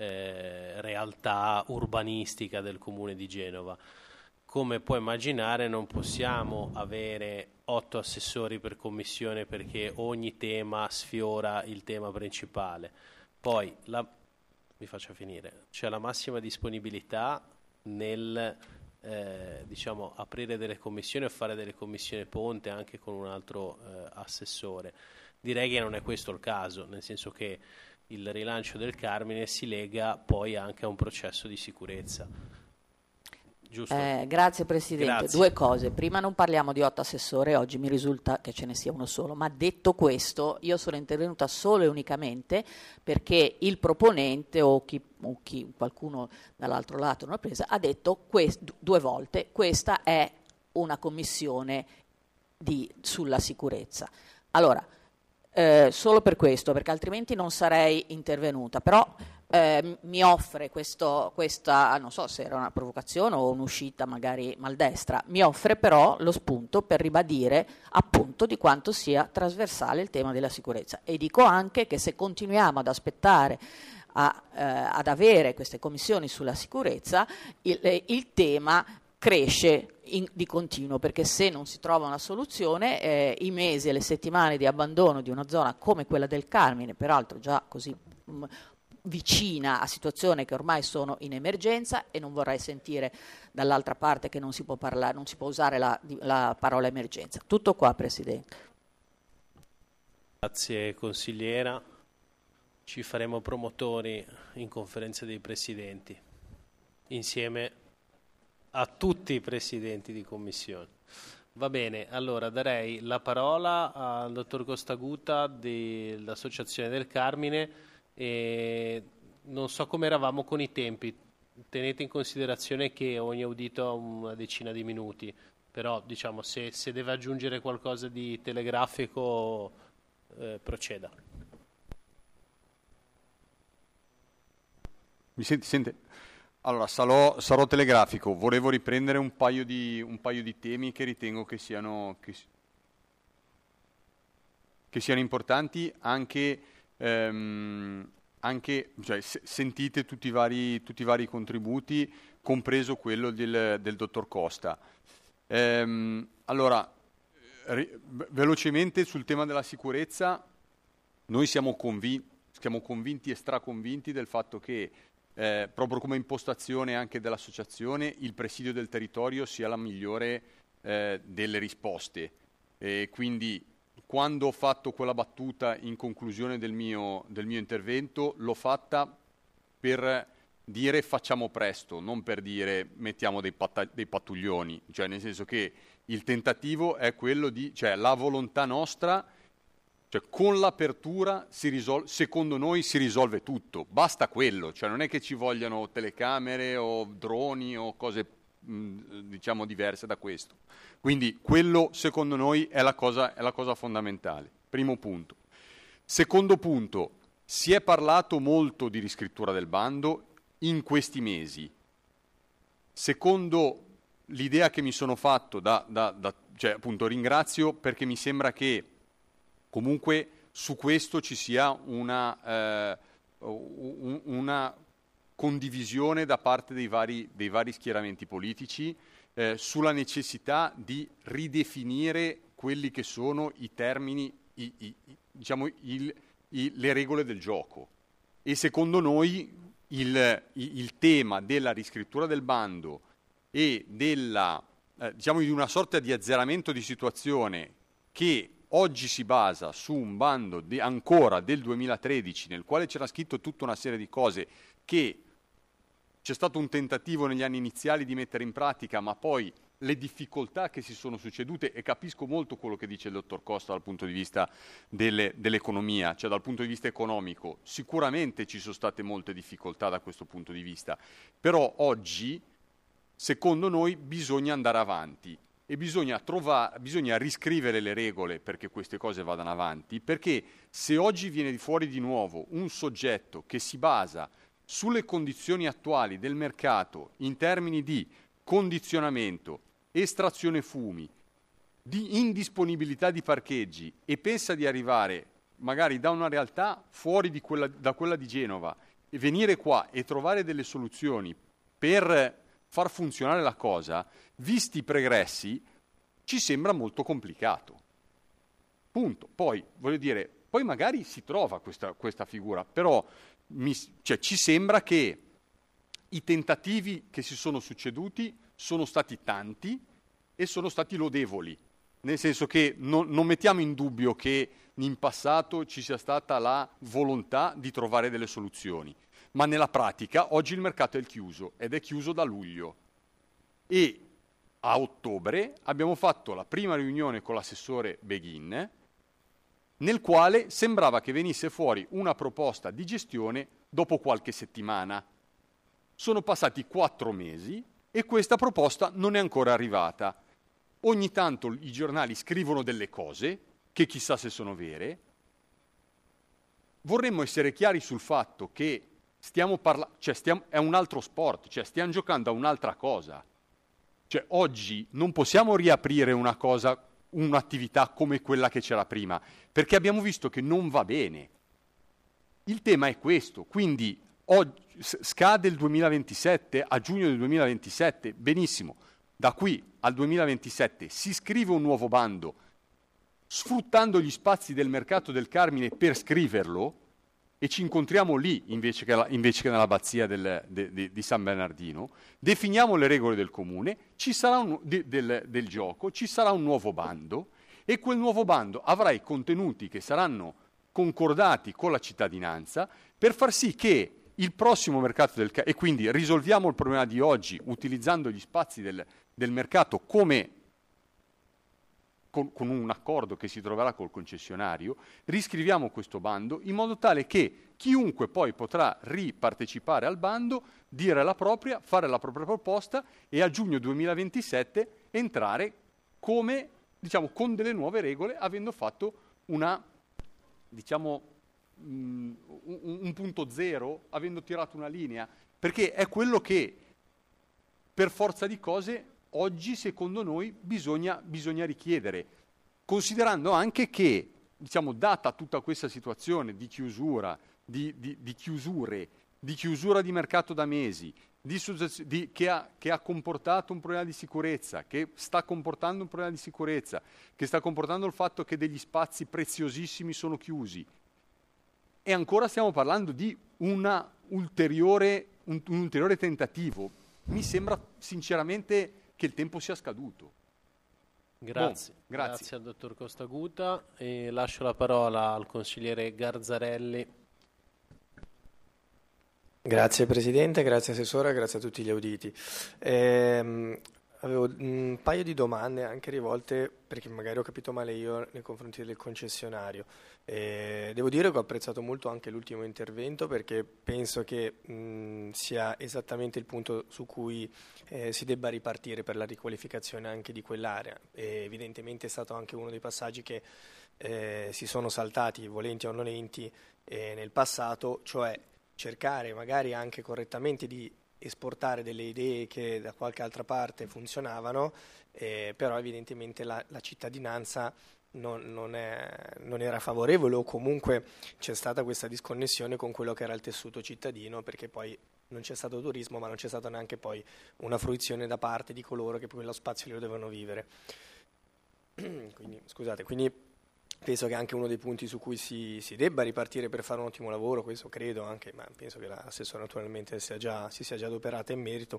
realtà urbanistica del Comune di Genova. Come puoi immaginare, non possiamo avere 8 assessori per commissione perché ogni tema sfiora il tema principale. Poi, vi faccio finire, c'è la massima disponibilità nel diciamo, aprire delle commissioni o fare delle commissioni ponte anche con un altro assessore. Direi che non è questo il caso, nel senso che il rilancio del Carmine si lega poi anche a un processo di sicurezza. Giusto? Grazie Presidente. Grazie. Due cose. Prima, non parliamo di 8 assessori, oggi mi risulta che ce ne sia uno solo, ma detto questo io sono intervenuta solo e unicamente perché il proponente o qualcuno dall'altro lato non ha presa, ha detto due volte questa è una commissione sulla sicurezza. Allora, solo per questo, perché altrimenti non sarei intervenuta, però mi offre questa, non so se era una provocazione o un'uscita magari maldestra, mi offre però lo spunto per ribadire appunto di quanto sia trasversale il tema della sicurezza, e dico anche che se continuiamo ad aspettare ad avere queste commissioni sulla sicurezza, il tema cresce di continuo, perché se non si trova una soluzione i mesi e le settimane di abbandono di una zona come quella del Carmine, peraltro già così vicina a situazioni che ormai sono in emergenza, e non vorrei sentire dall'altra parte che non si può parlare, non si può usare la parola emergenza. Tutto qua, Presidente. Grazie consigliera, ci faremo promotori in conferenza dei presidenti insieme a tutti i presidenti di commissione. Va bene, allora darei la parola al dottor Costaguta dell'Associazione del Carmine. E non so come eravamo con i tempi, tenete in considerazione che ogni audito ha una decina di minuti, però diciamo se deve aggiungere qualcosa di telegrafico proceda. Mi sente? Allora, sarò telegrafico. Volevo riprendere un paio di temi che ritengo che siano importanti, anche cioè, sentite tutti i vari contributi, compreso quello del dottor Costa. Allora, velocemente sul tema della sicurezza, noi siamo convinti e straconvinti del fatto che proprio come impostazione anche dell'associazione il presidio del territorio sia la migliore delle risposte, quindi quando ho fatto quella battuta in conclusione del mio intervento, l'ho fatta per dire facciamo presto, non per dire mettiamo dei pattuglioni, cioè nel senso che il tentativo è quello cioè la volontà nostra, cioè con l'apertura secondo noi si risolve tutto, basta quello, cioè non è che ci vogliano telecamere o droni o cose diciamo diverse da questo. Quindi quello secondo noi è la cosa fondamentale. Primo punto. Secondo punto, si è parlato molto di riscrittura del bando in questi mesi. Secondo l'idea che mi sono fatto, cioè appunto ringrazio perché mi sembra che comunque su questo ci sia una condivisione da parte dei vari schieramenti politici sulla necessità di ridefinire quelli che sono i termini, diciamo le regole del gioco. E secondo noi il tema della riscrittura del bando e diciamo di una sorta di azzeramento di situazione che oggi si basa su un bando ancora del 2013 nel quale c'era scritto tutta una serie di cose che c'è stato un tentativo negli anni iniziali di mettere in pratica, ma poi le difficoltà che si sono succedute, e capisco molto quello che dice il dottor Costa dal punto di vista dell'economia, cioè dal punto di vista economico, sicuramente ci sono state molte difficoltà da questo punto di vista, però oggi, secondo noi, bisogna andare avanti e bisogna riscrivere le regole perché queste cose vadano avanti, perché se oggi viene fuori di nuovo un soggetto che si basa sulle condizioni attuali del mercato in termini di condizionamento, estrazione fumi, di indisponibilità di parcheggi e pensa di arrivare magari da una realtà fuori da quella di Genova e venire qua e trovare delle soluzioni per far funzionare la cosa, visti i pregressi, ci sembra molto complicato. Punto. Poi, voglio dire, poi magari si trova questa figura, però ci sembra che i tentativi che si sono succeduti sono stati tanti e sono stati lodevoli, nel senso che non mettiamo in dubbio che in passato ci sia stata la volontà di trovare delle soluzioni, ma nella pratica oggi il mercato è chiuso ed è chiuso da luglio e a ottobre abbiamo fatto la prima riunione con l'assessore Beghin, nel quale sembrava che venisse fuori una proposta di gestione dopo qualche settimana. Sono passati 4 mesi e questa proposta non è ancora arrivata. Ogni tanto i giornali scrivono delle cose, che chissà se sono vere. Vorremmo essere chiari sul fatto che è un altro sport, cioè stiamo giocando a un'altra cosa. Cioè oggi non possiamo riaprire un'attività come quella che c'era prima, perché abbiamo visto che non va bene. Il tema è questo, quindi scade il 2027, a giugno del 2027, benissimo, da qui al 2027 si scrive un nuovo bando, sfruttando gli spazi del mercato del Carmine per scriverlo, e ci incontriamo lì invece che nell'abbazia di San Bernardino, definiamo le regole del comune, ci sarà del gioco, ci sarà un nuovo bando e quel nuovo bando avrà i contenuti che saranno concordati con la cittadinanza per far sì che il prossimo mercato e quindi risolviamo il problema di oggi utilizzando gli spazi del mercato come con un accordo che si troverà col concessionario, riscriviamo questo bando in modo tale che chiunque poi potrà ripartecipare al bando, dire la propria, fare la propria proposta e a giugno 2027 entrare come, con delle nuove regole, avendo fatto un punto zero, avendo tirato una linea, perché è quello che per forza di cose oggi secondo noi bisogna richiedere, considerando anche che, data tutta questa situazione di chiusura, di chiusura di mercato da mesi, che ha comportato un problema di sicurezza, che sta comportando un problema di sicurezza, che sta comportando il fatto che degli spazi preziosissimi sono chiusi, e ancora stiamo parlando di un ulteriore tentativo. Mi sembra sinceramente che il tempo sia scaduto. Grazie. Grazie al dottor Costaguta e lascio la parola al consigliere Garzarelli. Grazie Presidente, grazie Assessore, grazie a tutti gli auditi. Avevo un paio di domande anche rivolte, perché magari ho capito male io, nei confronti del concessionario. Devo dire che ho apprezzato molto anche l'ultimo intervento, perché penso che sia esattamente il punto su cui si debba ripartire per la riqualificazione anche di quell'area. Evidentemente è stato anche uno dei passaggi che si sono saltati, volenti o nolenti, nel passato, cioè cercare magari anche correttamente di esportare delle idee che da qualche altra parte funzionavano, però evidentemente la cittadinanza non era favorevole, o comunque c'è stata questa disconnessione con quello che era il tessuto cittadino, perché poi non c'è stato turismo, ma non c'è stata neanche poi una fruizione da parte di coloro che quello spazio lo devono vivere. Quindi penso che anche uno dei punti su cui si debba ripartire per fare un ottimo lavoro, questo credo anche, ma penso che l'assessore naturalmente si sia già adoperata in merito,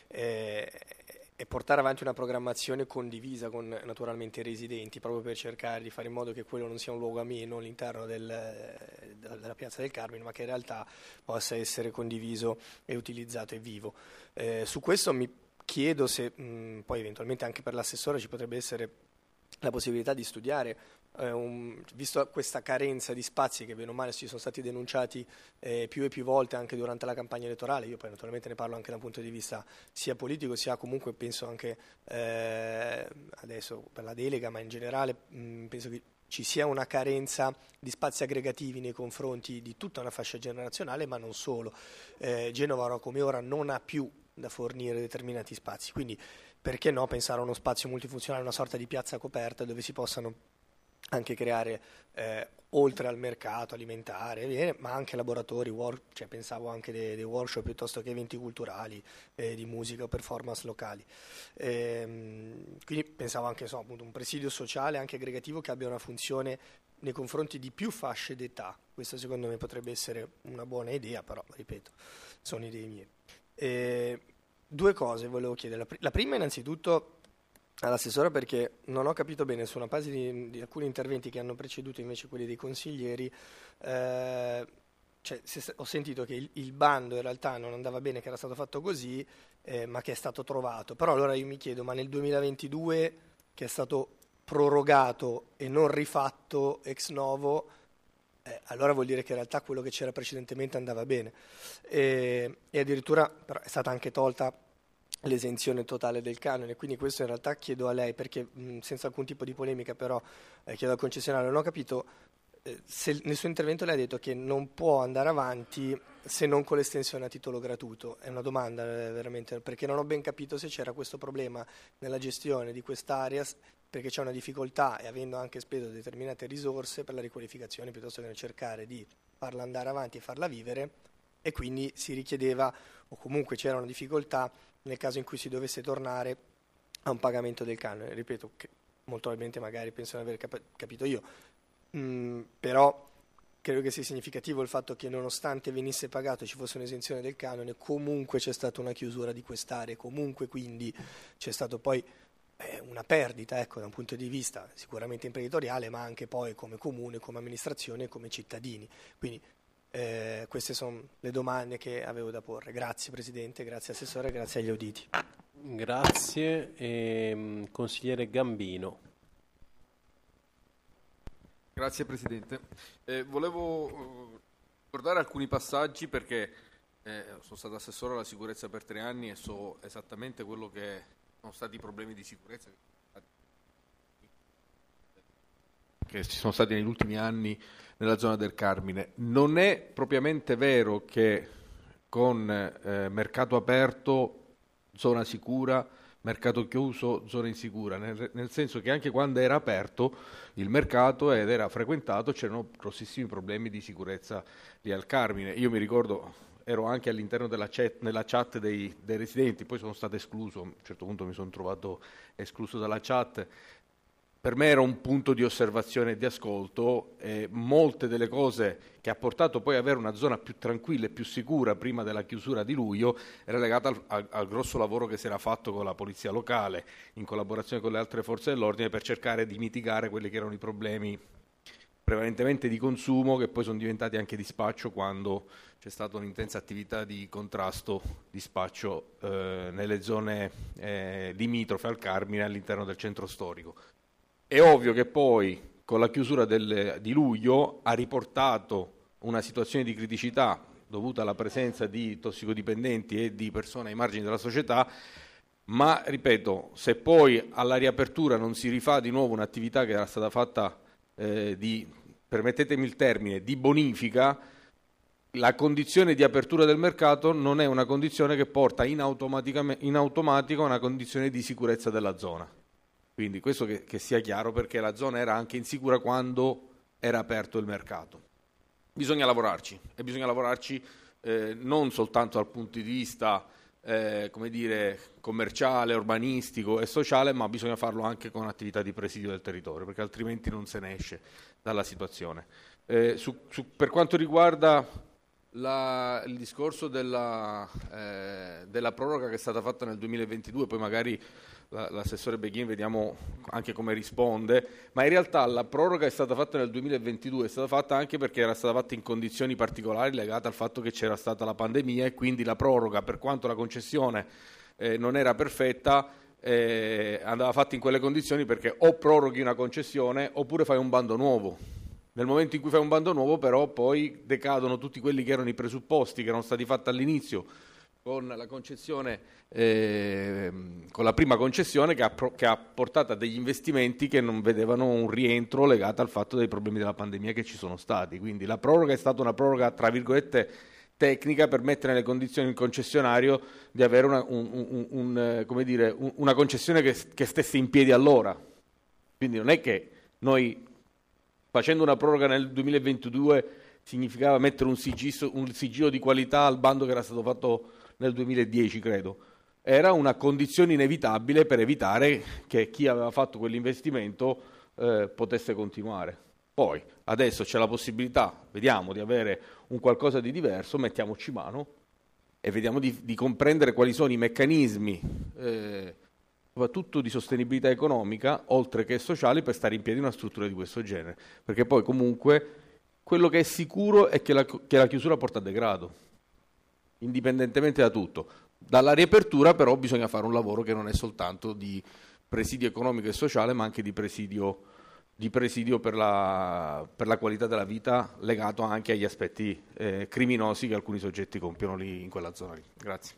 è portare avanti una programmazione condivisa con naturalmente i residenti, proprio per cercare di fare in modo che quello non sia un luogo ameno all'interno della Piazza del Carmine, ma che in realtà possa essere condiviso e utilizzato e vivo. Su questo mi chiedo se poi eventualmente anche per l'assessore ci potrebbe essere la possibilità di studiare, visto questa carenza di spazi che bene o male ci sono stati denunciati più e più volte anche durante la campagna elettorale. Io poi naturalmente ne parlo anche da un punto di vista sia politico sia comunque penso anche adesso per la delega, ma in generale penso che ci sia una carenza di spazi aggregativi nei confronti di tutta una fascia generazionale, ma non solo. Genova come ora non ha più da fornire determinati spazi, quindi perché no pensare a uno spazio multifunzionale, una sorta di piazza coperta dove si possano anche creare, oltre al mercato alimentare, ma anche laboratori, cioè pensavo anche dei workshop piuttosto che eventi culturali, di musica o performance locali. Quindi pensavo anche appunto un presidio sociale anche aggregativo che abbia una funzione nei confronti di più fasce d'età. Questo secondo me potrebbe essere una buona idea, però ripeto, sono idee mie. Due cose volevo chiedere. La prima innanzitutto all'assessore, perché non ho capito bene su una base di alcuni interventi che hanno preceduto invece quelli dei consiglieri, ho sentito che il bando in realtà non andava bene, che era stato fatto così, ma che è stato trovato. Però allora io mi chiedo, ma nel 2022 che è stato prorogato e non rifatto ex novo, allora vuol dire che in realtà quello che c'era precedentemente andava bene. E addirittura però è stata anche tolta l'esenzione totale del canone, quindi questo in realtà chiedo a lei, perché senza alcun tipo di polemica però chiedo al concessionario, non ho capito se nel suo intervento lei ha detto che non può andare avanti se non con l'estensione a titolo gratuito. È una domanda veramente, perché non ho ben capito se c'era questo problema nella gestione di quest'area, perché c'è una difficoltà, e avendo anche speso determinate risorse per la riqualificazione piuttosto che nel cercare di farla andare avanti e farla vivere, e quindi si richiedeva, o comunque c'era una difficoltà nel caso in cui si dovesse tornare a un pagamento del canone. Ripeto, che molto probabilmente magari penso di aver capito io, però credo che sia significativo il fatto che nonostante venisse pagato e ci fosse un'esenzione del canone, comunque c'è stata una chiusura di quest'area, comunque quindi c'è stato poi una perdita, ecco, da un punto di vista sicuramente imprenditoriale, ma anche poi come comune, come amministrazione e come cittadini. Quindi queste sono le domande che avevo da porre. Grazie Presidente, grazie Assessore, grazie agli auditi. Grazie. Consigliere Gambino. Grazie Presidente. Volevo ricordare alcuni passaggi perché sono stato assessore alla sicurezza per 3 anni e so esattamente quello che sono stati i problemi di sicurezza che ci sono stati negli ultimi anni nella zona del Carmine. Non è propriamente vero che con mercato aperto, zona sicura, mercato chiuso, zona insicura, nel senso che anche quando era aperto il mercato ed era frequentato c'erano grossissimi problemi di sicurezza lì al Carmine. Io mi ricordo, ero anche all'interno nella chat dei residenti, poi sono stato escluso, a un certo punto mi sono trovato escluso dalla chat. Per me era un punto di osservazione e di ascolto, e molte delle cose che ha portato poi ad avere una zona più tranquilla e più sicura prima della chiusura di luglio era legata al grosso lavoro che si era fatto con la polizia locale in collaborazione con le altre forze dell'ordine per cercare di mitigare quelli che erano i problemi prevalentemente di consumo, che poi sono diventati anche di spaccio quando c'è stata un'intensa attività di contrasto di spaccio nelle zone limitrofe al Carmine all'interno del centro storico. È ovvio che poi con la chiusura di luglio ha riportato una situazione di criticità dovuta alla presenza di tossicodipendenti e di persone ai margini della società, ma ripeto, se poi alla riapertura non si rifà di nuovo un'attività che era stata fatta permettetemi il termine, di bonifica, la condizione di apertura del mercato non è una condizione che porta in automatico a una condizione di sicurezza della zona. Quindi questo che sia chiaro, perché la zona era anche insicura quando era aperto il mercato. Bisogna lavorarci, e bisogna lavorarci non soltanto dal punto di vista commerciale, urbanistico e sociale, ma bisogna farlo anche con attività di presidio del territorio, perché altrimenti non se ne esce dalla situazione. Per quanto riguarda il discorso della proroga che è stata fatta nel 2022, poi magari l'assessore Beghin vediamo anche come risponde, ma in realtà la proroga è stata fatta nel 2022, è stata fatta anche perché era stata fatta in condizioni particolari legate al fatto che c'era stata la pandemia, e quindi la proroga, per quanto la concessione non era perfetta, andava fatta in quelle condizioni, perché o proroghi una concessione oppure fai un bando nuovo. Nel momento in cui fai un bando nuovo però poi decadono tutti quelli che erano i presupposti che erano stati fatti all'inizio con la concessione, con la prima concessione che ha portato a degli investimenti che non vedevano un rientro legato al fatto dei problemi della pandemia che ci sono stati. Quindi la proroga è stata una proroga tra virgolette tecnica per mettere nelle condizioni il concessionario di avere una concessione che stesse in piedi allora. Quindi non è che noi facendo una proroga nel 2022 significava mettere un sigillo di qualità al bando che era stato fatto nel 2010, credo. Era una condizione inevitabile per evitare che chi aveva fatto quell'investimento potesse continuare. Poi, adesso c'è la possibilità, vediamo, di avere un qualcosa di diverso, mettiamoci mano e vediamo di comprendere quali sono i meccanismi, soprattutto di sostenibilità economica, oltre che sociali, per stare in piedi una struttura di questo genere. Perché poi comunque quello che è sicuro è che la chiusura porta a degrado, indipendentemente da tutto. Dalla riapertura però bisogna fare un lavoro che non è soltanto di presidio economico e sociale, ma anche di presidio per la qualità della vita, legato anche agli aspetti criminosi che alcuni soggetti compiono lì in quella zona lì. Grazie.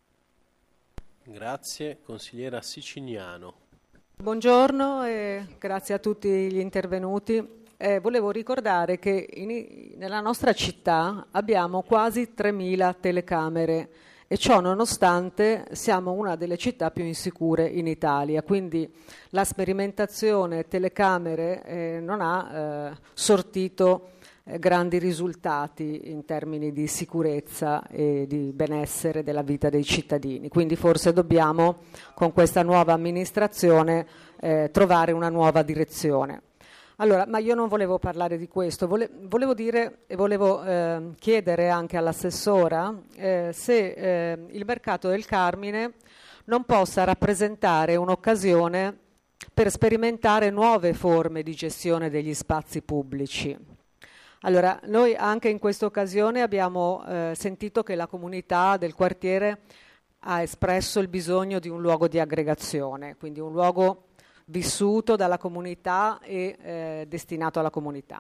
Grazie. Consigliera Siciniano. Buongiorno e grazie a tutti gli intervenuti. Volevo ricordare che nella nostra città abbiamo quasi 3.000 telecamere e ciò nonostante siamo una delle città più insicure in Italia, quindi la sperimentazione telecamere non ha sortito grandi risultati in termini di sicurezza e di benessere della vita dei cittadini, quindi forse dobbiamo con questa nuova amministrazione trovare una nuova direzione. Allora, ma io non volevo parlare di questo, volevo dire e volevo chiedere anche all'assessora se il mercato del Carmine non possa rappresentare un'occasione per sperimentare nuove forme di gestione degli spazi pubblici. Allora, noi anche in questa occasione abbiamo sentito che la comunità del quartiere ha espresso il bisogno di un luogo di aggregazione, quindi un luogo vissuto dalla comunità e destinato alla comunità.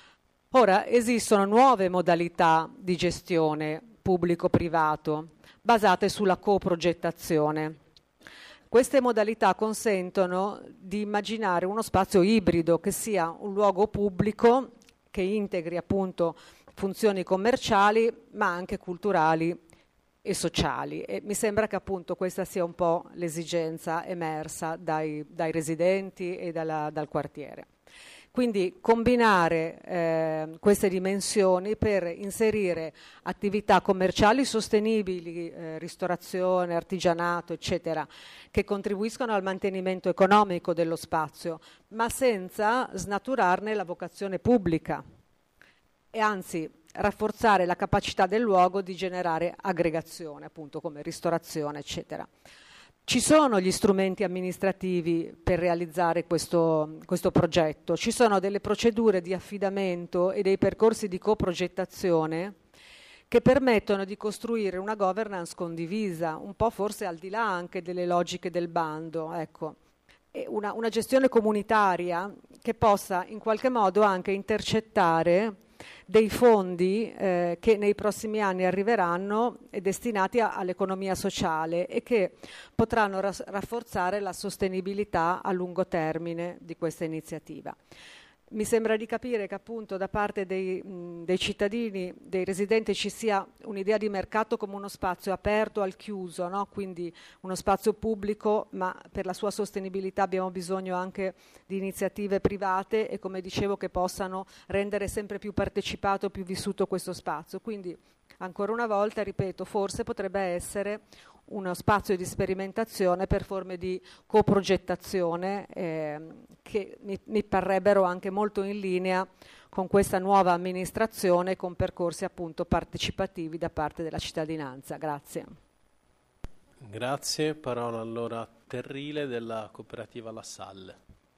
Ora esistono nuove modalità di gestione pubblico-privato basate sulla coprogettazione. Queste modalità consentono di immaginare uno spazio ibrido che sia un luogo pubblico che integri appunto funzioni commerciali ma anche culturali e sociali, e mi sembra che appunto questa sia un po' l'esigenza emersa dai residenti e dal quartiere. Quindi combinare queste dimensioni per inserire attività commerciali sostenibili, ristorazione, artigianato, eccetera, che contribuiscono al mantenimento economico dello spazio, ma senza snaturarne la vocazione pubblica e anzi rafforzare la capacità del luogo di generare aggregazione, appunto come ristorazione, eccetera. Ci sono gli strumenti amministrativi per realizzare questo progetto, ci sono delle procedure di affidamento e dei percorsi di coprogettazione che permettono di costruire una governance condivisa, un po' forse al di là anche delle logiche del bando, ecco. E una gestione comunitaria che possa in qualche modo anche intercettare dei fondi che nei prossimi anni arriveranno e destinati all'economia sociale e che potranno rafforzare la sostenibilità a lungo termine di questa iniziativa. Mi sembra di capire che appunto da parte dei cittadini, dei residenti, ci sia un'idea di mercato come uno spazio aperto al chiuso, no? Quindi uno spazio pubblico, ma per la sua sostenibilità abbiamo bisogno anche di iniziative private e, come dicevo, che possano rendere sempre più partecipato, più vissuto questo spazio. Quindi ancora una volta, ripeto, forse potrebbe essere uno spazio di sperimentazione per forme di coprogettazione che mi parrebbero anche molto in linea con questa nuova amministrazione, con percorsi appunto partecipativi da parte della cittadinanza. Grazie. Grazie. Parola allora Terrile della cooperativa La Salle.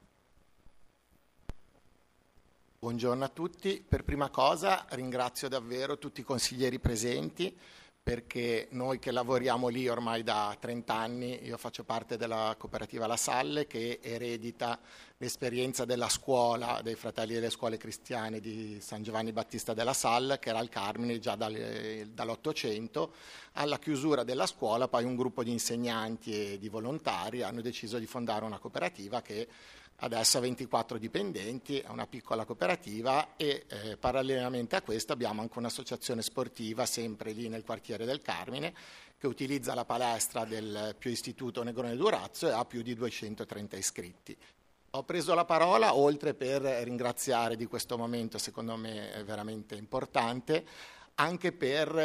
Buongiorno a tutti. Per prima cosa ringrazio davvero tutti i consiglieri presenti, perché noi che lavoriamo lì ormai da 30 anni, io faccio parte della cooperativa La Salle che eredita l'esperienza della scuola dei Fratelli delle Scuole Cristiane di San Giovanni Battista della Salle, che era al Carmine già dall'Ottocento. Alla chiusura della scuola poi un gruppo di insegnanti e di volontari hanno deciso di fondare una cooperativa che adesso ha 24 dipendenti, è una piccola cooperativa e parallelamente a questo abbiamo anche un'associazione sportiva sempre lì nel quartiere del Carmine che utilizza la palestra del Pio Istituto Negroni Durazzo e ha più di 230 iscritti. Ho preso la parola oltre per ringraziare di questo momento, secondo me è veramente importante, anche per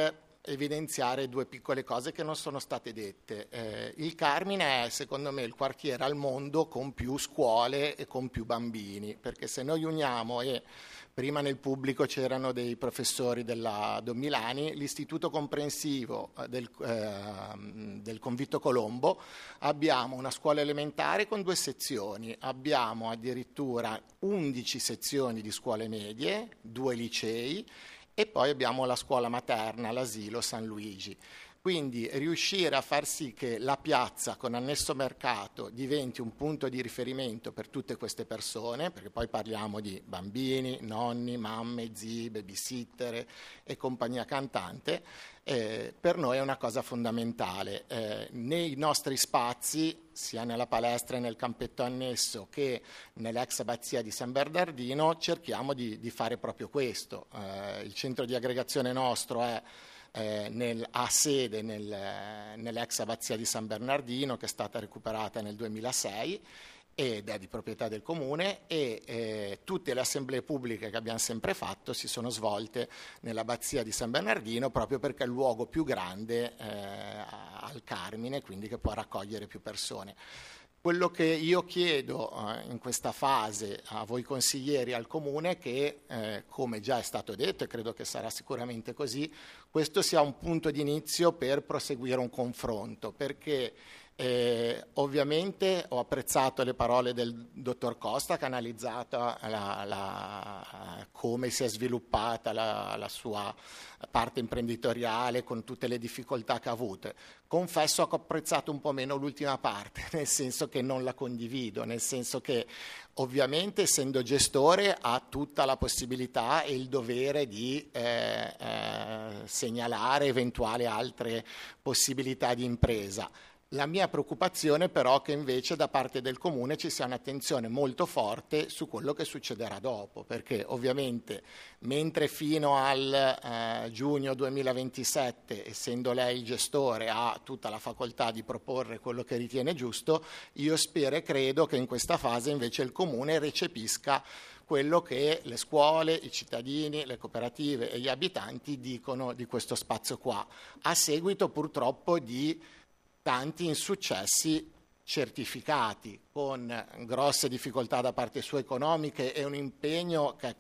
evidenziare due piccole cose che non sono state dette. Il Carmine è, secondo me, il quartiere al mondo con più scuole e con più bambini, perché se noi uniamo, e prima nel pubblico c'erano dei professori della Don Milani, l'istituto comprensivo del Convitto Colombo, abbiamo una scuola elementare con 2 sezioni, abbiamo addirittura 11 sezioni di scuole medie, 2 licei, e poi abbiamo la scuola materna, l'asilo San Luigi. Quindi riuscire a far sì che la piazza con annesso mercato diventi un punto di riferimento per tutte queste persone, perché poi parliamo di bambini, nonni, mamme, zii, babysitter e compagnia cantante, per noi è una cosa fondamentale. Nei nostri spazi, sia nella palestra e nel campetto annesso che nell'ex abbazia di San Bernardino, cerchiamo di fare proprio questo. Il centro di aggregazione nostro ha sede nell'ex abbazia di San Bernardino, che è stata recuperata nel 2006 ed è di proprietà del comune, e tutte le assemblee pubbliche che abbiamo sempre fatto si sono svolte nell'abbazia di San Bernardino, proprio perché è il luogo più grande al Carmine, quindi che può raccogliere più persone. Quello che io chiedo in questa fase a voi consiglieri, al Comune, è che, come già è stato detto, e credo che sarà sicuramente così, questo sia un punto di inizio per proseguire un confronto, perché ovviamente ho apprezzato le parole del dottor Costa, che ha analizzato come si è sviluppata la sua parte imprenditoriale con tutte le difficoltà che ha avuto. Confesso che ho apprezzato un po' meno l'ultima parte, nel senso che non la condivido, nel senso che ovviamente, essendo gestore, ha tutta la possibilità e il dovere di segnalare eventuali altre possibilità di impresa. La mia preoccupazione però è che invece da parte del Comune ci sia un'attenzione molto forte su quello che succederà dopo, perché ovviamente mentre fino al giugno 2027, essendo lei il gestore, ha tutta la facoltà di proporre quello che ritiene giusto, io spero e credo che in questa fase invece il Comune recepisca quello che le scuole, i cittadini, le cooperative e gli abitanti dicono di questo spazio qua, a seguito purtroppo di tanti insuccessi certificati, con grosse difficoltà da parte sua economiche e un impegno che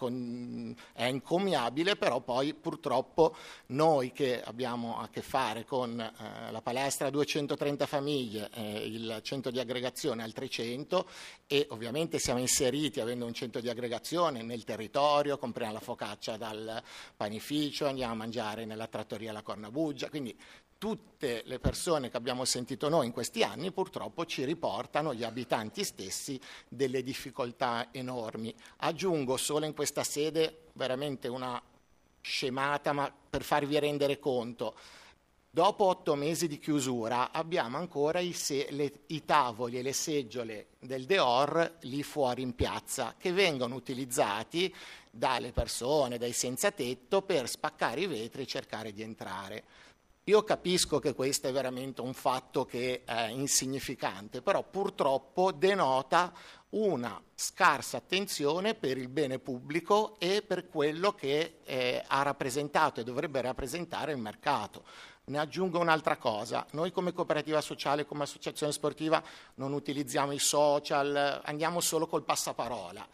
è encomiabile, però poi purtroppo noi che abbiamo a che fare con la palestra a 230 famiglie, il centro di aggregazione al 300, e ovviamente siamo inseriti, avendo un centro di aggregazione, nel territorio, compriamo la focaccia dal panificio, andiamo a mangiare nella trattoria La Cornabuggia, quindi tutte le persone che abbiamo sentito noi in questi anni purtroppo ci riportano, gli abitanti stessi, delle difficoltà enormi. Aggiungo solo in questa sede veramente una scemata, ma per farvi rendere conto. Dopo 8 mesi di chiusura abbiamo ancora i tavoli e le seggiole del Deor lì fuori in piazza, che vengono utilizzati dalle persone, dai senza tetto, per spaccare i vetri e cercare di entrare. Io capisco che questo è veramente un fatto che è insignificante, però purtroppo denota una scarsa attenzione per il bene pubblico e per quello che ha rappresentato e dovrebbe rappresentare il mercato. Ne aggiungo un'altra cosa: noi come cooperativa sociale, come associazione sportiva, non utilizziamo i social, andiamo solo col passaparola.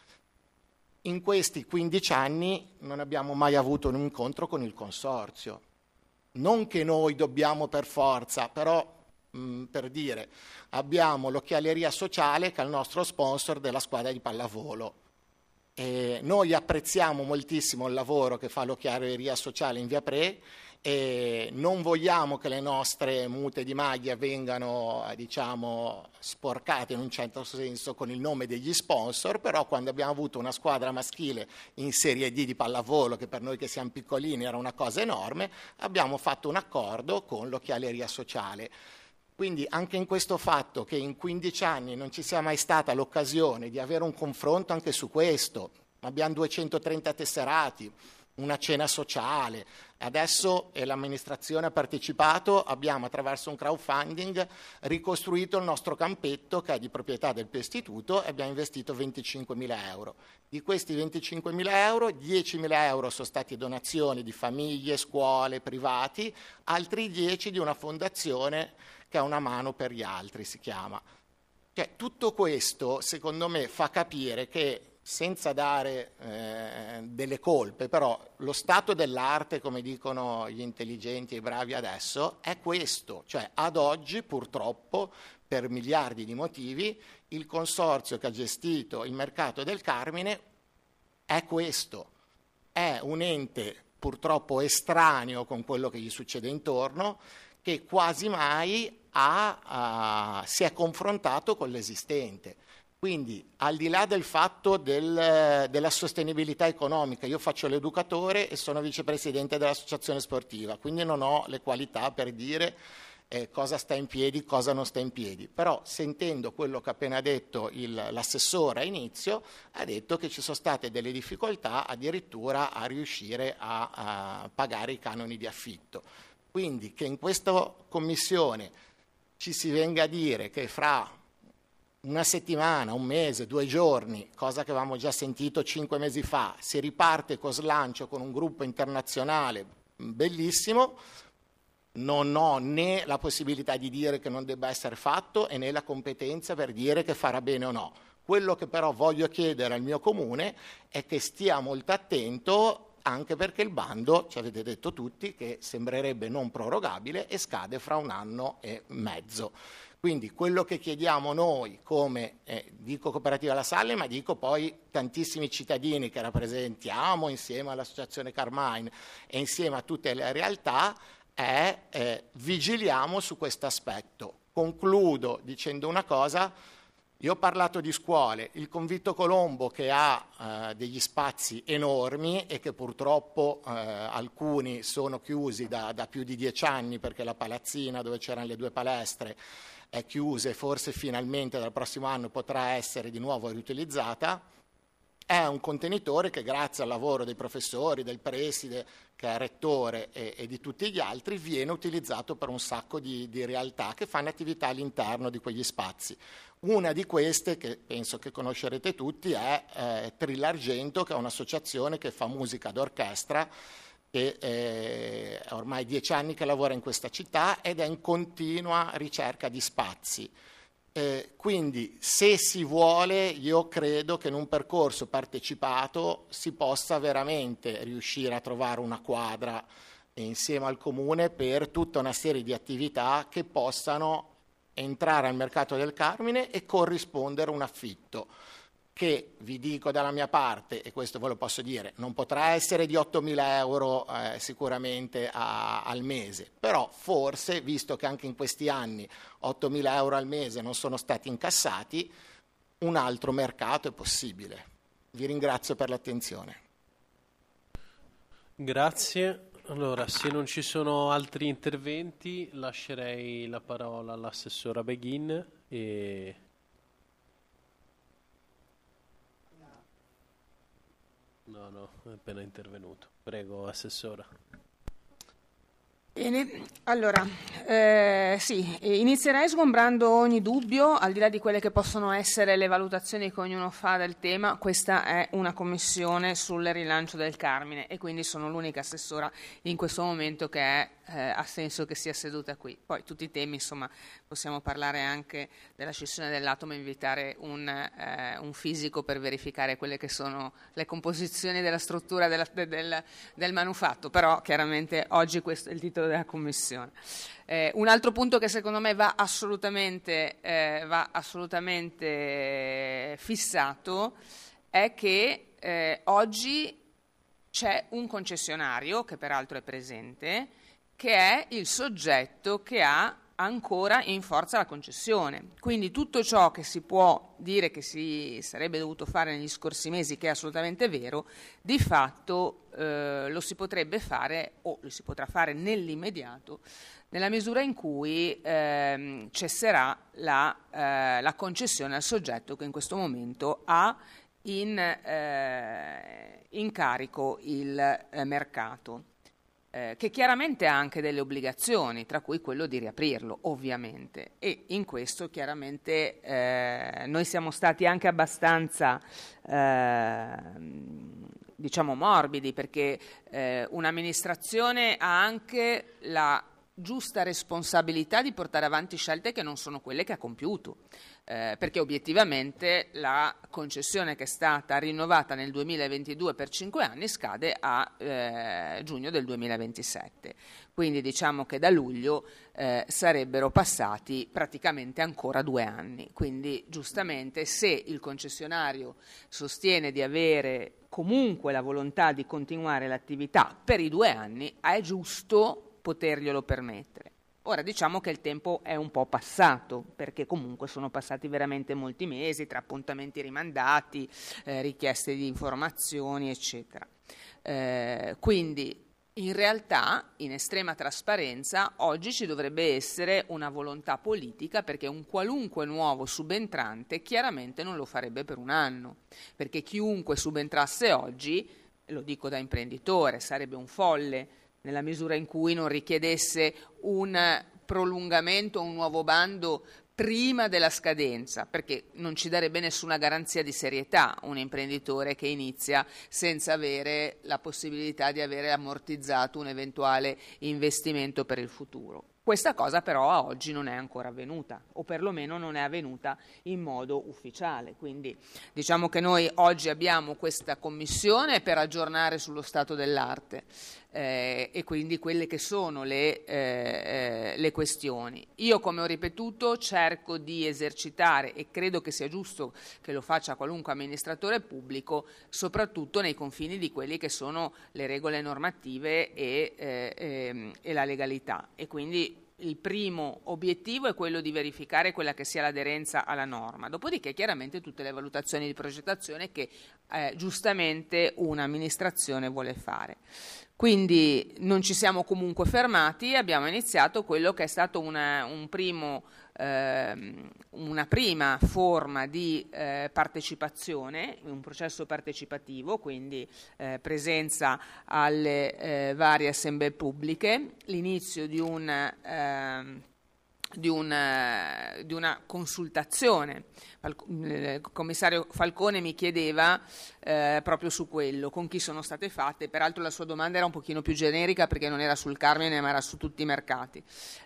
In questi 15 anni non abbiamo mai avuto un incontro con il consorzio. Non che noi dobbiamo per forza, però per dire, abbiamo l'Occhialeria Sociale, che è il nostro sponsor della squadra di pallavolo. E noi apprezziamo moltissimo il lavoro che fa l'Occhialeria Sociale in Via Pre, e non vogliamo che le nostre mute di maglia vengano, diciamo, sporcate in un certo senso con il nome degli sponsor, però quando abbiamo avuto una squadra maschile in Serie D di pallavolo, che per noi che siamo piccolini era una cosa enorme, abbiamo fatto un accordo con l'Occhialeria Sociale. Quindi anche in questo fatto che in 15 anni non ci sia mai stata l'occasione di avere un confronto anche su questo, abbiamo 230 tesserati, una cena sociale. Adesso l'amministrazione ha partecipato, abbiamo attraverso un crowdfunding ricostruito il nostro campetto che è di proprietà del Istituto e abbiamo investito 25.000 euro. Di questi 25.000 euro, 10.000 euro sono stati donazioni di famiglie, scuole, privati, altri 10 di una fondazione che è Una mano per gli altri, si chiama. Cioè, tutto questo, secondo me, fa capire che, senza dare delle colpe, però lo stato dell'arte, come dicono gli intelligenti e i bravi adesso, è questo. Cioè, ad oggi, purtroppo, per miliardi di motivi, il consorzio che ha gestito il mercato del Carmine è questo. È un ente purtroppo estraneo con quello che gli succede intorno, che quasi mai si è confrontato con l'esistente. Quindi, al di là del fatto della sostenibilità economica, io faccio l'educatore e sono vicepresidente dell'associazione sportiva, quindi non ho le qualità per dire cosa sta in piedi, cosa non sta in piedi. Però, sentendo quello che ha appena detto l'assessore a inizio, ha detto che ci sono state delle difficoltà addirittura a riuscire a pagare i canoni di affitto. Quindi, che in questa commissione ci si venga a dire che fra una settimana, un mese, 2 giorni, cosa che avevamo già sentito 5 mesi fa, si riparte con slancio con un gruppo internazionale bellissimo, non ho né la possibilità di dire che non debba essere fatto e né la competenza per dire che farà bene o no. Quello che però voglio chiedere al mio comune è che stia molto attento, anche perché il bando, ci avete detto tutti, che sembrerebbe non prorogabile e scade fra 1 anno e mezzo. Quindi quello che chiediamo noi come, dico Cooperativa La Salle, ma dico poi tantissimi cittadini che rappresentiamo insieme all'Associazione Carmine e insieme a tutte le realtà, è vigiliamo su questo aspetto. Concludo dicendo una cosa. Io ho parlato di scuole, il Convitto Colombo che ha degli spazi enormi e che purtroppo alcuni sono chiusi da più di 10 anni perché la palazzina dove c'erano le 2 palestre è chiusa e forse finalmente dal prossimo anno potrà essere di nuovo riutilizzata. È un contenitore che grazie al lavoro dei professori, del preside che è rettore e di tutti gli altri viene utilizzato per un sacco di realtà che fanno attività all'interno di quegli spazi. Una di queste, che penso che conoscerete tutti, è Trillargento, che è un'associazione che fa musica d'orchestra e è ormai 10 anni che lavora in questa città ed è in continua ricerca di spazi. Quindi se si vuole, io credo che in un percorso partecipato si possa veramente riuscire a trovare una quadra insieme al Comune per tutta una serie di attività che possano entrare al mercato del Carmine e corrispondere un affitto che, vi dico dalla mia parte, e questo ve lo posso dire, non potrà essere di 8.000 euro sicuramente al mese, però forse, visto che anche in questi anni 8.000 euro al mese non sono stati incassati, un altro mercato è possibile. Vi ringrazio per l'attenzione. Grazie. Allora, se non ci sono altri interventi, lascerei la parola all'assessora Beghin e... No, è appena intervenuto. Prego, assessora. Bene, allora, sì, inizierei sgombrando ogni dubbio, al di là di quelle che possono essere le valutazioni che ognuno fa del tema. Questa è una commissione sul rilancio del Carmine e quindi sono l'unica assessora in questo momento che ha senso che sia seduta qui. Poi tutti i temi, insomma, possiamo parlare anche della scissione dell'atomo e invitare un fisico per verificare quelle che sono le composizioni della struttura del manufatto, però chiaramente oggi questo è il titolo della commissione. Un altro punto che secondo me va assolutamente fissato è che oggi c'è un concessionario, che peraltro è presente, che è il soggetto che ha ancora in forza la concessione. Quindi tutto ciò che si può dire che si sarebbe dovuto fare negli scorsi mesi, che è assolutamente vero, di fatto lo si potrebbe fare o lo si potrà fare nell'immediato, nella misura in cui cesserà la concessione al soggetto che in questo momento ha in carico il mercato, che chiaramente ha anche delle obbligazioni, tra cui quello di riaprirlo, ovviamente. E in questo chiaramente noi siamo stati anche abbastanza diciamo morbidi, perché un'amministrazione ha anche la giusta responsabilità di portare avanti scelte che non sono quelle che ha compiuto, perché obiettivamente la concessione che è stata rinnovata nel 2022 per 5 anni scade a giugno del 2027, quindi diciamo che da luglio sarebbero passati praticamente ancora 2 anni, quindi giustamente se il concessionario sostiene di avere comunque la volontà di continuare l'attività per i 2 anni, è giusto poterglielo permettere. Ora diciamo che il tempo è un po' passato, perché comunque sono passati veramente molti mesi tra appuntamenti rimandati, richieste di informazioni, eccetera. Quindi in realtà, in estrema trasparenza, oggi ci dovrebbe essere una volontà politica, perché un qualunque nuovo subentrante chiaramente non lo farebbe per un anno, perché chiunque subentrasse oggi, lo dico da imprenditore, sarebbe un folle, nella misura in cui non richiedesse un prolungamento, un nuovo bando prima della scadenza, perché non ci darebbe nessuna garanzia di serietà un imprenditore che inizia senza avere la possibilità di avere ammortizzato un eventuale investimento per il futuro. Questa cosa però a oggi non è ancora avvenuta, o perlomeno non è avvenuta in modo ufficiale. Quindi diciamo che noi oggi abbiamo questa commissione per aggiornare sullo stato dell'arte e quindi quelle che sono le questioni. Io, come ho ripetuto, cerco di esercitare, e credo che sia giusto che lo faccia qualunque amministratore pubblico, soprattutto nei confini di quelli che sono le regole normative e la legalità, e quindi il primo obiettivo è quello di verificare quella che sia l'aderenza alla norma, dopodiché chiaramente tutte le valutazioni di progettazione che giustamente un'amministrazione vuole fare. Quindi non ci siamo comunque fermati, abbiamo iniziato quello che è stato una prima forma di partecipazione, un processo partecipativo, quindi presenza alle varie assemblee pubbliche, l'inizio di una consultazione. Il commissario Falcone mi chiedeva proprio su quello, con chi sono state fatte. Peraltro la sua domanda era un pochino più generica, perché non era sul Carmine ma era su tutti i mercati.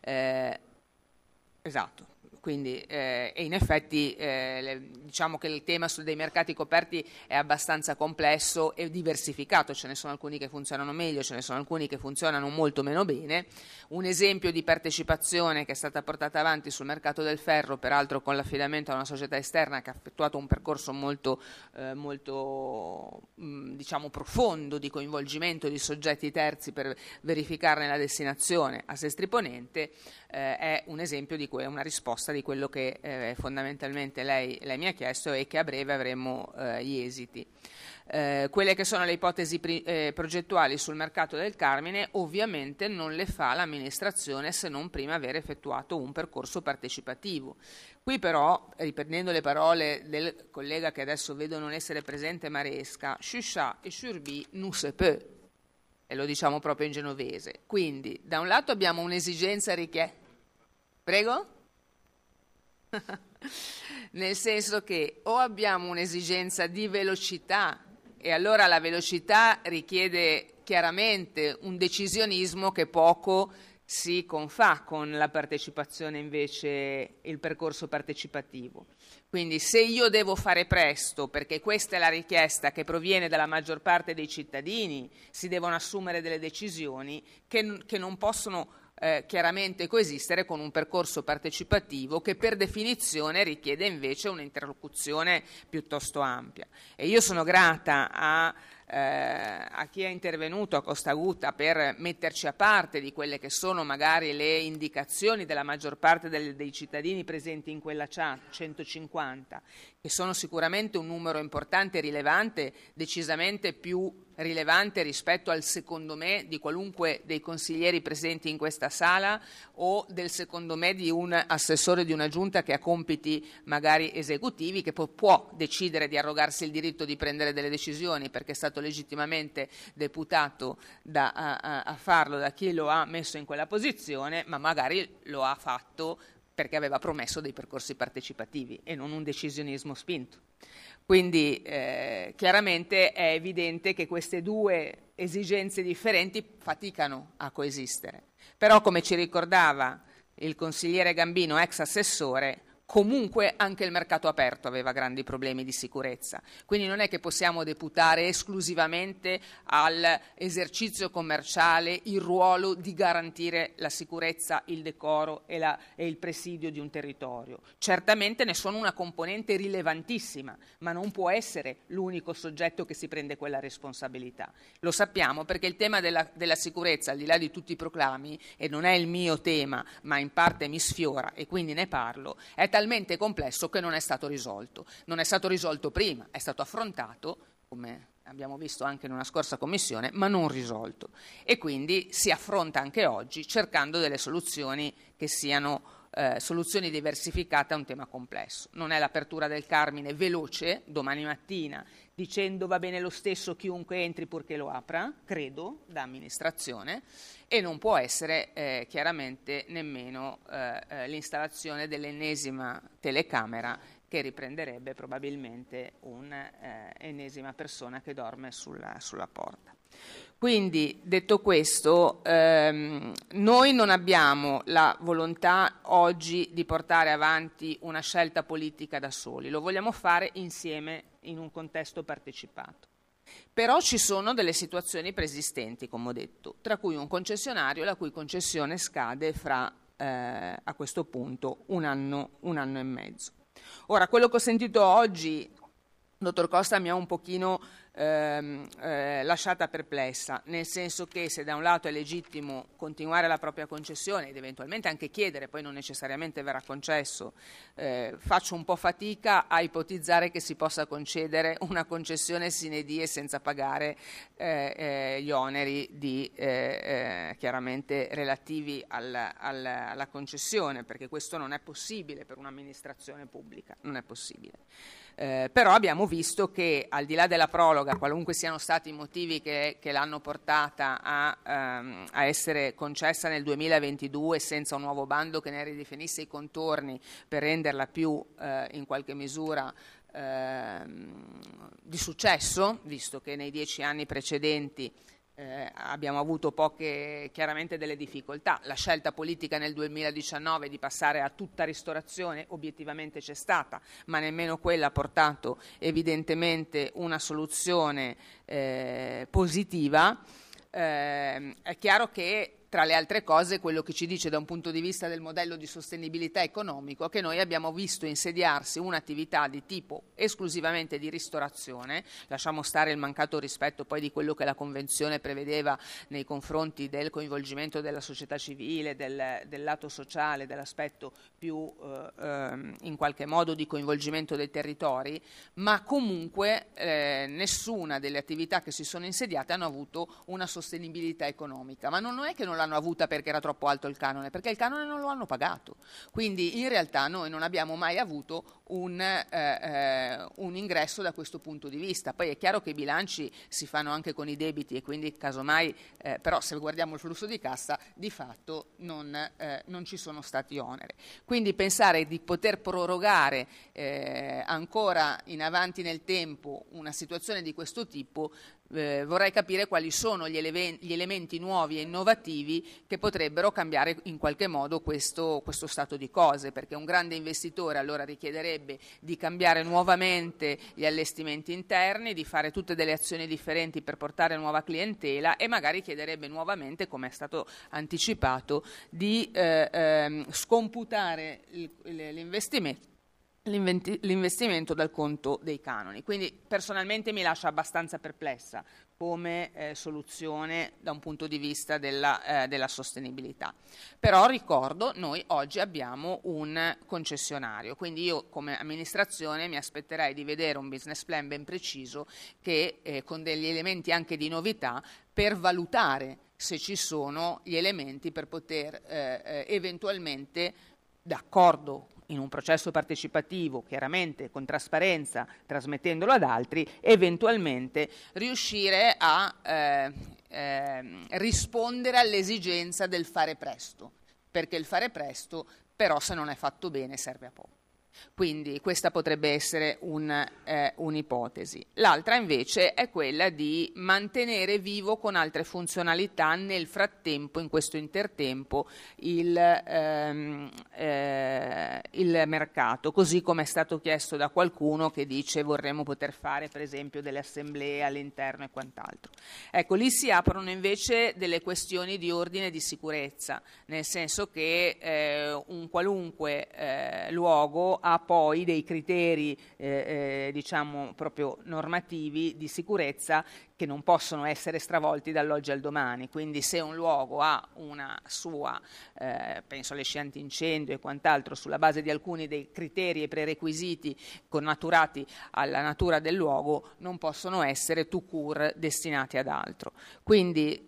Esatto. Quindi, e in effetti diciamo che il tema dei mercati coperti è abbastanza complesso e diversificato, ce ne sono alcuni che funzionano meglio, ce ne sono alcuni che funzionano molto meno bene. Un esempio di partecipazione che è stata portata avanti sul mercato del ferro, peraltro con l'affidamento a una società esterna che ha effettuato un percorso molto diciamo profondo di coinvolgimento di soggetti terzi per verificarne la destinazione a Sestri Ponente, è un esempio di una risposta di quello che fondamentalmente lei mi ha chiesto, e che a breve avremo gli esiti. Quelle che sono le ipotesi progettuali sul mercato del Carmine ovviamente non le fa l'amministrazione se non prima aver effettuato un percorso partecipativo. Qui però, riprendendo le parole del collega che adesso vedo non essere presente, Maresca, Chuscia e Surbi nous se peut, e lo diciamo proprio in genovese. Quindi da un lato abbiamo un'esigenza Prego? Nel senso che o abbiamo un'esigenza di velocità, e allora la velocità richiede chiaramente un decisionismo che poco si confà con la partecipazione, invece il percorso partecipativo. Quindi se io devo fare presto, perché questa è la richiesta che proviene dalla maggior parte dei cittadini, si devono assumere delle decisioni che non possono chiaramente coesistere con un percorso partecipativo che per definizione richiede invece un'interlocuzione piuttosto ampia. E io sono grata a chi è intervenuto a Costa Gutta per metterci a parte di quelle che sono magari le indicazioni della maggior parte dei cittadini presenti in quella chat, 150, che sono sicuramente un numero importante e rilevante, decisamente più rilevante rispetto al secondo me di qualunque dei consiglieri presenti in questa sala o del secondo me di un assessore di una giunta che ha compiti magari esecutivi, che può decidere di arrogarsi il diritto di prendere delle decisioni perché è stato legittimamente deputato a farlo da chi lo ha messo in quella posizione, ma magari lo ha fatto perché aveva promesso dei percorsi partecipativi e non un decisionismo spinto. Quindi chiaramente è evidente che queste due esigenze differenti faticano a coesistere. Però, come ci ricordava il consigliere Gambino, ex assessore, comunque anche il mercato aperto aveva grandi problemi di sicurezza, quindi non è che possiamo deputare esclusivamente all'esercizio commerciale il ruolo di garantire la sicurezza, il decoro e il presidio di un territorio. Certamente ne sono una componente rilevantissima, ma non può essere l'unico soggetto che si prende quella responsabilità. Lo sappiamo perché il tema della sicurezza, al di là di tutti i proclami, e non è il mio tema, ma in parte mi sfiora e quindi ne parlo, è talmente complesso che non è stato risolto. Non è stato risolto prima, è stato affrontato, come abbiamo visto anche in una scorsa commissione, ma non risolto. E quindi si affronta anche oggi cercando delle soluzioni che siano soluzioni diversificate a un tema complesso. Non è l'apertura del Carmine veloce, domani mattina, dicendo va bene lo stesso chiunque entri purché lo apra, credo, da amministrazione, e non può essere chiaramente nemmeno l'installazione dell'ennesima telecamera che riprenderebbe probabilmente un'ennesima persona che dorme sulla porta. Quindi, detto questo, noi non abbiamo la volontà oggi di portare avanti una scelta politica da soli, lo vogliamo fare insieme in un contesto partecipato. Però ci sono delle situazioni preesistenti, come ho detto, tra cui un concessionario la cui concessione scade fra, a questo punto, un anno e mezzo. Ora, quello che ho sentito oggi, dottor Costa, mi ha un pochino lasciata perplessa, nel senso che se da un lato è legittimo continuare la propria concessione ed eventualmente anche chiedere, poi non necessariamente verrà concesso, faccio un po' fatica a ipotizzare che si possa concedere una concessione sine die senza pagare gli oneri chiaramente relativi alla concessione, perché questo non è possibile per un'amministrazione pubblica, non è possibile. Però abbiamo visto che al di là della proroga, qualunque siano stati i motivi che l'hanno portata a essere concessa nel 2022 senza un nuovo bando che ne ridefinisse i contorni per renderla più in qualche misura di successo, visto che nei 10 anni precedenti abbiamo avuto chiaramente delle difficoltà. La scelta politica nel 2019 di passare a tutta ristorazione obiettivamente c'è stata, ma nemmeno quella ha portato evidentemente una soluzione positiva. È chiaro che tra le altre cose quello che ci dice da un punto di vista del modello di sostenibilità economico è che noi abbiamo visto insediarsi un'attività di tipo esclusivamente di ristorazione, lasciamo stare il mancato rispetto poi di quello che la Convenzione prevedeva nei confronti del coinvolgimento della società civile, del lato sociale, dell'aspetto più in qualche modo di coinvolgimento dei territori, ma comunque nessuna delle attività che si sono insediate hanno avuto una sostenibilità economica, ma non è che non l'hanno avuta perché era troppo alto il canone, perché il canone non lo hanno pagato. Quindi in realtà noi non abbiamo mai avuto un ingresso da questo punto di vista. Poi è chiaro che i bilanci si fanno anche con i debiti e quindi casomai, però se guardiamo il flusso di cassa, di fatto non ci sono stati oneri. Quindi pensare di poter prorogare ancora in avanti nel tempo una situazione di questo tipo, vorrei capire quali sono gli elementi nuovi e innovativi che potrebbero cambiare in qualche modo questo stato di cose, perché un grande investitore allora richiederebbe di cambiare nuovamente gli allestimenti interni, di fare tutte delle azioni differenti per portare nuova clientela e magari chiederebbe nuovamente, come è stato anticipato, di scomputare l'investimento l'investimento dal conto dei canoni. Quindi personalmente mi lascia abbastanza perplessa come soluzione da un punto di vista della sostenibilità. Però ricordo, noi oggi abbiamo un concessionario, quindi io come amministrazione mi aspetterei di vedere un business plan ben preciso che con degli elementi anche di novità per valutare se ci sono gli elementi per poter eventualmente, d'accordo in un processo partecipativo, chiaramente con trasparenza, trasmettendolo ad altri, eventualmente riuscire a rispondere all'esigenza del fare presto, perché il fare presto però se non è fatto bene serve a poco. Quindi questa potrebbe essere un'ipotesi. L'altra invece è quella di mantenere vivo con altre funzionalità nel frattempo, in questo intertempo, il mercato, così come è stato chiesto da qualcuno che dice vorremmo poter fare per esempio delle assemblee all'interno e quant'altro. Ecco, lì si aprono invece delle questioni di ordine e di sicurezza, nel senso che un qualunque luogo ha poi dei criteri diciamo proprio normativi di sicurezza che non possono essere stravolti dall'oggi al domani. Quindi se un luogo ha una sua, penso alle scie antincendio e quant'altro, sulla base di alcuni dei criteri e prerequisiti connaturati alla natura del luogo, non possono essere tout court destinati ad altro. Quindi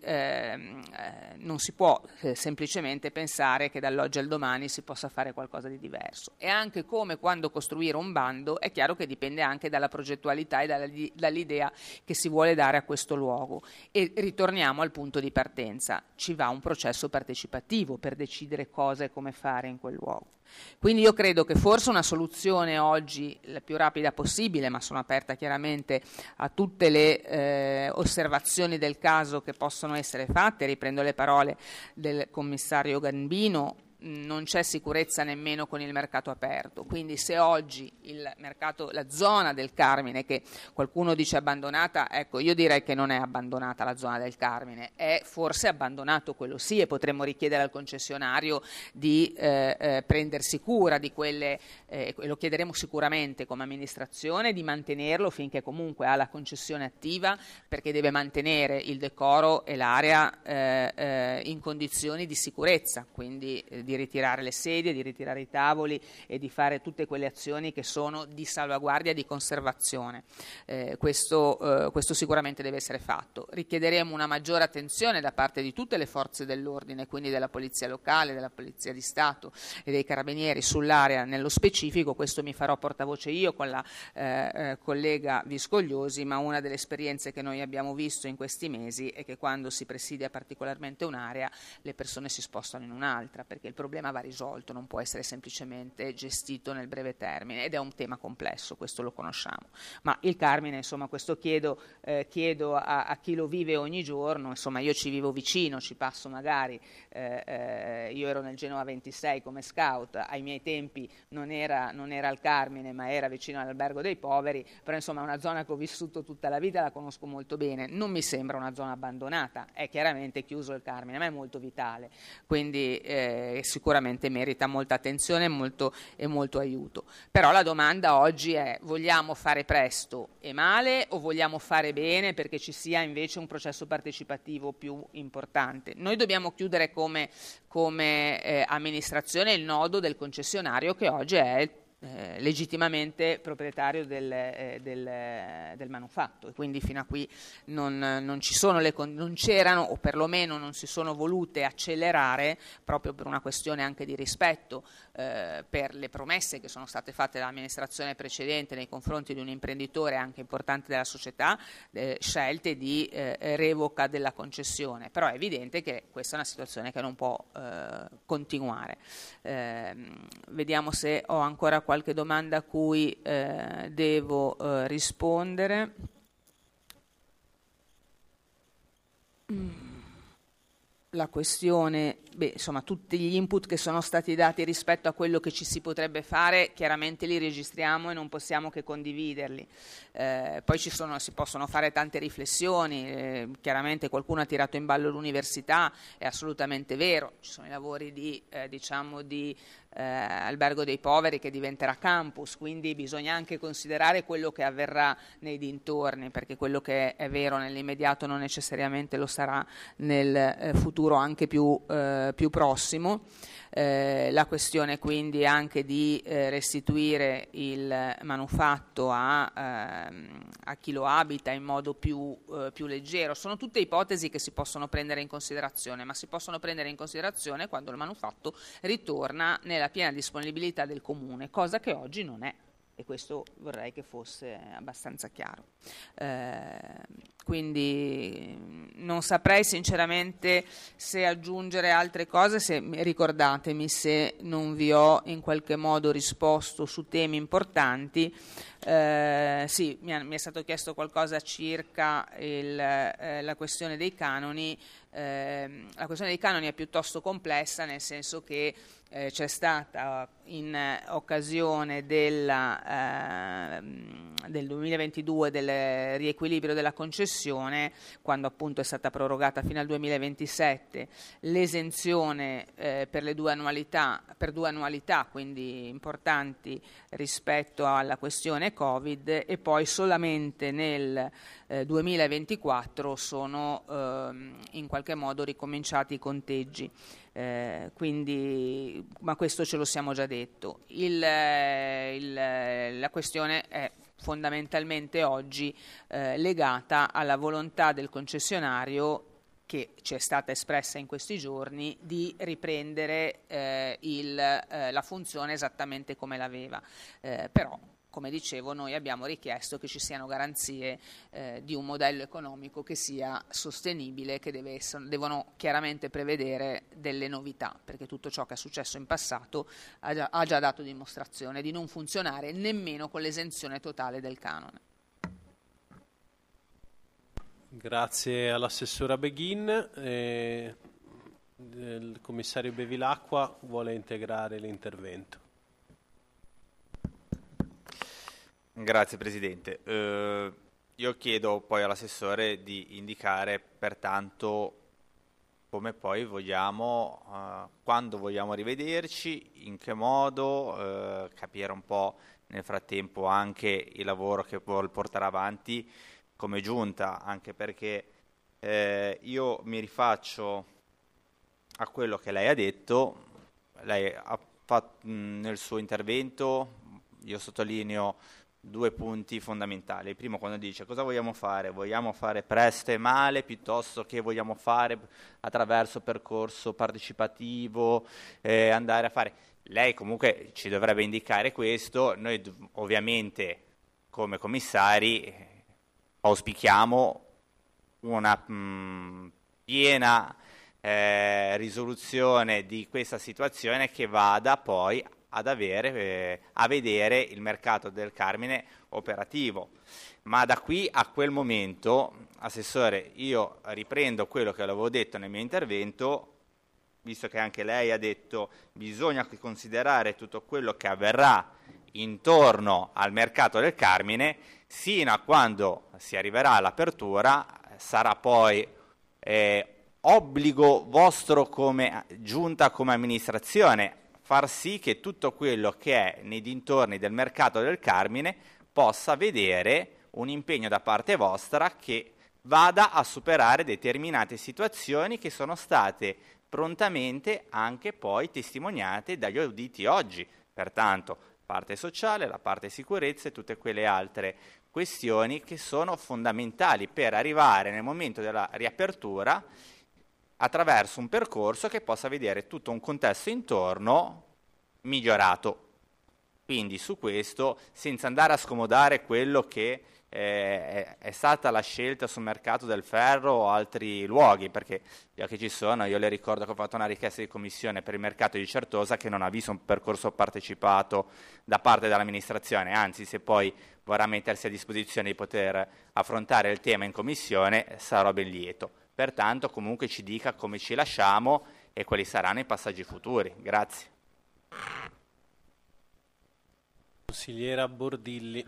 non si può semplicemente pensare che dall'oggi al domani si possa fare qualcosa di diverso. E anche come quando costruire un bando è chiaro che dipende anche dalla progettualità e dall'idea che si vuole dare a questo luogo. E ritorniamo al punto di partenza: ci va un processo partecipativo per decidere cosa e come fare in quel luogo. Quindi io credo che forse una soluzione oggi la più rapida possibile, ma sono aperta chiaramente a tutte le osservazioni del caso che possono essere fatte, riprendo le parole del commissario Gambino, non c'è sicurezza nemmeno con il mercato aperto, quindi se oggi il mercato, la zona del Carmine, che qualcuno dice abbandonata, ecco, io direi che non è abbandonata la zona del Carmine, è forse abbandonato quello sì, e potremmo richiedere al concessionario di prendersi cura di quelle, lo chiederemo sicuramente come amministrazione, di mantenerlo finché comunque ha la concessione attiva, perché deve mantenere il decoro e l'area in condizioni di sicurezza, quindi di ritirare le sedie, di ritirare i tavoli e di fare tutte quelle azioni che sono di salvaguardia e di conservazione. Questo sicuramente deve essere fatto. Richiederemo una maggiore attenzione da parte di tutte le forze dell'ordine, quindi della Polizia Locale, della Polizia di Stato e dei Carabinieri sull'area nello specifico. Questo mi farò portavoce io con la collega Viscogliosi, ma una delle esperienze che noi abbiamo visto in questi mesi è che quando si presidia particolarmente un'area le persone si spostano in un'altra, perché il problema va risolto, non può essere semplicemente gestito nel breve termine, ed è un tema complesso, questo lo conosciamo. Ma il Carmine, insomma, questo chiedo a chi lo vive ogni giorno, insomma, io ci vivo vicino, ci passo magari, io ero nel Genova 26 come scout, ai miei tempi non era al Carmine, ma era vicino all'Albergo dei Poveri, però insomma è una zona che ho vissuto tutta la vita, la conosco molto bene, non mi sembra una zona abbandonata, è chiaramente chiuso il Carmine, ma è molto vitale, quindi sicuramente merita molta attenzione e molto aiuto. Però la domanda oggi è: vogliamo fare presto e male o vogliamo fare bene perché ci sia invece un processo partecipativo più importante? Noi dobbiamo chiudere come amministrazione il nodo del concessionario, che oggi è legittimamente proprietario del manufatto, e quindi fino a qui non c'erano, o perlomeno non si sono volute accelerare, proprio per una questione anche di rispetto per le promesse che sono state fatte dall'amministrazione precedente nei confronti di un imprenditore anche importante della società, scelte di revoca della concessione. Però è evidente che questa è una situazione che non può continuare. Vediamo se ho ancora qualche domanda a cui devo rispondere. La questione, insomma, tutti gli input che sono stati dati rispetto a quello che ci si potrebbe fare, chiaramente li registriamo e non possiamo che condividerli. Poi si possono fare tante riflessioni, chiaramente qualcuno ha tirato in ballo l'università, è assolutamente vero, ci sono i lavori di albergo dei poveri che diventerà campus, quindi bisogna anche considerare quello che avverrà nei dintorni, perché quello che è vero nell'immediato non necessariamente lo sarà nel futuro anche più prossimo. La questione quindi anche di restituire il manufatto a chi lo abita in modo più leggero, sono tutte ipotesi che si possono prendere in considerazione, ma si possono prendere in considerazione quando il manufatto ritorna nella piena disponibilità del comune, cosa che oggi non è. E questo vorrei che fosse abbastanza chiaro. Quindi non saprei sinceramente se aggiungere altre cose, ricordatemi se non vi ho in qualche modo risposto su temi importanti. Sì, mi è stato chiesto qualcosa circa la questione dei canoni. La questione dei canoni è piuttosto complessa, nel senso che c'è stata in occasione del 2022 del riequilibrio della concessione, quando appunto è stata prorogata fino al 2027, l'esenzione per due annualità, quindi importanti rispetto alla questione Covid, e poi solamente nel 2024 sono in qualche modo ricominciati i conteggi. Quindi, ma questo ce lo siamo già detto. La questione è fondamentalmente oggi legata alla volontà del concessionario, che ci è stata espressa in questi giorni, di riprendere la funzione esattamente come l'aveva, però come dicevo noi abbiamo richiesto che ci siano garanzie di un modello economico che sia sostenibile, che devono chiaramente prevedere delle novità, perché tutto ciò che è successo in passato ha già dato dimostrazione di non funzionare nemmeno con l'esenzione totale del canone. Grazie all'assessora Beghin. Il commissario Bevilacqua vuole integrare l'intervento. Grazie Presidente. Io chiedo poi all'assessore di indicare pertanto come poi vogliamo, quando vogliamo rivederci, in che modo, capire un po' nel frattempo anche il lavoro che vuol portare avanti come giunta, anche perché io mi rifaccio a quello che lei ha detto. Lei ha fatto nel suo intervento, io sottolineo due punti fondamentali. Il primo, quando dice cosa vogliamo fare presto e male, piuttosto che vogliamo fare attraverso percorso partecipativo, andare a fare. Lei comunque ci dovrebbe indicare questo. Noi ovviamente come commissari auspichiamo una piena risoluzione di questa situazione, che vada poi a vedere il mercato del Carmine operativo. Ma da qui a quel momento, Assessore, io riprendo quello che avevo detto nel mio intervento, visto che anche lei ha detto bisogna considerare tutto quello che avverrà intorno al mercato del Carmine, sino a quando si arriverà all'apertura. Sarà poi obbligo vostro come giunta, come amministrazione, far sì che tutto quello che è nei dintorni del mercato del Carmine possa vedere un impegno da parte vostra che vada a superare determinate situazioni che sono state prontamente anche poi testimoniate dagli auditi oggi. Pertanto, parte sociale, la parte sicurezza e tutte quelle altre questioni che sono fondamentali per arrivare nel momento della riapertura attraverso un percorso che possa vedere tutto un contesto intorno migliorato. Quindi su questo, senza andare a scomodare quello che è stata la scelta sul mercato del ferro o altri luoghi, perché già che ci sono, io le ricordo che ho fatto una richiesta di commissione per il mercato di Certosa che non ha visto un percorso partecipato da parte dell'amministrazione, anzi se poi vorrà mettersi a disposizione di poter affrontare il tema in commissione sarò ben lieto. Pertanto comunque ci dica come ci lasciamo e quali saranno i passaggi futuri. Grazie. Consigliera Bordilli.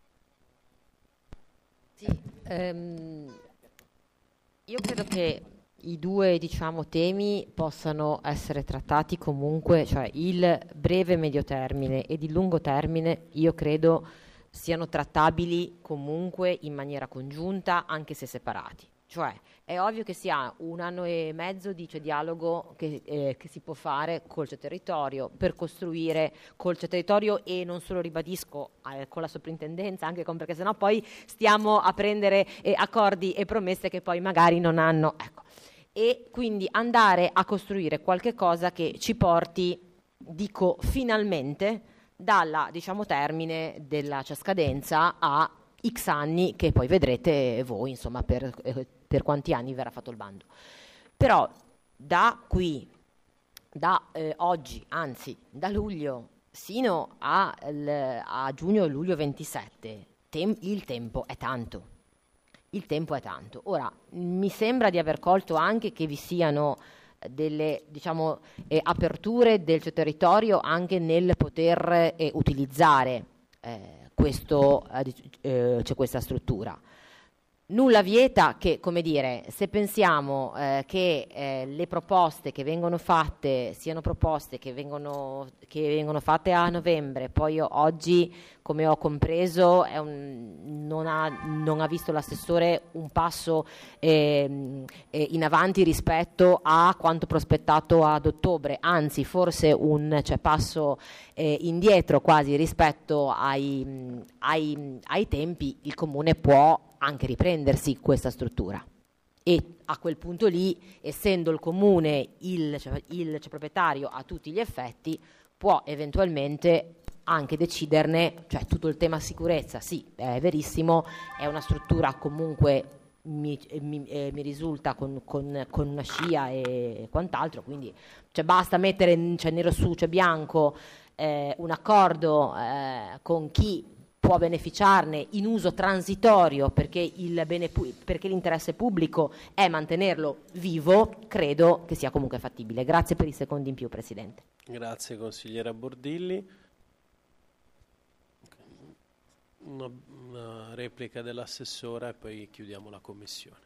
Sì, io credo che i due temi possano essere trattati comunque, cioè il breve medio termine ed il lungo termine, io credo siano trattabili comunque in maniera congiunta, anche se separati. Cioè è ovvio che si ha 1 anno e mezzo di dialogo che si può fare col territorio per costruire col territorio, e non solo, ribadisco, con la soprintendenza, anche perché sennò poi stiamo a prendere accordi e promesse che poi magari non hanno, ecco. E quindi andare a costruire qualche cosa che ci porti, dico finalmente, dalla termine della scadenza a X anni, che poi vedrete voi insomma per quanti anni verrà fatto il bando. Però da qui, da oggi, anzi da luglio sino a giugno e luglio 27, il tempo è tanto. Il tempo è tanto. Ora, mi sembra di aver colto anche che vi siano delle aperture del territorio anche nel poter utilizzare questa struttura. Nulla vieta che, come dire, se pensiamo che le proposte che vengono fatte siano proposte che vengono fatte a novembre, poi oggi, come ho compreso, non ha visto l'assessore un passo in avanti rispetto a quanto prospettato ad ottobre, anzi forse un passo indietro quasi rispetto ai tempi. Il Comune può anche riprendersi questa struttura, e a quel punto lì, essendo il Comune il proprietario a tutti gli effetti, può eventualmente anche deciderne, cioè tutto il tema sicurezza, sì, è verissimo, è una struttura comunque mi risulta con una scia e quant'altro, quindi basta mettere nero su bianco un accordo con chi può beneficiarne in uso transitorio, perché l'interesse pubblico è mantenerlo vivo. Credo che sia comunque fattibile. Grazie per i secondi in più, Presidente. Grazie consigliera Bordilli. Una replica dell'assessora e poi chiudiamo la commissione.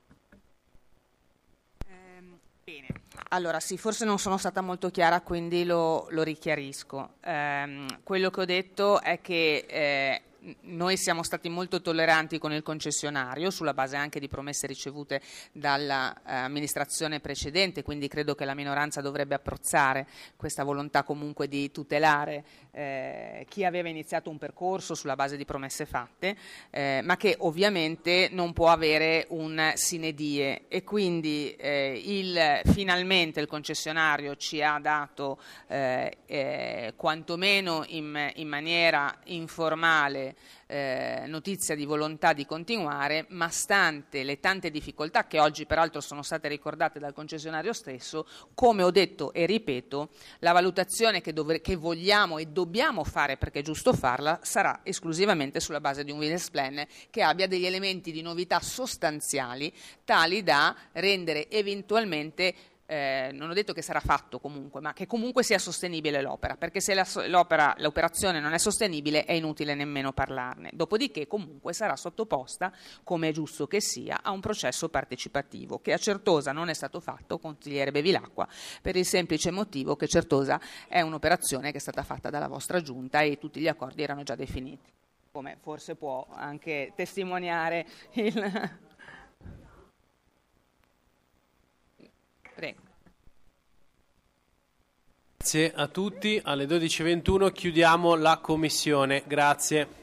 Bene, allora sì, forse non sono stata molto chiara, quindi lo richiarisco. Quello che ho detto è che noi siamo stati molto tolleranti con il concessionario sulla base anche di promesse ricevute dall'amministrazione precedente, quindi credo che la minoranza dovrebbe apprezzare questa volontà comunque di tutelare chi aveva iniziato un percorso sulla base di promesse fatte, ma che ovviamente non può avere un sine die, e quindi finalmente il concessionario ci ha dato quantomeno in maniera informale notizia di volontà di continuare, ma stante le tante difficoltà che oggi peraltro sono state ricordate dal concessionario stesso, come ho detto e ripeto, la valutazione che vogliamo e dobbiamo fare, perché è giusto farla, sarà esclusivamente sulla base di un business plan che abbia degli elementi di novità sostanziali tali da rendere eventualmente, non ho detto che sarà fatto comunque, ma che comunque sia sostenibile l'opera, perché se l'operazione non è sostenibile è inutile nemmeno parlarne. Dopodiché comunque sarà sottoposta, come è giusto che sia, a un processo partecipativo, che a Certosa non è stato fatto, consigliere Bevilacqua, per il semplice motivo che Certosa è un'operazione che è stata fatta dalla vostra giunta e tutti gli accordi erano già definiti, come forse può anche testimoniare il... Prego. Grazie a tutti, alle 12:21 chiudiamo la commissione. Grazie.